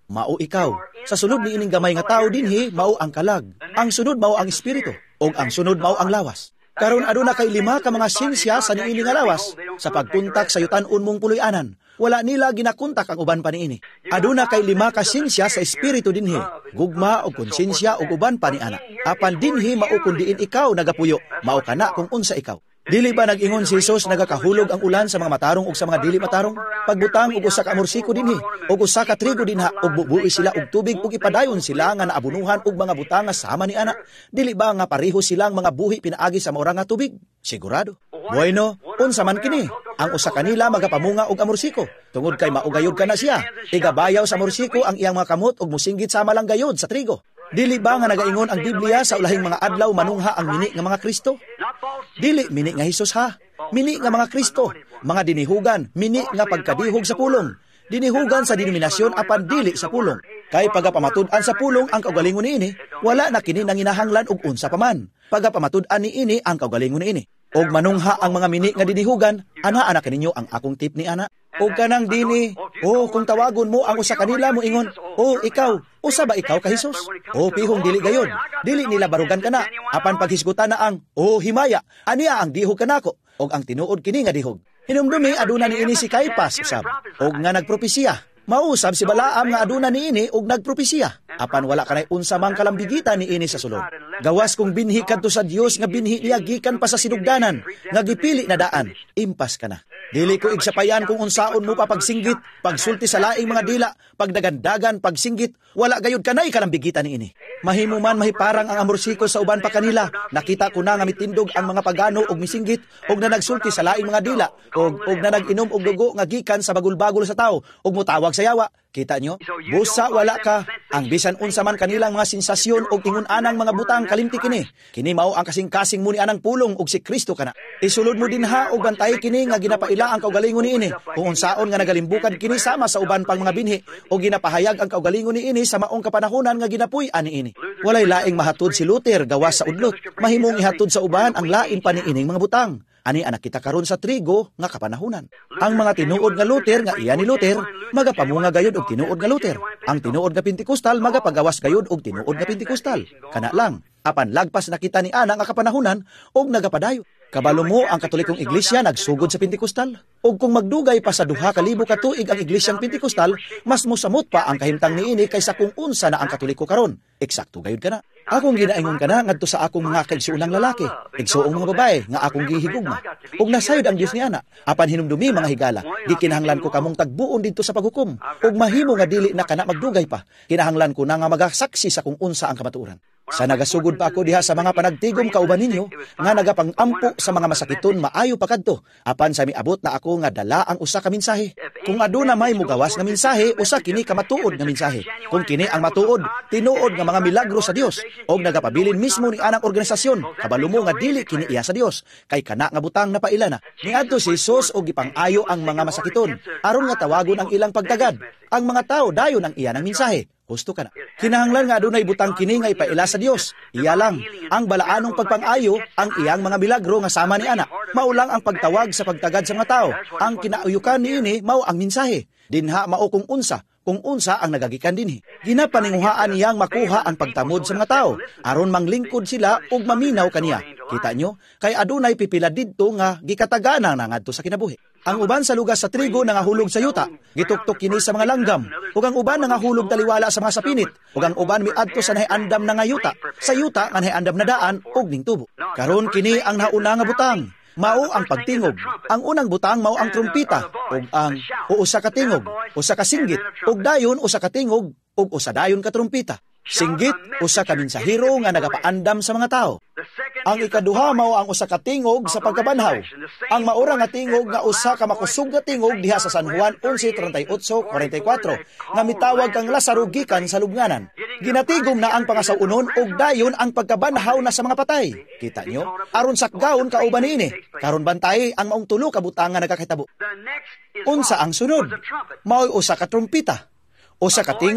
mao ikaw. Sa sunod ni ining gamay nga tao dinhi, mao ang kalag. Ang sunod mao ang espiritu, ug ang sunod mao ang lawas. Karon aduna kay lima ka mga sinsya sa niini nga lawas sa pagkuntak sa yutan-on mong puloy-anan. Wala nila ginakuntak ang uban pa niini. Aduna kay lima ka sinsya sa espiritu dinhi, gugma o konsensya ug uban pa ni ana. Apan dinhi mao kun diin ikaw nagapuyo, mao kana kung unsa ikaw. Dili ba nag-ingon si Jesus nagakahulog ang ulan sa mga matarong ug sa mga dili matarong? Pagbutang og usa ka amorsiko dinhi, ug usa ka trigo dinha, ug bubuhi sila og tubig ug ipadayon sila nga naabunuhan og mga butang nga sama ni ana. Dili ba nga pareho silang mga buhi pinaagi sa maura nga tubig? Sigurado. Bueno, unsa man kini? Ang usa kanila magapamunga og amorsiko. Tungod kay maugayod ka na siya. Igabayaw sa amorsiko ang iyang mga kamot ug musinggit sama lang gayod sa trigo. Dili ba nga nagaingon ang Biblia sa ulahing mga adlaw manungha ang mini nga mga Kristo? Dili mini nga Hesus ha. Mini nga mga Kristo, mga dinihugan, mini nga pagkadihog sa pulong. Dinihugan sa denominasyon apan dili sa pulong. Kay pagapamatud-an sa pulong ang kaugalingon niini, wala na kini nanginahanglan og unsa pa man. Pagapamatud-an niini ang kaugalingon niini. Og manungha ang mga mini nga dinihugan, ana ana kaninyo ang akong tip ni ana. Og kanang dini, oh kung tawagon mo ang usa kanila mo ingon, oh ikaw, usa ba ikaw ka Hesus? Oh pihong dili gayod, dili nila barugan kana. Apan paghisgutan na ang, oh himaya, aniya ang dihog kanako, og ang tinuod kini nga dihog. Hinumdumi aduna niini si Caiphas usab, og nga nagpropesiya. Mausab si Balaam nga aduna niini og nagpropesiya. Apan wala kanay unsa mang kalambigitan niini sa sulod. Gawas kung binhi kadto sa Dios nga binhi niya gikan pa sa sinugdanan, nga gipili na daan, impas ka na. Dili ko igsapayan kung unsaon mo pa pagsinggit, pagsulti sa laing mga dila, pagdagandagan, pagsinggit, wala gayud kanay kalambigitan niini. Mahimo man mahiparang ang amorsiko sa uban pa kanila, nakita ko na nga mitindog ang mga pagano og misinggit, og na nagsulti sa laing mga dila, og, og na nag-inom og dugo nga gikan sa bagul-bagul sa tao, og mutawag sa yawa. Kita nyo? Busa wala ka. Ang bisan unsa man kanilang mga sensasyon og ingon anang mga butang kalimti kini. Kini mao ang kasing-kasing mo ni anang pulong og si Kristo kana. Isulod mo dinha og bantay kini nga ginapaila ang kaugalingon niini. Kung unsaon nga nagalimbukan kini sama sa uban pang mga binhi og ginapahayag ang kaugalingon niini sa maong kapanahonan nga ginapuy-an niini. Walay laing mahatod si Luther gawas sa udlot. Mahimong ihatod sa uban ang lain pa niining mga butang. Ani anak kita karon sa trigo nga kapanahunan. Ang mga tinuod nga Luther nga iya ni Luther, magapamunga gayud og tinuod nga Luther. Ang tinuod nga Pentekostal magapagawas gayud og tinuod nga Pentekostal. Kana lang, apan lagpas nakita ni ana nga kapanahunan og nagapadayo. Kabalo mo ang Katolikong Iglesia nagsugod sa Pentekostal. Og kung magdugay pa sa duha ka libo ka tuig ang Iglesyang Pentekostal, mas mosamot pa ang kahimtang niini kaysa kung unsa na ang Katoliko karon. Eksakto gayud kana. Akong ginaingon kana ngadto sa akong mga kaigsuonang lalaki, igsuong mga babae nga akong gihigugma. Og nasayod ang Dios ni ana. Apan hinumdumi mga higala, di kinahanglan ko kamong tagbuon didto sa paghukom. Og mahimo nga dili na kana magdugay pa. Kinahanglan ko na nga magasaksi sa kung unsa ang kamatuoran. Sa nagasugod pa ako diha sa mga panagtigom kauban ninyo, nga nagapangampo sa mga masakiton maayo pa kadto. Apan sa miabot na ako nga dala ang usa ka mensahe. Kung aduna may mugawas nga mensahe, usa kini ka matuod nga mensahe. Kung kini ang matuod, tinuod nga mga milagro sa Dios, og nagapabilin mismo ni anang organisasyon, kabalo mo nga dili kini iya sa Dios, kay kana nga butang na paila na. Niadto si Jesus og gipang-ayo ang mga masakiton, aron nga tawagon ang ilang pagtagad. Ang mga tao dayon ang iya ng mensahe. Husto ka na. Kinahanglan nga adunay butang kini nga ipaila sa Dios. Iya lang, ang balaanong pagpang-ayo, ang iyang mga milagro nga sama ni ana. Mao lang ang pagtawag sa pagtagad sa mga tao. Ang kinauyukan niini mao ang mensahe. Dinha mao kung unsa, kung unsa ang nagagikan dinhi. Ginapaninguhaan niyang makuha ang pagtamod sa mga tao, aron manglingkod sila ug maminaw kaniya. Kita nyo? Kay adunay pipila didto nga gikatagana na ngadto sa kinabuhi. Ang uban sa lugas sa trigo nangahulog sa yuta, gituktok kini sa mga langgam, ug ang uban nangahulog taliwala sa mga sapinit, ug ang uban miadto sa nahiandam na nga yuta, sa yuta nga nahiandam na daan ug ning tubo. Karon kini ang nauna nga butang, mao ang pagtingog. Ang unang butang mao ang trumpita, ug ang usa ka tingog, usa ka singgit, ug dayon usa ka tingog, ug usa dayon ka trumpita. Singgit, usa ka mensahero nga nagapaandam sa mga tao. Ang ikaduha mao ang usa ka tingog sa pagkabanhaw. Ang maura nga tingog nga usa ka makusog nga tingog diha sa San Juan eleven thirty-eight forty-four nga mitawag kang Lazaro gikan sa lubnganan. Ginatigom na ang pangasawunon ug dayon ang pagkabanhaw na sa mga patay. Kita nyo? Aron sakgawon kauban niini. Karon bantay ang maong tulo ka butang nga nagakahitabo. Unsa ang sunod? Mao usa ka trumpita, usa ka tingog,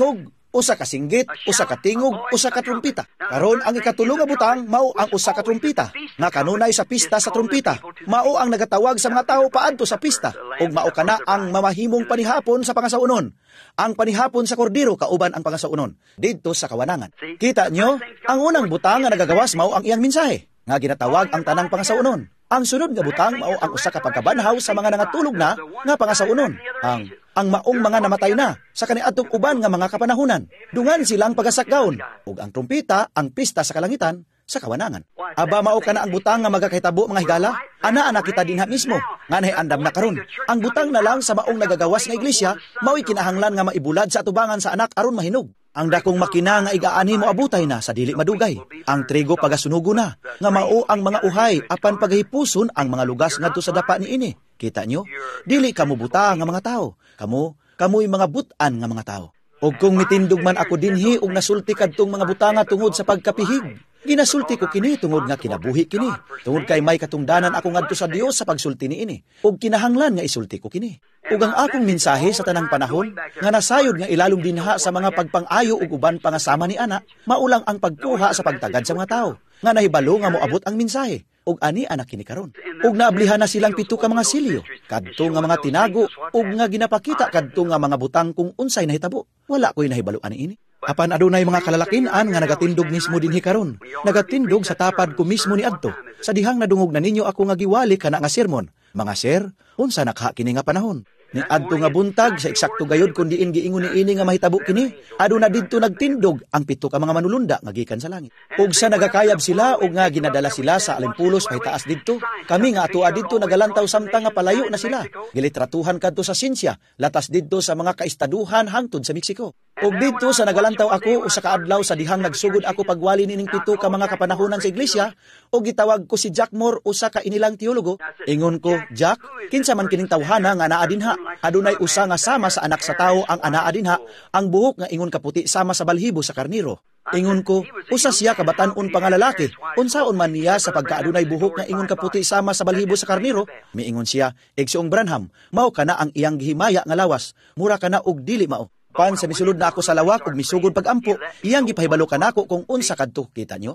usa ka singgit, usa ka tingog, usa ka trumpita. Karon ang ikatulo nga butang mao ang usa ka trumpita, nga kanunay sa pista sa trumpita. Mao ang nagatawag sa mga tawo paadto sa pista, ug mao kana ang mamahimong panihapon sa pangasaunon. Ang panihapon sa kordero kauban ang pangasaunon didto sa kawanangan. Kita nyo, ang unang butang nga nagagawas mao ang iyang mensahe, nga ginatawag ang tanang pangasaunon. Ang sunod nga butang mao ang usa ka pagkabanhaw sa mga nangatulog na nga pangasaunon. Ang ang maong mga namatay na sa kaniadtong uban nga mga kapanahunan. Dungan silang pagasakgaon, ug ang trumpita ang pista sa kalangitan sa kawanangan. Aba mao kana ang butang nga magakahitabo mga higala, ana ana kita dinha mismo, nga nahiandam na karon. Ang butang na lang sa maong nagagawas nga iglesia, mao'y kinahanglan nga maibulad sa atubangan sa anak aron mahinog. Ang dakong makina nga igaani mo abutay na sa dili madugay. Ang trigo pagasunugo na, nga mao ang mga uhay apan pagahipuson ang mga lugas ngadto sa dapa niini. Kita nyo? Dili kamo buta nga mga tao. Kamo, kamo'y mga butan nga mga tao. Og kung mitindog man ako dinhi og nasulti kadtong mga butanga tungod sa pagkapihig, ginasulti ko kini tungod nga kinabuhi kini. Tungod kay may katungdanan ako ngadto sa Dios sa pagsulti niini. Og kinahanglan nga isulti ko kini. Ug ang akong mensahe sa tanang panahon nga nasayod nga ilalom dinha sa mga pagpang-ayo ug uban pangasama ni ana, maulang ang pagkuha sa pagtagad sa mga tao. Nga nahibalo nga moabot ang mensahe. Ug ani anak kini karon. Ug naablihan na silang pito ka mga silyo, kadto nga mga tinago, ug nga ginapakita kadto nga mga butang kung unsay nahitabo. Wala ko'y nahibalo ani ini. Apan adunay mga kalalakinan nga nagatindog mismo dinhi karon. Nagatindog sa tapad ko mismo ni adto. Sa dihang nadungog na ninyo ako nga giwali kana nga sermon. Mga sir, unsa nakha kini nga panahon? Ni adto nga buntag sa eksakto gayud kun diin giingon ni ini nga mahitabo kini, aduna didto nagtindog ang pito ka mga manulunda nga gikan sa langit. Ug sa nagakayab sila ug nga ginadala sila sa alimpulos pahitaas didto, kami nga atoa didto nagalantaw samtang nga palayo na sila. Gilitratuhan kadto sa sinsya, latas didto sa mga kaistaduhan hangtod sa Mexico. Ug didto sa nagalantaw ako usa ka adlaw sa dihang nagsugod ako pagwali nining pito ka mga kapanahonan sa iglesia, ug gitawag ko si Jack Moore usa ka inilang teologo. Ingon ko, Jack, kinsa man kining tawhana nga naa dinha? Adunay usa nga sama sa anak sa tawo ang anaa dinha, ang buhok nga ingon kaputi sama sa balhibo sa karniro. Ingon ko, usa siya kabatan-on pangalalaki. Unsaon man niya sa pagkaadunay buhok nga ingon kaputi sama sa balhibo sa karniro? Miingon siya, Igsoong Branham, mao kana ang iyang gihimaya nga lawas, mura kana og dili mao. Pan sa misulod na ako sa lawak ug misugod pagampo, iyang gipahibalo kanako kung unsa kadto, kita nyo?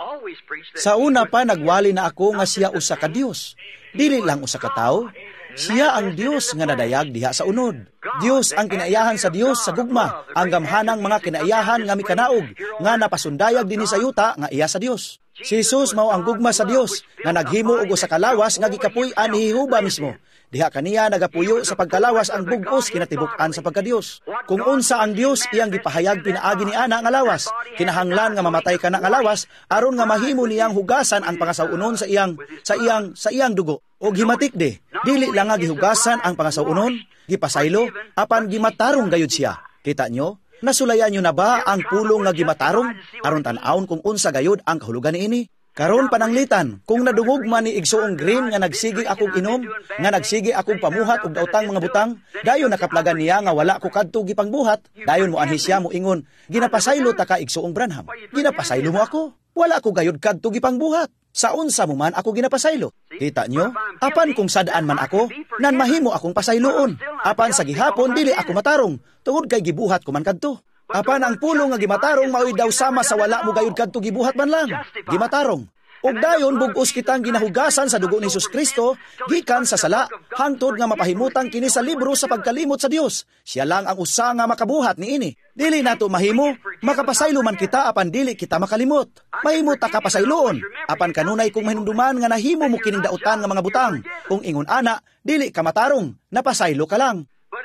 Sa una pa nagwali na ako nga siya usa ka Dios. Dili lang usa ka tawo. Siya ang Dios nga nadayag diha sa unod. Dios ang kinaiyahan sa Dios sa gugma, ang gamhanang mga kinaiyahan nga mikanaog, nga napasundayag dinhi sa yuta nga iya sa Dios. Si Jesus mao ang gugma sa Dios, nga naghimo og usa ka lawas nga gikapuy-an ni Jehovah mismo. Diha kaniya nagapuyo sa pagkalawas ang bug-os kinatibuk-an sa pagka-Dios. Kung unsa ang Dios iyang gipahayag pinaagi ni ana nga lawas, kinahanglan nga mamatay kana nga lawas aron nga mahimo niyang hugasan ang pangasaunon sa iyang sa iyang sa iyang dugo. Og himatik de, dili lang nga gihugasan ang pangasaunon, gipasaylo apan gimatarong gayud siya. Kita nyo? Nasulayan nyo na ba ang pulong nga gimatarong aron tan-awon kung unsa gayud ang kahulugan niini? Karon pananglitan, kung nadungog man ni Igsoong Green nga nagsigi akong inom, nga nagsigi akong pamuhat og daotang mga butang, dayon nakaplagan niya nga wala ko kadto gipangbuhat, dayon mo anhi siya mo ingon, ginapasaylo ta ka Igsoong Branham. Ginapasaylo mo ako? Wala ko gayud kadto gipangbuhat. Sa unsa mo man ako ginapasaylo? Kita nyo? Apan kung sadaan man ako, nan mahimo akong pasayloon. Apan sa gihapon dili ako matarong, tungod kay gibuhat ko man kadto. Apan ang pulong nga gimatarong mao'y daw sama sa wala mo gayud kadto gibuhat man lang. Gimatarong. Ug dayon bug-os kitang ginahugasan sa dugo ni Hesus Kristo gikan sa sala hangtod nga mapahimutang kini sa libro sa pagkalimot sa Dios. Siya lang ang usa nga makabuhat niini. Dili nato mahimo makapasaylo man kita apan dili kita makalimot. Mahimo ta kapasayloon apan kanunay kung mahinumduman nga nahimo mo kining dautan nga mga butang. Kung ingon ana, dili ka matarong, napasaylo ka lang.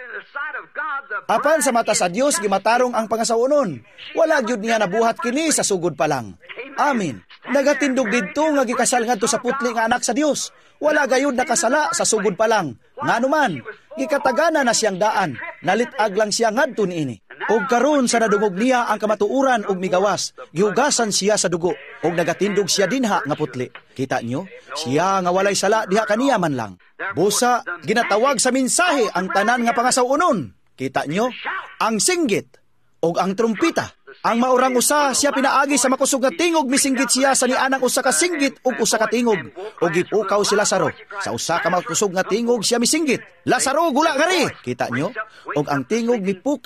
Apan sa mata sa Dios gimatarong ang pangasaunon. Wala gyud niya nabuhat kini sa sugod pa lang. Amen. Nagatindog didto nga gikasal ngadto sa putli nga anak sa Dios. Wala gayud nakasala sa sugod pa lang. Nganuman, gikatagana na siyang daan. Nalitag lang siya ngadto niini. Og karon sa nadungog niya ang kamatuuran og migawas, gihugasan siya sa dugo og nagatindog siya dinha nga putli. Kita nyo? Siya nga walay sala diha kaniya man lang. Busa ginatawag sa mensahe ang tanan nga pangasaunon. Kita nyo? Ang singgit og ang trumpita. Ang maurang usa siya pinaagi sa makusog nga tingog misinggit siya sa nianang usa ka singgit ug usa ka tingog. Og gipukaw si Lazaro. Sa usa ka makusog nga tingog siya misinggit. Lazaro gula gari. Kita nyo? Og ang tingog ni pukaw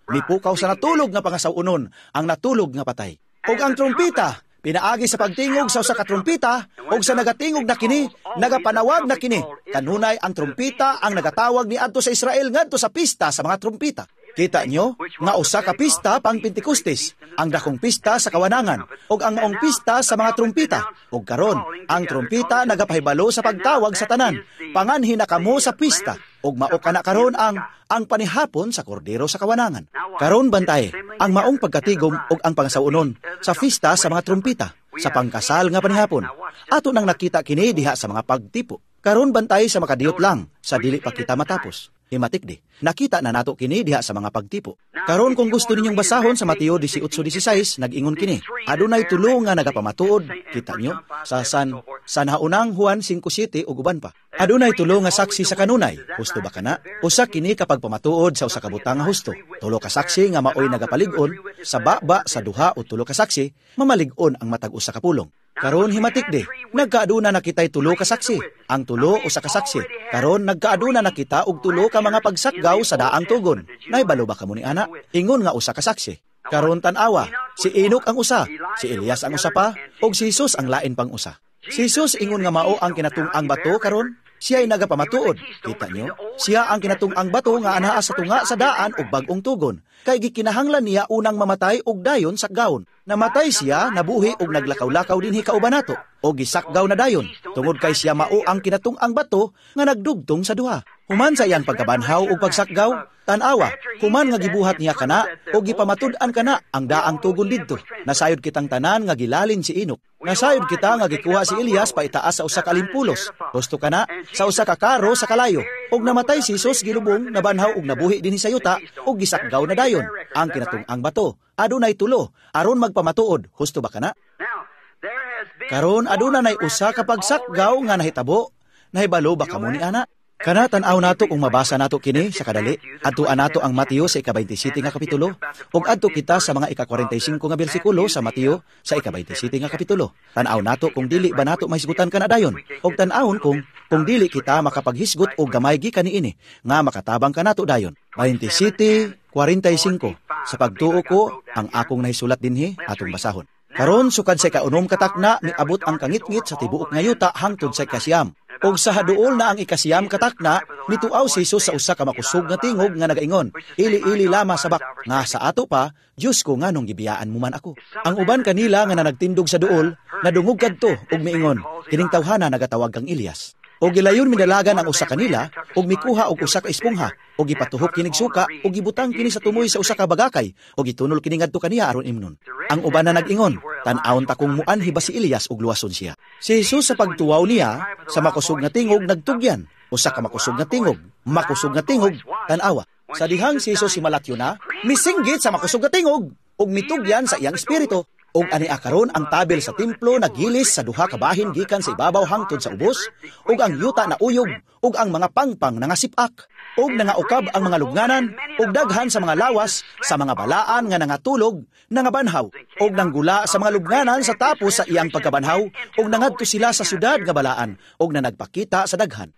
Mipukaw sa natulog nga pangasawunon, ang natulog nga patay. Og ang trumpita, pinaagi sa pagtingog sa usa ka trumpita, og sa nagatingog na kini, nagapanawag na kini. Kanunay ang trumpita ang nagatawag ni adto sa Israel ngadto sa pista sa mga trumpita. Kita nyo, nga usa ka pista pang Pentekustis, ang dakong pista sa kawanangan, og ang maong pista sa mga trumpita. Og karon, ang trumpita nagapahibalo sa pagtawag sa tanan, panganhi na kamo sa pista, og mao kana karon ang ang panihapon sa kordero sa kawanangan. Karon bantay, ang maong pagkatigom og ang pangasaunon sa pista sa mga trumpita, sa pangkasal nga panihapon. Ato nang nakita kini diha sa mga pagtipo. Karon bantay sa makadiyot lang, sa dili pa kita matapos. Himatik di, nakita na nato kini diha sa mga pagtipo. Karon kung gusto ninyong basahon sa Mateo eighteen sixteen, nag-ingon kini, adunay tulo nga nagapamatuod, kita nyo, sa San, sa naunang Juan five seven ug uban pa. Adunay tulo nga saksi sa kanunay, husto ba kana? Usa kini kapag pamatuod sa usa ka butang nga husto. Tulo ka saksi nga maoy nagapalig-on, sa baba sa duha o tulo ka saksi, mamalig-on ang matag usa ka pulong. Karon himatik di, nagkaaduna na kita'y tulo ka saksi, ang tulo usa ka saksi. Karon nagkaaduna na kita og tulo ka mga pagsakgaw sa daang tugon. Naibalo ba kamo ni ana? Ingon nga usa ka saksi. Karon tan-awa, si Enoch ang usa, si Elias ang usa pa, og si Jesus ang lain pang usa. Si Jesus ingon nga mao ang kinatung-ang bato karon, siya ay nagapamatuod. Kita nyo? Siya ang kinatung-ang bato nga anaa sa tunga sa daan og bag-ong tugon. Kay gikinahanglan niya unang mamatay og dayon sakgawon. Namatay siya, nabuhi og naglakaw-lakaw dinhi kauban nato, og gisakgaw na dayon. Tungod kay siya mao ang kinatung-ang bato nga nagdugtong sa duha. Human sa iyang pagkabanhaw o pagsakgaw, tan-awa, human nga gibuhat niya kana o gipamatud-an kana ang daang tugon didto. Nasayod kitang tanan nga gilalin si Enoch. Nasayod kita nga gikuha si Elias pa itaas sa usa ka limpulos. Gusto kana sa usa ka karo sa kalayo. Og namatay si Jesus gilubong, nabanhaw og nabuhi dinhi sa yuta og gisakgaw na dayon. Ang kinatung-ang bato, adunay tulo, aron magpamatuod. Gusto ba kana? Karon aduna nay usa ka pagsakgaw nga nahitabo. Nahibalo ba kamo ni ana? Kana tan-aw nato kung mabasa nato kini sa kadali, adtuan nato ang Mateo sa ika twenty-seven nga kapitulo, ug adto kita sa mga ika forty-five nga bersikulo sa Mateo sa ika twenty-seven nga kapitulo. Tan-aw nato kung dili ba nato mahisgutan kana dayon, ug tan-awon kung kung dili kita makapaghisgot og gamay gikan niini nga makatabang kanato dayon. twenty-seven forty-five sa pagtuo ko ang akong nahisulat dinhi atong basahon. Karon sukad sa ikaunom katakna niabot ang kangitngit sa tibuok nga yuta hangtod sa ikasiyam. Og sa haduol na ang ikasiyam katakna, nituaw si Jesus sa usa ka makusog nga tingog nga nagaingon, ili-ili lama sabak, nga sa ato pa, Diyos ko nga nung gibiyaan mo man ako. Ang uban kanila nga nanagtindog sa duol, nadungog kadto og miingon, kining tawhana nagatawag kang Elias. Og gilayon minalagan ang usa kanila, og mikuha og usa ka espongha, og ipatuhop kinig suka, og gibutang kini sa tumoy sa usa ka bagakay, og gitunol kini ngadto kaniya aron imnon. Ang uban na nag-ingon, tan-awon ta kung muanhi ba si Elias og luwason siya. Si Jesus sa pagtuwaw niya, sa makusog nga tingog nagtugyan, usa ka makusog nga tingog, makusog nga tingog, tan-awa. Sa dihang si Jesus simalatyo na, misinggit sa makusog nga tingog, og mitugyan sa iyang espiritu. Og ani akaron ang tabel sa templo nagilis sa duha ka bahin gikan sa ibabaw hangtod sa ubos, ug ang yuta na uyog, ug ang mga pangpang nangasip-ak, ug nangaukab ang mga lubnganan, ug daghan sa mga lawas, sa mga balaan nga nangatulog, nangabanhaw, ug nanggula sa mga lubnganan sa tapos sa iyang pagkabanhaw, ug nangadto sila sa syudad nga balaan, ug nanagpakita sa daghan.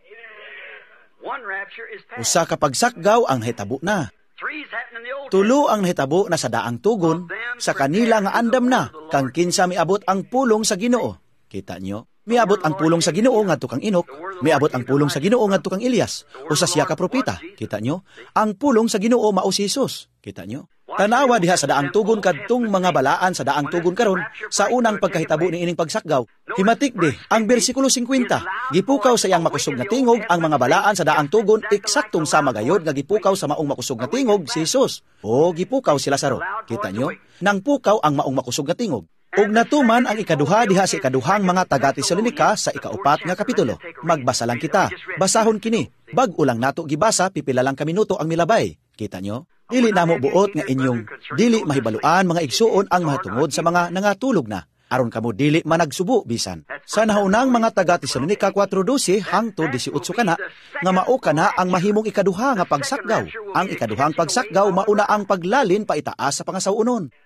Usa ka pagsakgaw ang hitabo na. Tulo ang nahitabo na sa daang tugon, sa kanila nga andam na, kang kinsa miabot ang pulong sa Ginoo. Kita nyo? Miabot ang pulong sa Ginoo ngadto kang Enoch, miabot ang pulong sa Ginoo ngadto kang Elias, o sa siya ka propeta. Kita nyo? Ang pulong sa Ginoo mao si Jesus. Kita nyo? Tanawa diha sa daang tugon kadtong mga balaan sa daang tugon karon sa unang pagkahitabo ni ining pagsakgaw. Himatik di ang bersikulo fifty. Gipukaw sa iyang makusog nga tingog ang mga balaan sa daang tugon eksaktong sama gayod nga gipukaw sa maong makusog nga tingog si Jesus. O gipukaw sila saro. Kita nyo? Nang pukaw ang maong makusog nga tingog. Ug natuman ang ikaduha diha sa ikaduhang mga taga-Tesalonica sa ikaupat nga kapitulo. Magbasa lang kita. Basahon kini. Bag-o lang nato gibasa, pipila lang ka minuto ang milabay. Kita nyo? Dili namo buot nga inyong dili mahibaluan mga igsuon ang mahatungod sa mga nangatulog na. Aron kamo dili managsubo bisan. Sa naunang mga taga-Tesalonica four twelve hangtod eighteen kana nga mao kana ang mahimong ikaduha nga pagsakgaw. Ang ikaduhang pagsakgaw mauna ang paglalin pa itaas sa pangasawunon.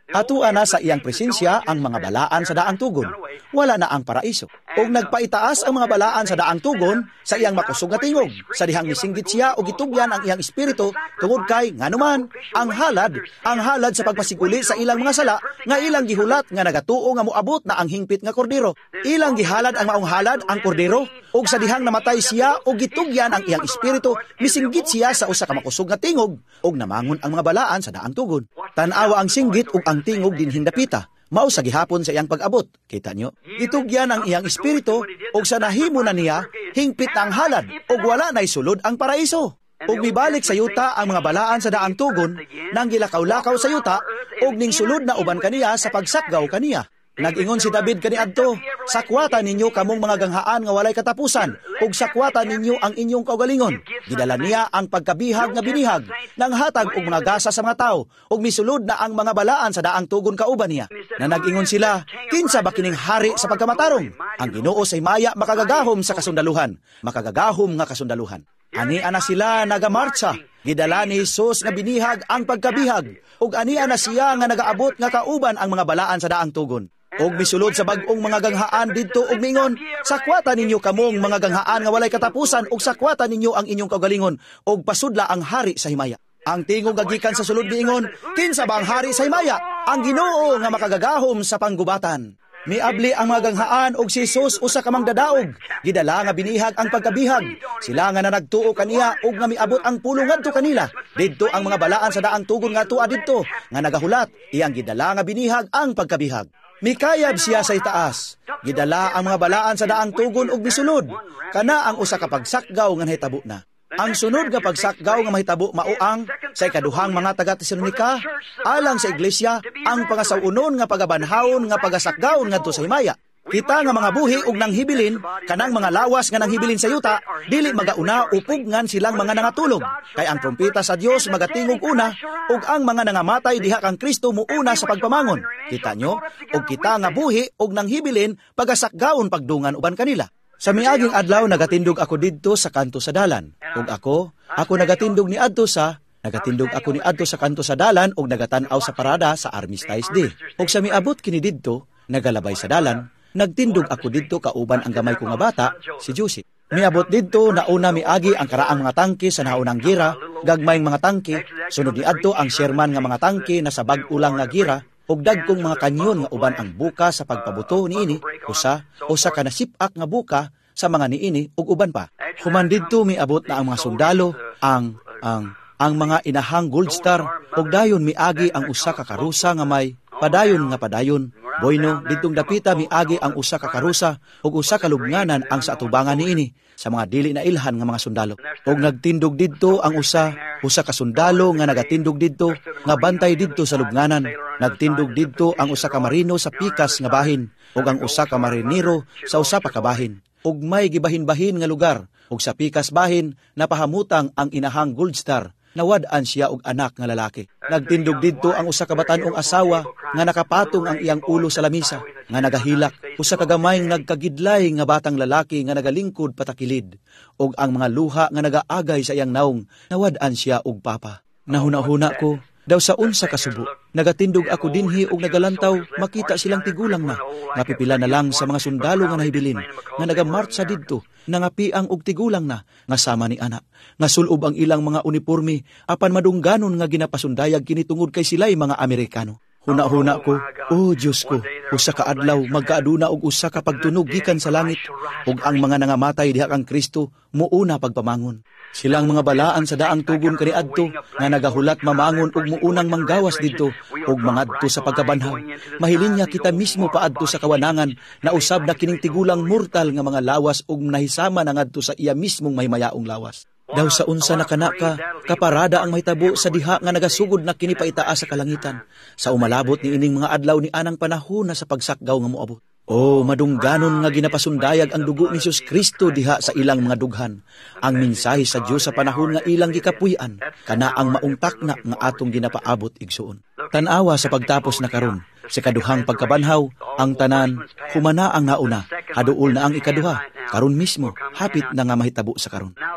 Atuan na sa iyang presensya ang mga balaan sa daang tugon. Wala na ang paraiso. Og nagpaitaas ang mga balaan sa daang tugon sa iyang makusog nga tingog. Sa dihang misinggit siya og gitugyan ang iyang espiritu tungod kay nganuman ang halad, ang halad sa pagpasiguli sa ilang mga sala nga ilang gihulat nga nagatuo nga moabot na ang hingpit nga kordero. Ilang gihalad ang maong halad ang kordero og sa dihang namatay siya og gitugyan ang iyang espiritu misinggit siya sa usa ka makusog nga tingog og namangon ang mga balaan sa daang tugon. Tan-awa ang singgit ug ang tingog din hindapita. Mao sa gihapon sa iyang pag-abot. Kita nyo? Gitugyan ang iyang espiritu ug sa nahimo na niya, hingpit na ang halad ug wala na'y sulod ang paraiso. Ug mibalik sa yuta ang mga balaan sa daang tugon nang gilakaw-lakaw sa yuta ug ning sulod na uban kaniya sa pagsakgaw kaniya. Nag-ingon si David kaniadto, sakwatan ninyo kamong mga ganghaan nga walay katapusan, ug sakwatan ninyo ang inyong kaugalingon. Gidala niya ang pagkabihag nga binihag, nang hatag og mga gasa sa mga tao, ug misulod na ang mga balaan sa daang tugon kauban niya. Na nag-ingon sila, kinsa ba kining hari sa pagkamatarong? Ang Ginoo say maya makagagahom sa kasundaluhan, makagagahom nga kasundaluhan. Ania na sila nagamartsa, gidala ni Jesus nga binihag ang pagkabihag, ug ania na siya nga nagaabot nga kauban ang mga balaan sa daang tugon. Og misulod sa bag-ong mga ganghaan didto og mingon, sakwatan ninyo kamong mga ganghaan nga walay katapusan ug sakwatan ninyo ang inyong kaugalingon og pasudla ang hari sa himaya. Ang tingog gagikan sa sulod giingon, kinsa ba ang hari sa himaya? Ang Ginoo nga makagagahom sa panggubatan. Miabli ang mga ganghaan og si Jesus usa ka mangdadaog. Gidala nga binihag ang pagkabihag. Sila nga nanagtuo kaniya og nga miabot ang pulong ngadto kanila. Didto ang mga balaan sa daang tugon nga tuwa didto nga nagahulat, iyang gidala nga binihag ang pagkabihag. Mikayab siya sa itaas. Gidala ang mga balaan sa daang tugon og bisulod. Kana ang usa ka pagsakgaw nga nahitabo na. Ang sunod nga pagsakgaw nga mahitabo mauang sa ikaduhang mga taga-Tesalonika alang sa iglesia ang pangasawunon nga pagabanhawon nga pagasakgaon ngadto sa himaya. Kita nga mga buhi ug nanghibilin, kanang mga lawas nga nanghibilin sa yuta, dili magauna upugngan silang mga nangatulog. Kay ang trompeta sa Dios magatingog una, ug ang mga nangamatay diha kang Kristo muuna sa pagpamangon. Kita nyo? Ug kita nga buhi ug nanghibilin pagasakgaon pagdungan uban kanila. Sa miaging adlaw nagatindog ako didto sa kanto sa dalan. Ug ako, ako nagatindog ni adto sa Nagatindog ako ni adto sa kanto sa dalan ug nagatan-aw sa parada sa Armistice Day. Ug sa miabot kini didto, nagalabay sa dalan, nagtindog ako didto kauban ang gamay ko nga bata, si Josie. Miabot didto nauna miagi ang karaang mga tangke sa naunang gira, gagmayng mga tangke, sunod ni adto ang Sherman nga mga tangke na sa bag-o lang nga gira, ug dagkong mga kanyon nga uban ang buka sa pagpabuto niini, usa o sa kanasip-ak nga buka sa mga niini ug uban pa. Human didto miabot na ang mga sundalo, ang ang ang mga inahang gold star, ug dayon miagi ang usa ka karusa nga may padayon nga padayon. Boyno, didtong dapita miagi ang usa ka karusa ug usa ka lubnganan ang sa atubangan niini sa mga dili na ilhan nga mga sundalo. Ug nagtindog didto ang usa, usa ka sundalo nga nagatindog didto nga bantay didto sa lubnganan. Nagtindog didto ang usa ka marino sa pikas nga bahin ug ang usa ka marinero sa usa pa ka bahin. Ug may gibahin-bahin nga lugar ug sa pikas bahin napahamutang ang inahang gold star. Nawad-an siya og anak nga lalaki. Nagtindog didto ang usa ka batan-ong asawa nga nakapatong ang iyang ulo sa lamisa, nga nagahilak, usa ka gamayng nagkagidlay nga batang lalaki nga nagalingkod patakilid, og ang mga luha nga nagaagay sa iyang naong, nawad-an siya og papa. Nahuna-huna ko, daw sa unsa ka subo, nagatindog ako dinhi og nagalantaw, makita silang tigulang na, nga pipila na lang sa mga sundalo nga nahibilin, nga nagamartsa didto, nangapiang og tigulang na, nga sama ni anak, nga sulob ang ilang mga uniforme, apan madungganon nga ginapasundayag kinitungod kay sila'y mga Amerikano. Huna-huna ko, oh Diyos ko, usa ka adlaw, magkaaduna og usa ka pagtunog gikan sa langit, ug ang mga nangamatay diha kang Kristo, muuna pagpamangon. Silang mga balaan sa daang tugon kaniadto nga nagahulat mamangon ug muunang manggawas didto ug mangadto sa pagkabanhaw. Mahilin niya kita mismo paadto sa kawanangan na usab na kining tigulang mortal nga mga lawas ug nahisama na ngadto sa iya mismong mahimayaong lawas. Daw sa unsa na kanaka, kaparada ang mahitabo sa diha nga nagasugod na kini paitaas sa kalangitan. Sa umalabot ni ining mga adlaw ni anang panahon na sa pagsakgaw nga moabot. Oh, madungganon nga ginapasundayag ang dugo ni Jesus Kristo diha sa ilang mga dughan. Ang mensahe sa Dios sa panahon nga ilang gikapuy-an, kana ang maungtak na nga atong ginapaabot igsuon. Tan-awa sa pagtapos na karon, sa kaduhang pagkabanhaw, ang tanan, humana ang nauna, haduol na ang ikaduha, karon mismo, hapit na nga mahitabo sa karon.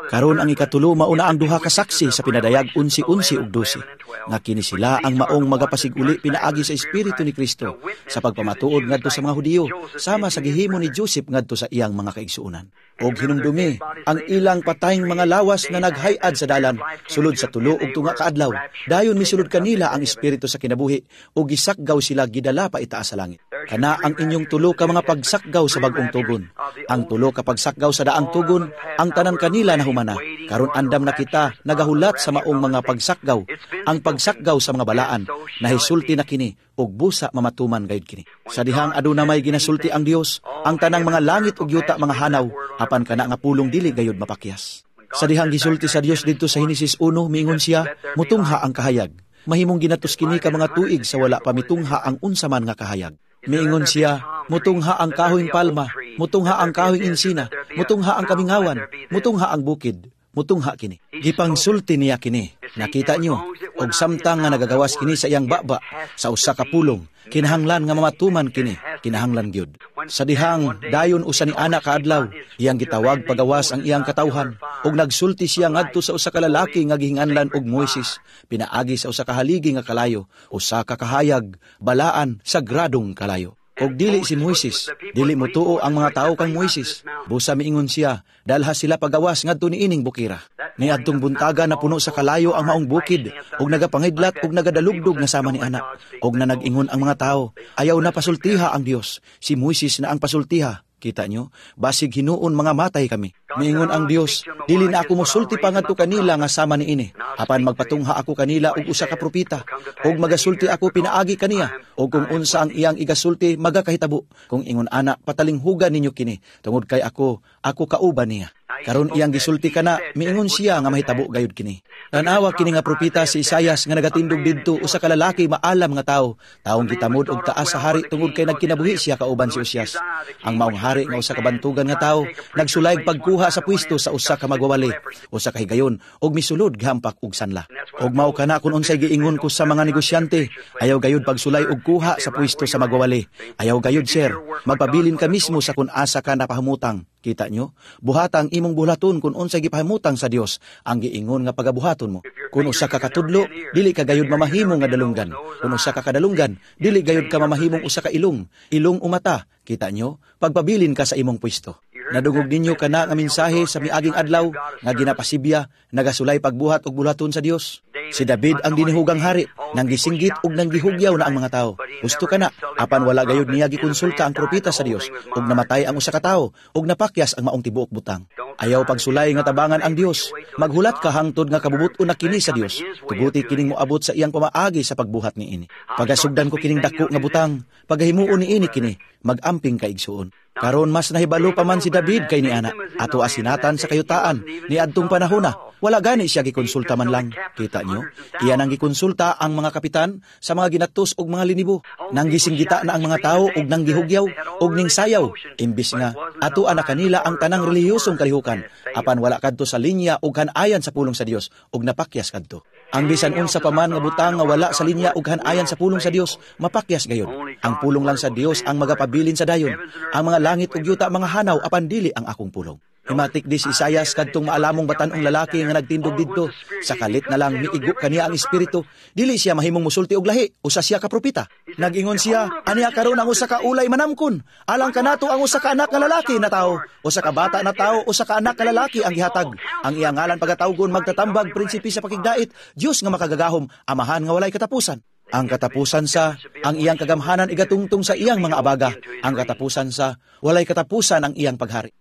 Karon ang ikatulo mauna ang duha ka saksi sa pinadayag unsi-unsi ug dose, nga kini sila ang maong magapasiguli pinaagi sa Espiritu ni Kristo sa pagpamatuod ngadto sa mga Hudiyo, sama sa gihimo ni Joseph ngadto sa iyang mga kaigsuonan. Og hinumdumi ang ilang patayng mga lawas na naghayad sa dalan sulod sa tulo ug tunga ka adlaw. Dayon misulod kanila ang Espiritu sa kinabuhi ug gisakgaw sila gidala pa itaas sa langit. Kana ang inyong tulo ka mga pagsakgaw sa bag-ong tugon. Ang tulo ka pagsakgaw sa daang tugon, ang tanan kanila nahumana. Karon andam na kita nagahulat sa maong mga pagsakgaw. Ang pagsakgaw sa mga balaan, nahisulti na kini ug busa mamatuman gayud kini. Sa dihang aduna may ginasulti ang Dios, ang tanang mga langit ug yuta mga hanaw, apan kana nga pulong dili gayud mapakyas. Sa dihang gisulti sa Dios didto sa Henesis one, miingon siya, mutungha ang kahayag. Mahimong ginatus kini ka mga tuig sa wala pa mitungha ang unsa man nga kahayag. Miingon siya, mutungha ang kahoyng palma, mutungha ang kahoyng insina, mutungha ang kamingawan, mutungha ang bukid, mutungha kini. Gipangsulti niya kini. Nakita niyo, og samtang nga nagagawas kini sa iyang baba sa usa ka pulong, kinahanglan nga mamatuman kini, kinahanglan gyud. Sa dihang dayon usa ni ana ka adlaw, iyang gitawag pagawas ang iyang katawhan, ug nagsulti siya ngadto sa usa ka lalaki nga gihinganlan og Moises, pinaagi sa usa ka haligi nga kalayo, usa ka kahayag, balaan, sagradong kalayo. Og dili si Moises, dili motuo ang mga tao kang Moises. Busa miingon siya, dalha sila pagawas ngadto niining bukira. Niadtong buntaga na puno sa kalayo ang maong bukid, og nagapangidlat og nagadalugdog nga sama ni ana. Og na nag-ingon ang mga tao, ayaw na pasultiha ang Dios. Si Moises na ang pasultiha. Kita nyo, basig hinuon mga matay kami. Miingon ang Dios, dili na ako mosulti pa ngadto kanila nga sama ni ini. Apan magpatungha ako kanila og usa ka propeta, og magasulti ako pinaagi kaniya, og kung unsa ang iyang igasulti magakahitabo. Kung ingon ana, patalinghugan ninyo kini, tungod kay ako, ako kauban niya. Karon iyang gisulti kana, miingon siya nga mahitabo gayud kini. Tanawa kini nga propeta si Isaias nga nagatindog didto usa ka lalaki maalam nga tawo, taong gitamod og taas sa hari tungod kay nagkinabuhi siya kauban si Uzias. Ang maong hari nga usa ka bantugan nga tawo, nagsulayg pagkuha sa pwesto sa usa ka magwawali, usa ka higayon og misulod gihampak og sanla. Og mao kana kun unsay giingon ko sa mga negosyante, ayaw gayud pagsulay og kuha sa pwesto sa magwawali. Ayaw gayud sir, magpabilin ka mismo sa kun asa ka napahamutang. Kita nyo, buhata ang imong buhaton kung unsay gipahimutang sa Dios ang giingon nga pagabuhaton mo. Kung usa ka katudlo, dili ka gayud mamahimo nga dalunggan. Kung usa ka kadalunggan, dili gayud ka mamahimong usa ka ilong, ilong umata. Kita nyo, pagpabilin ka sa imong pwesto. Nadungog ninyo kana nga mensahe sa miaging adlaw nga ginapasibya, nagasulay pagbuhat og buhaton sa Dios. Si David ang dinihugang hari, nang gisinggit ug nang gihugyaw na ang mga tao. Gusto kana, apan wala gayud niya gikonsulta ang propeta sa Dios, ug namatay ang usa ka tawo, ug napakyas ang maong tibuok butang. Ayaw pagsulay nga tabangan ang Dios. Maghulat ka hangtod nga kabubuton na kini sa Dios. Tuguti kining moabot sa iyang pamaagi sa pagbuhat niini. Pagasugdan ko kining dako nga butang, pagahimuon niini kini, magamping kaigsuon. Karon mas nahibalo pa man si David kay ni ana, ato asinatan sa kayutaan ni adtong panahona. Wala gani siya gikonsulta man lang. Kita nyo, iyan ang gikonsulta ang mga kapitan sa mga ginatos og mga linibo. Nang gisinggita na ang mga tao og nang gihugyaw og ning sayaw, imbis nga ato ana kanila ang tanang relihiyosong kalihukan, apan wala kadto sa linya og hanayan sa pulong sa Dios og napakyas kadto. Ang bisan unsa pa man nga butang nga wala sa linya ug hanayan sa pulong sa Dios, mapakyas gayon. Ang pulong lang sa Dios ang magapabilin sa dayon. Ang mga langit ug yuta mga hanaw apan dili ang akong pulong. Himatik di si Isaias kadtong maalamong batanong lalaki nga nagtindog didto, sa kalit na lang miigo kaniya ang espiritu, dili siya mahimong musulti og lahi, usa siya ka propeta. Nagingon siya, aniya karon ang usa ka ulay manamkon, alang kanato ang usa ka anak nga lalaki na tao, usa ka bata na tao, usa ka anak nga lalaki ang gihatag. Ang iyang ngalan pagatawgon magtatambag prinsipi sa pakigdait, Dios nga makagagahom, amahan nga walay katapusan. Ang katapusan sa, ang iyang kagamhanan igatungtong sa iyang mga abaga. Ang katapusan sa, walay katapusan ang iyang paghari.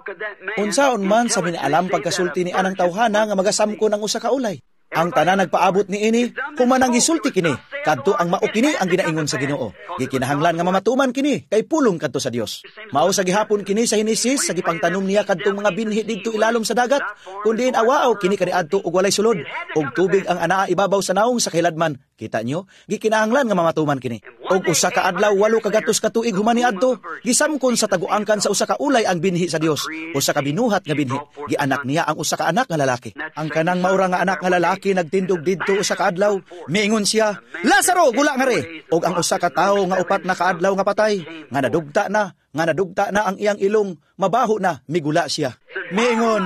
Unsaon man sa minalam pagkasulti ni anang tawhana nga magasamkon ang usa ka ulay. Ang tanan nagpaabot ni ini, humanang gisulti kini, kadto ang mao kini ang ginaingon sa Ginoo. Gikinahanglan nga mamatuman kini, kay pulong kadto sa Dios. Mao sa gihapon kini sa Henesis, sa gipangtanom niya kadtong mga binhi didto ilalom sa dagat, kundi awaaw kini kaniadto og walay sulod, og tubig ang anaa ibabaw sa naong sa kiladman. Kita nyo, gikinahanglan nga mamatuman kini. Og usa ka adlaw walo ka gatos ka tuig humani adto, gisamkon sa taguangkan sa usa ka ulay ang binhi sa Dios, usa ka binuhat nga binhi. Gianak niya ang usa ka anak nga lalaki. Ang kanang maura nga anak nga lalaki nagtindog didto usa ka adlaw, miingon siya, Lazaro, gula nga re. Og ang usa ka tawo nga upat na kaadlaw nga patay, nga nadugta na, nga nadugta na ang iyang ilong, mabaho na, migula siya. Miingon,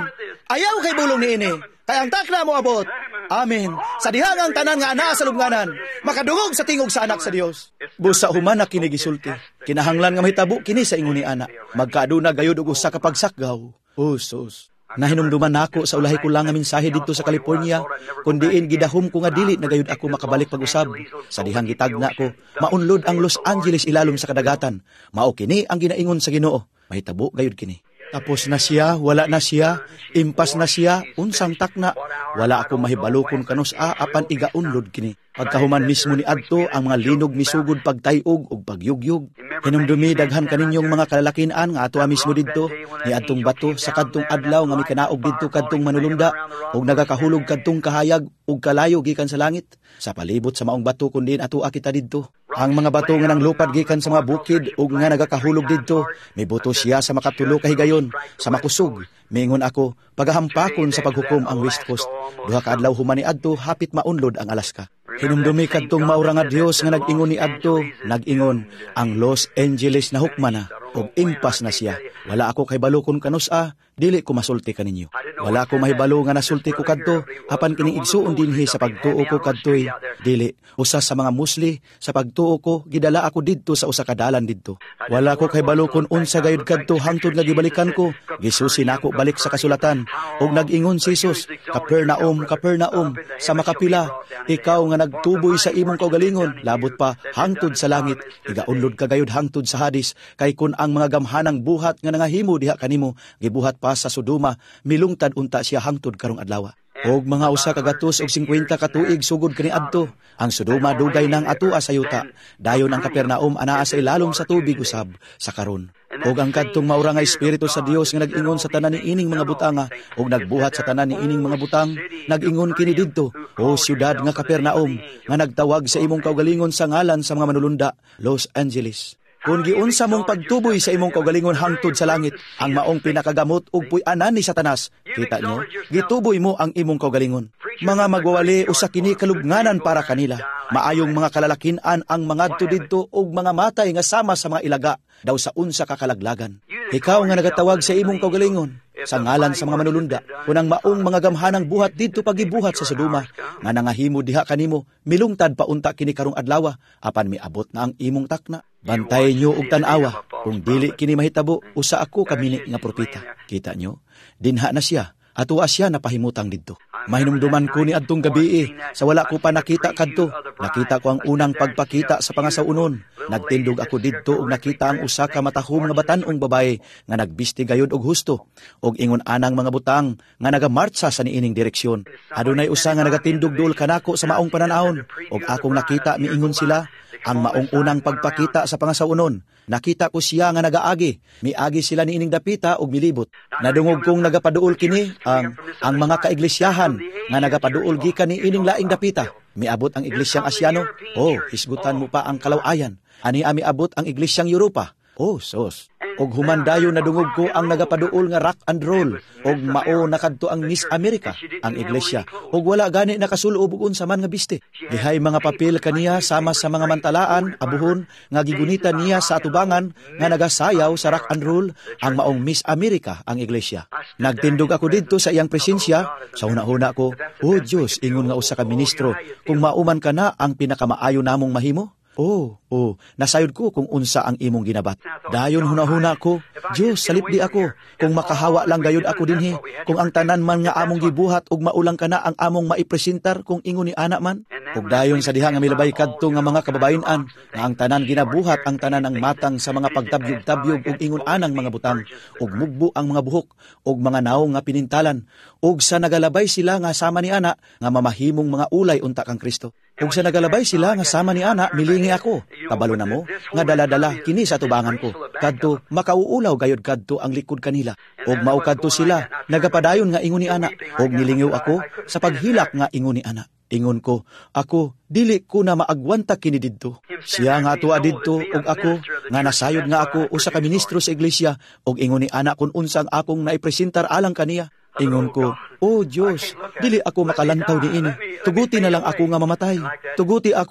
Ayaw kay bulong ni ini, kay ang takna mo abot. Amen. Sa dihang ang tanan nga ana sa lubnganan, makadungog sa tingog sa anak sa Dios. Busa human na kini gisulti. Kinahanglan nga mahitabo kini sa ingon ni ana. Magkaaduna gayud og usa ka pagsakgaw. Usos. Nahinumduman nako sa ulahi ko lang nga mensahe dito sa California, kundiin gidahom ko nga dili na gayud ako makabalik pag-usab. Sa dihang gitagna ko, maunlod ang Los Angeles ilalom sa kadagatan. Mao kini ang ginaingon sa Ginoo. Mahitabo gayud kini. Tapos na siya, wala na siya, impas na siya, unsang takna. Wala ako mahibalo kung kanus a apan igaunlod kini. Pagkahuman mismo ni adto ang mga linog misugod pagtayog ug pagyugyug. Hinumdumi daghan kaninyong mga kalalakinan nga ato mismo didto ni adtong bato sa kadtong adlaw nga mikanaog didto kadtong manulunda ug nagakahulog kadtong kahayag ug kalayo gikan sa langit. Sa palibot sa maong bato kundi ato kita didto. Ang mga bato nga nang lupad gikan sa mga bukid ug nga nagakahulog didto, may buto siya sa makatulo kahigayon, sa makusog. Mingon ako, pagahampakon sa paghukom ang West Coast. Duha ka adlaw human ni adto hapit maunlod ang Alaska. Hinumdumi kadtong maura nga Dios nga nag-ingon ni adto, nag-ingon ang Los Angeles na hukman na ug impas na siya. Wala ako kay balo kun kanus-a, dili ko masulti kaninyo. Wala ko mahibalo nga nasulti ko kadto, apan kining igsuon dinhi sa pagtuo ko kadtoy. Dili, usa sa mga musli sa pagtuo ko gidala ako didto sa usa ka dalan didto. Wala ko kay balo kun unsa gayud kadto hangtod nga gibalikan ko. Gisusi nako balik sa kasulatan ug nag-ingon si Jesus, Capernaum, Capernaum, sa makapila, ikaw nga nagtuboy sa imong kaugalingon, labot pa hangtod sa langit, igaunlod ka gayud hangtod sa Hadis, kay kun ang mga gamhanang buhat nga nangahimo diha kanimo gibuhat pa sa Sodoma, milungtad unta siya hangtod karong adlaw. Og mga usa ka gatos og singkwenta ka tuig sugod kani adto, ang Sodoma dugay nang atua sa yuta, dayon ang Capernaum anaa sa ilalom sa tubig usab sa karon. Og ang kadtong maura nga espiritu sa Dios nga nag-ingon sa tanan ni ining mga butanga og nagbuhat sa tanan ni ining mga butang, nag-ingon kini didto, o siyudad nga Capernaum, nga nagtawag sa imong kaugalingon sa ngalan sa mga manulunda, Los Angeles. Kung giunsa mong pagtuboy sa imong kaugalingon hangtod sa langit, ang maong pinakagamot ug puy-anan ni Satanas, kita nyo, gituboy mo ang imong kaugalingon. Mga magwawali o sa kini kalubnganan para kanila, maayong mga kalalakinan ang mga didto ug mga matay nga sama sa mga ilaga, daw sa unsa ka kalaglagan. Ikaw nga nagatawag sa imong kaugalingon, sa ngalan sa mga manulunda, kunang maong mga gamhanang buhat didto pagibuhat sa Sodoma, nga nangahimo diha kanimo, milungtad pa unta kini karong adlaw, apan miabot na ang imong takna. Bantay nyo og tan-awa, kung dili kini mahitabo, usa ako kamini nga propeta. Kita nyo, dinha na siya, atua siya napahimutang didto. Mahinumduman ko ni adtong gabi, sa wala ko pa nakita kadto. Nakita ko ang unang pagpakita sa pangasaunon. Nagtindog ako didto ug nakita ang usa ka matahom nga batan-ong babae nga nagbisti gayud og husto ug ingon anang mga butang nga nagamartsa sa niining direksyon. Adunay usa nga nagatindog duol kanako sa maong pananahon ug akong nakita miingon sila ang maong unang pagpakita sa pangasaunon. Nakita ko siya nga nagaagi. Miagi sila ni ining dapita ug milibot. Nadungog kong nagapaduol kini ang ang mga kaiglesiyahan nga nagapaduol gikan ni ining laing dapita. Miabot ang iglesyang Asyano. Oh, hisgutan mo pa ang kalawayan. Ani ami abot ang iglesyang Europa. Oh, sos. Og humandayo nadungog ko ang nagapaduol nga rock and roll og mao nakadto ang Miss America ang iglesia og wala gani nakasulob og unsa man nga biste. Dihay mga papel kaniya sama sa mga mantalaan abuhon nga gigunita niya sa atubangan nga nagasayaw sa rock and roll ang maong Miss America ang iglesia. Nagtindog ako didto sa iyang presensya, sa una-una ko, oh Dios, ingon nga usa ka ministro, kung mauman ka na ang pinakamaayo namong mahimo. Oh, oh, nasayod ko kung unsa ang imong ginabat. Dayon hunahuna ko, Diyos, salip di ako. Kung makahawa lang gayud ako dinhi, kung ang tanan man nga among gibuhat ug maulang ka na ang among maipresentar kung ingon ni ana man. Ug dayon sa diha nga milabay kadto nga mga kababayen-an, nga ang tanan ginabuhat ang tanan ng matang sa mga pagtabyog-tabyog ug ingon anang mga butang, ug mugbo ang mga buhok, ug mga naong nga pinintalan, ug sa nagalabay sila nga sama ni ana, nga mamahimong mga ulay unta kang Kristo. Ug sa nagalabay sila nga sama ni ana, milingi ako. Kabalo na mo, nga dala-dala kini sa tubangan ko. Kadto makauulaw gayud kadto ang likod kanila. Ug mao kadto sila, nagapadayon nga ingon ni ana. Ug nilingaw ako sa paghilak nga ingon ni ana. Ingon ko, ako, dili ko na maagwanta kini didto. Siya nga atua didto, ug ako, nga nasayod nga ako usa ka ministro sa iglesia, ug ingon ni ana kung unsang akong naipresentar alang kaniya. Ingon ko, oh Diyos, dili ako makalantaw ni ini. Tuguti na lang ako nga mamatay. Tuguti akong,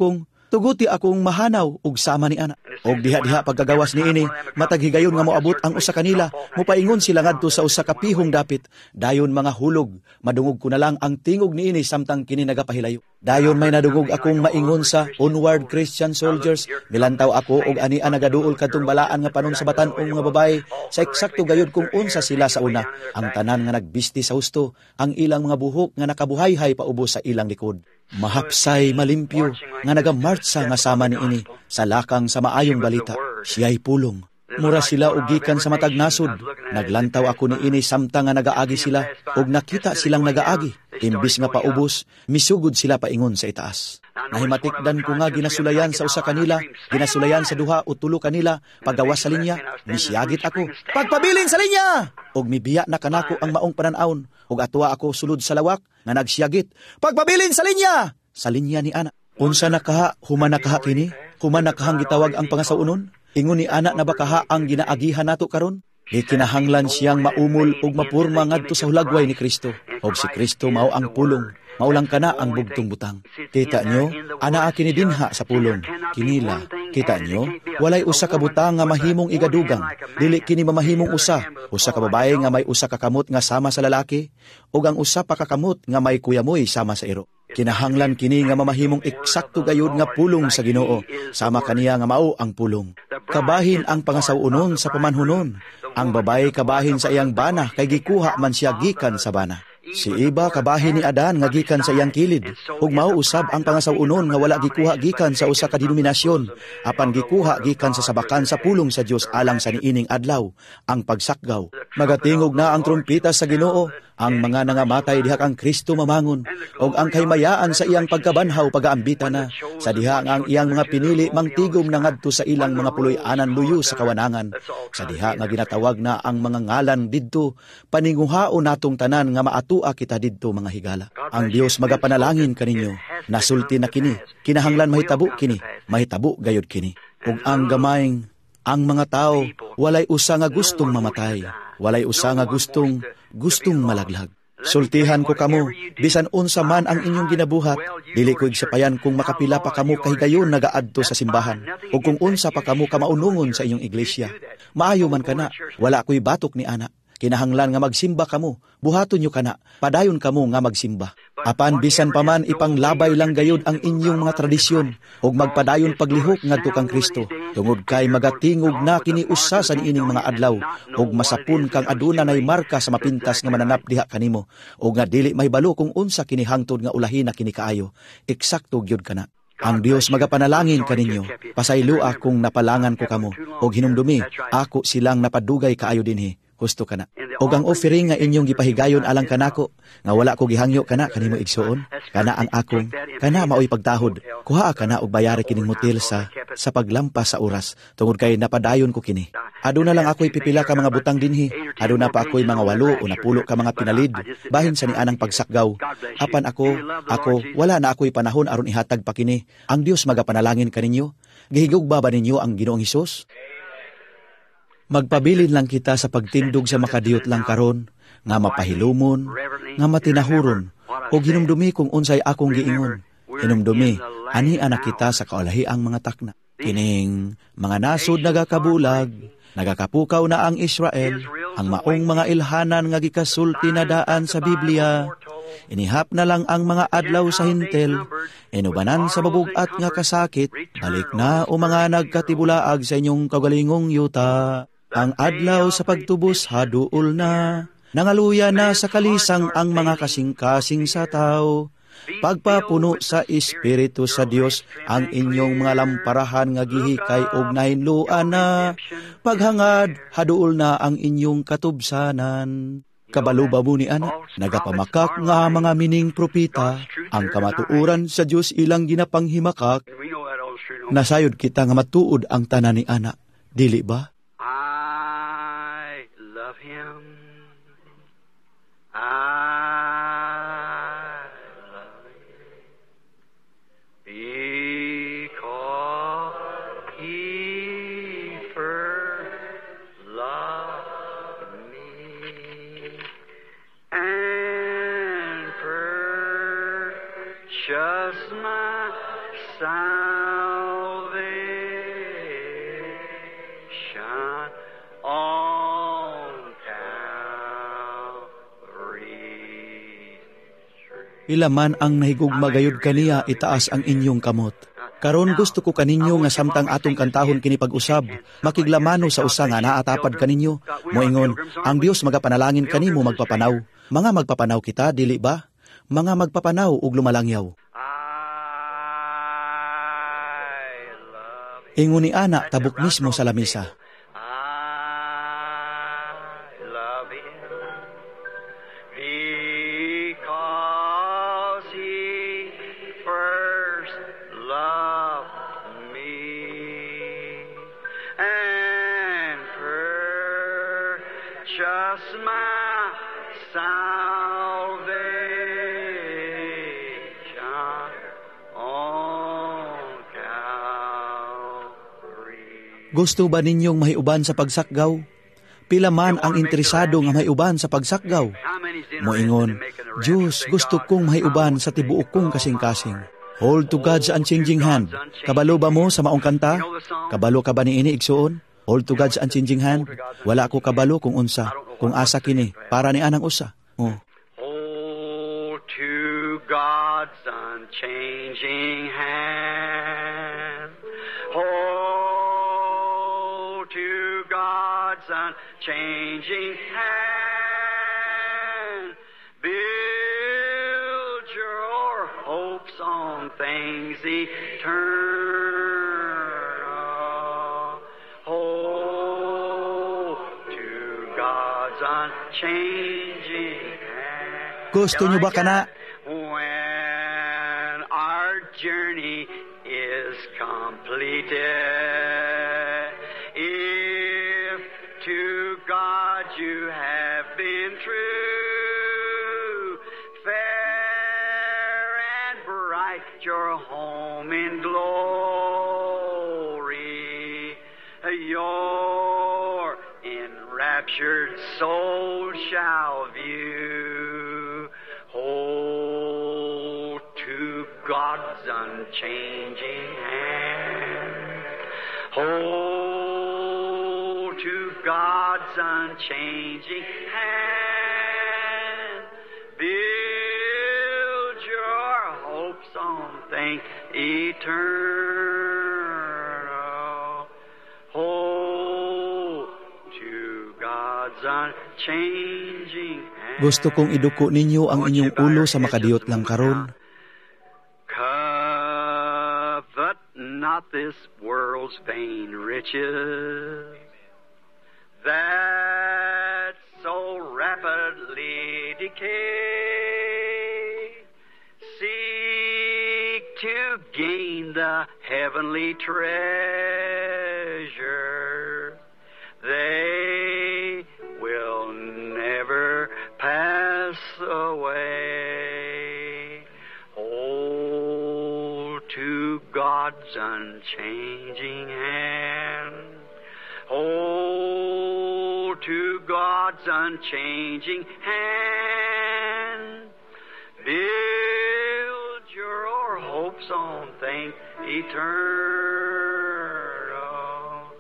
Tuguti akong mahanaw ug sama ni ana. Og diha-diha pagkagawas ni ini, matag higayon nga moabot ang usa kanila, mopaingon sila ngadto sa usa ka pihong dapit. Dayon mga hulog, madungog ko na lang ang tingog ni ini samtang kini nagapahilayo. Dayon may nadungog akong maingon sa Onward Christian Soldiers. Nilantaw ako og ani ang nagaduol kadtong balaan nga panon sa batan-ong mga babae. Sa eksakto gayud kung unsa sila sa una, ang tanan nga nagbisti sa husto, ang ilang mga buhok nga nakabuhay-hay paubos sa ilang likod. Mahapsay malimpyo nga nagamartsa nga sama ni ini sa lakang sa maayong balita. Siya'y pulong. Mura sila og gikan sa matag nasod. Naglantaw ako ni ini samtang nga nagaagi sila og nakita silang nagaagi. Imbis nga paubos, misugod sila paingon sa itaas. Nahimatikdan ko nga ginasulayan sa usa kanila, ginasulayan sa duha o tulo kanila, paggawas sa linya, misyagit ako, pagpabilin sa linya! Og mibiya na kanako ang maong pananawon, og atwa ako sulod sa lawak, nga nagsyagit, pagpabilin sa linya! Sa linya ni ana. Unsa nakaha, human nakaha kini, human nakahang gitawag ang pangasaunon, ingon ni ana na bakaha ang ginaagihan nato karon. Ikinahanglan siyang maumol ug mapurma ngadto sa hulagway ni Kristo. Og si Kristo mao ang pulong, maulang kana ang bugtong butang. Kita nyo, anaa kini dinha sa pulong, kinila. Kita nyo, walay usa ka butang nga mahimong igadugang, dili kini mamahimong usa, usa ka babae nga may usa ka kamot nga sama sa lalaki, ug ang usa pa ka kamot nga may kuyamoy sama sa iro. Kinahanglan kini nga mamahimong eksakto gayud nga pulong sa Ginoo, sama kaniya nga mao ang pulong. Kabahin ang pangasawunon sa pamanhunon. Ang babae kabahin sa iyang bana kay gikuha man siya gikan sa bana. Si Eva kabahin ni Adan nga gikan sa iyang kilid. Ug mao usab ang pangasawunon nga wala gikuha gikan sa usa ka denominasyon, apan gikuha gikan sa sabakan sa pulong sa Dios alang sa niining adlaw, ang pagsakgaw. Magatingog na ang trompeta sa Ginoo, ang mga nangamatay diha kang Kristo mamangon, og ang kaymayaan sa iyang pagkabanhaw pagaambita na, sa diha nga ang iyang mga pinili mangtigom na ngadto sa ilang mga puloy-anan luyo sa kawanangan, sa diha nga ginatawag na ang mga ngalan didto, paninguhao natong tanan nga maatua kita didto mga higala. Ang Dios magapanalangin kaninyo, nasulti na kini, kinahanglan mahitabo kini, mahitabo gayud kini. Ug ang gamayng, ang mga tao, walay usa nga gustong mamatay, walay usa nga gustong gustong malaglag. Sultihan ko kamo, bisan unsa man ang inyong ginabuhat, dili ko igsapayan kung makapila pa kamo kahigayon nagaadto sa simbahan, o kung unsa pa kamo kamaunungon sa inyong iglesia. Maayo man kana, wala ko'y batok ni ana. Kinahanglan nga magsimba kamo, buhaton nyo kana, padayon kamo nga magsimba. Apan bisan pa man ipanglabay lang gayud ang inyong mga tradisyon, ug magpadayon paglihok ngadto kang Kristo, tungod kay magatingog na kini usa sa niining mga adlaw, ug masapun kang aduna nay marka sa mapintas nga mananap diha kanimo, ug nga dili mahibalo kung unsa kini hangtod nga ulahin na kini kaayo. Eksakto gyud kana. Ang Dios magapanalangin kaninyo, pasaylua kung napalangan ko kamo, ug hinumdumi, ako silang napadugay kaayo dinhi. Gusto kana. Og ang offering nga inyong gipahigayon alang kanako, nga wala ko gihangyo kana kanimo igsuon, kana ang akong, kana maoy pagtahod, kuha kana og bayari kining motel sa sa paglampas sa oras, tungod kay napadayon ko kini. Aduna lang ako'y pipila ka mga butang dinhi, aduna pa ako'y mga walo o napulo ka mga pinalid, bahin sa nianang pagsakgaw. Apan ako, ako, wala na ako'y panahon aron ihatag pa kini. Ang Dios magapanalangin kaninyo. Gihigugba ba ninyo ang Ginoong Hesus? Magpabilin lang kita sa pagtindog sa makadiyot lang karon, nga mapahilumon, nga matinahuron, o hinumdumi kung unsay akong giingon. Hinumdumi, ani anak kita sa kaulahi ang mga takna. Kining mga nasod nagakabulag, nagakapukaw na ang Israel, ang maong mga ilhanan nga gikasulti na daan sa Biblia. Inihap na lang ang mga adlaw sa hintel, inubanan sa babugat nga kasakit, balik na o mga nagkatibulaag sa inyong kagalingong yuta. Ang adlaw sa pagtubos haduol na, nangaluya na sa kalisang ang mga kasing-kasing sa tao. Pagpapuno sa Espiritu sa Dios ang inyong mga lamparahan nga gihikay og nahinluan na. Paghangad haduol na ang inyong katubsanan. Kabaluba mo ni ana, nagapamakak nga mga mining propita, ang kamatuuran sa Dios ilang ginapanghimakak. Nasayod kita nga matuod ang tanan ni ana, dili ba? Him. I love him because he first loved me and purchased my salvation Pila man ang nahigugma gayud kaniya, itaas ang inyong kamot. Karon gusto ko kaninyo nga samtang atong kantahon kini pag-usab, makiglamano sa usa nga naatapad kaninyo. Moingon, ang Dios magapanalangin kanimo magpapanaw. Mga magpapanaw kita, dili ba? Mga magpapanaw ug lumalangyaw. Ingon ni ana tabok mismo sa lamisa. Gusto ba ninyong mahiuban sa pagsakgaw? Pila man ang interesado nga mahiuban sa pagsakgaw? Moingon, Diyos, gusto kong mahiuban sa tibuok kong kasing-kasing. Hold to God's unchanging hand. Kabalo ba mo sa maong kanta? Kabalo ka ba ni ini igsuon? Hold to God's unchanging hand. Wala ko kabalo kung unsa, kung asa kini, para ni anang usa. Oh. Hold to God's unchanging hand. Hold to God's unchanging hand. Build your hopes on things eternal. Hold to God's unchanging hand. Gusto nyo ba kana? When our journey is completed, to God you have been true, fair and bright your home in glory, your enraptured soul shall view. Hold to God's unchanging hand. Hold to God's unchanging hand. Build your hopes on things eternal. Hold to God's unchanging hand. Gusto kong iduko ninyo ang inyong ulo sa makadiyot lang karon. Covet not this world's vain riches, that so rapidly decay. Seek to gain the heavenly treasure. They will never pass away. Hold to God's unchanging hand. Hold to God's unchanging hand. Build your hopes on things eternal.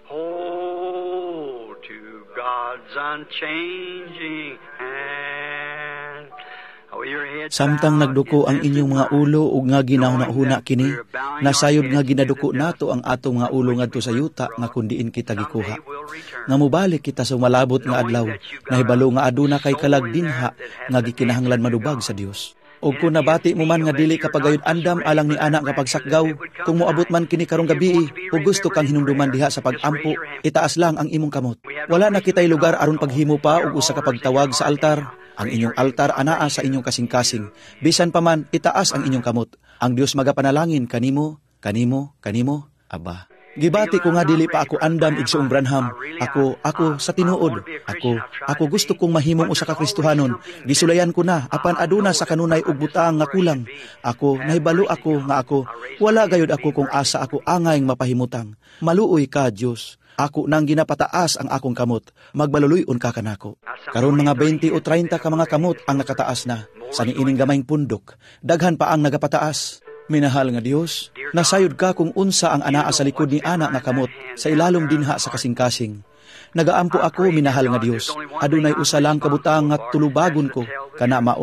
Hold to God's unchanging hand. Samtang nagduko ang inyong mga ulo ug nga ginahuna-huna kini, nasayod nga ginaduko nato ang atong mga ulo ngadto sa yuta nga kundiin kita gikuha. Nga mubalik kita sa malabot nga adlaw, nahibalo nga aduna kay kalagdinha nga gikinahanglan madubag sa Dios. O kung nabati mo man nga dili ka pagayud andam alang ni anak nga pagsakgaw, kung moabot man kini karong gabi o gusto kang hinumduman diha sa pagampo, itaas lang ang imong kamot. Wala na kitay lugar aron paghimo pa og usa ka pagtawag sa altar. Ang inyong altar anaa sa inyong kasing-kasing. Bisan pa man itaas ang inyong kamot. Ang Dios magapanalangin kanimo, kanimo, kanimo, Aba. Gibati ko nga dili pa ako andam igsuong Branham. Ako, ako sa tinuod. Ako, ako gusto kong mahimong usa ka Kristohanon. Gisulayan ko na apan aduna sa kanunay ug butang nga kulang. Ako nahibalo ako nga ako wala gayud ako kung asa ako angay mapahimutang. Maluoy ka Dios. Ako nang ginapataas ang akong kamot. Magbaluluyon ka kanako. Karon mga twenty o thirty ka mga kamot ang nakataas na. Sa niining gamayng pundok, daghan pa ang nagapataas. Minahal nga Dios, nasayod ka kung unsa ang anaa sa likod ni ana nga kamot sa ilalom dinha sa kasing-kasing. Nagaampo ako, minahal nga Dios. Adunay usa lang kabutang nga tulubagon ko, kana mao,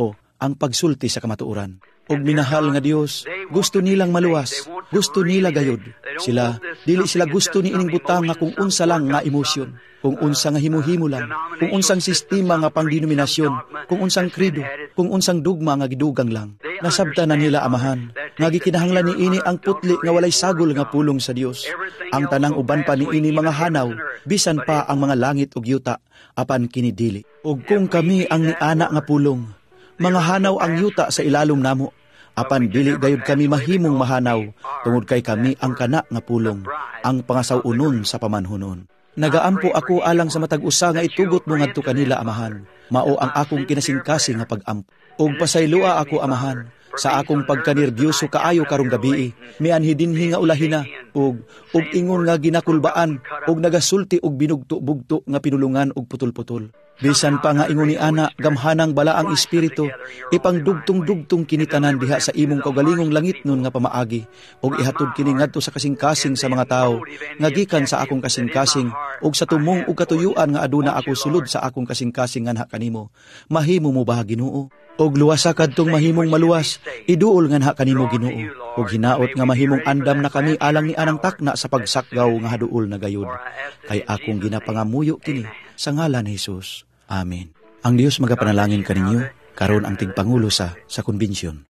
ang pagsulti sa kamatuoran. Og minahal nga Dios, gusto nilang maluwas, gusto nila gayud. Sila, dili sila gusto ni ining butang nga kung unsa lang nga emosyon, kung unsa nga himuhimo lang, kung unsang sistema nga pangdenominasyon, kung unsang krido, kung unsang dugma nga gidugang lang. Nasabta na nila amahan, nga gikinahanglan ni ini ang putli nga walay sagol nga pulong sa Dios. Ang tanang uban pa ni ini mga hanaw, bisan pa ang mga langit ug yuta, apan kinidili. Ug kung kami ang niana nga pulong, mga hanaw ang yuta sa ilalom namo, apan dili gayud kami mahimong mahanaw, tungod kay kami ang kana nga pulong, ang pangasaw-unon sa pamanhunon. Nagaampo ako alang sa matag usa nga itugot mo ngadto kanila amahan, mao ang akong kinasingkasing nga pag-ampo. Og pasaylua ako amahan, sa akong pagkanerbyoso kaayo karong gabii, mianhi dinhi nga ulahina, og og ingon nga ginakulbaan, og nagasulti og binugto-bugto nga pinulungan og putol-putol. Bisan pa nga ingon ni ana, gamhanang bala ang espiritu, ipangdugtong-dugtong kinitanan diha sa imong kaugalingong langit nun nga pamaagi, og ihatod kini ngadto sa kasingkasing sa mga tao, nga gikan sa akong kasingkasing, og sa tumong ug katuyuan nga aduna ako sulod sa akong kasingkasing nga kanimo. Mahimo mo ba Ginoo? Og luwasa kadtong mahimong maluwas, iduol nga ha kanimo Ginoo, og hinaot nga mahimong andam na kami alang ni anang takna sa pagsakgaw nga haduol na gayud. Kay akong ginapangamuyo kini sa ngalan ni Jesus. Amen. Ang Dios magapanalangin kaninyo karon ang tigpangulo sa sa konbensyon.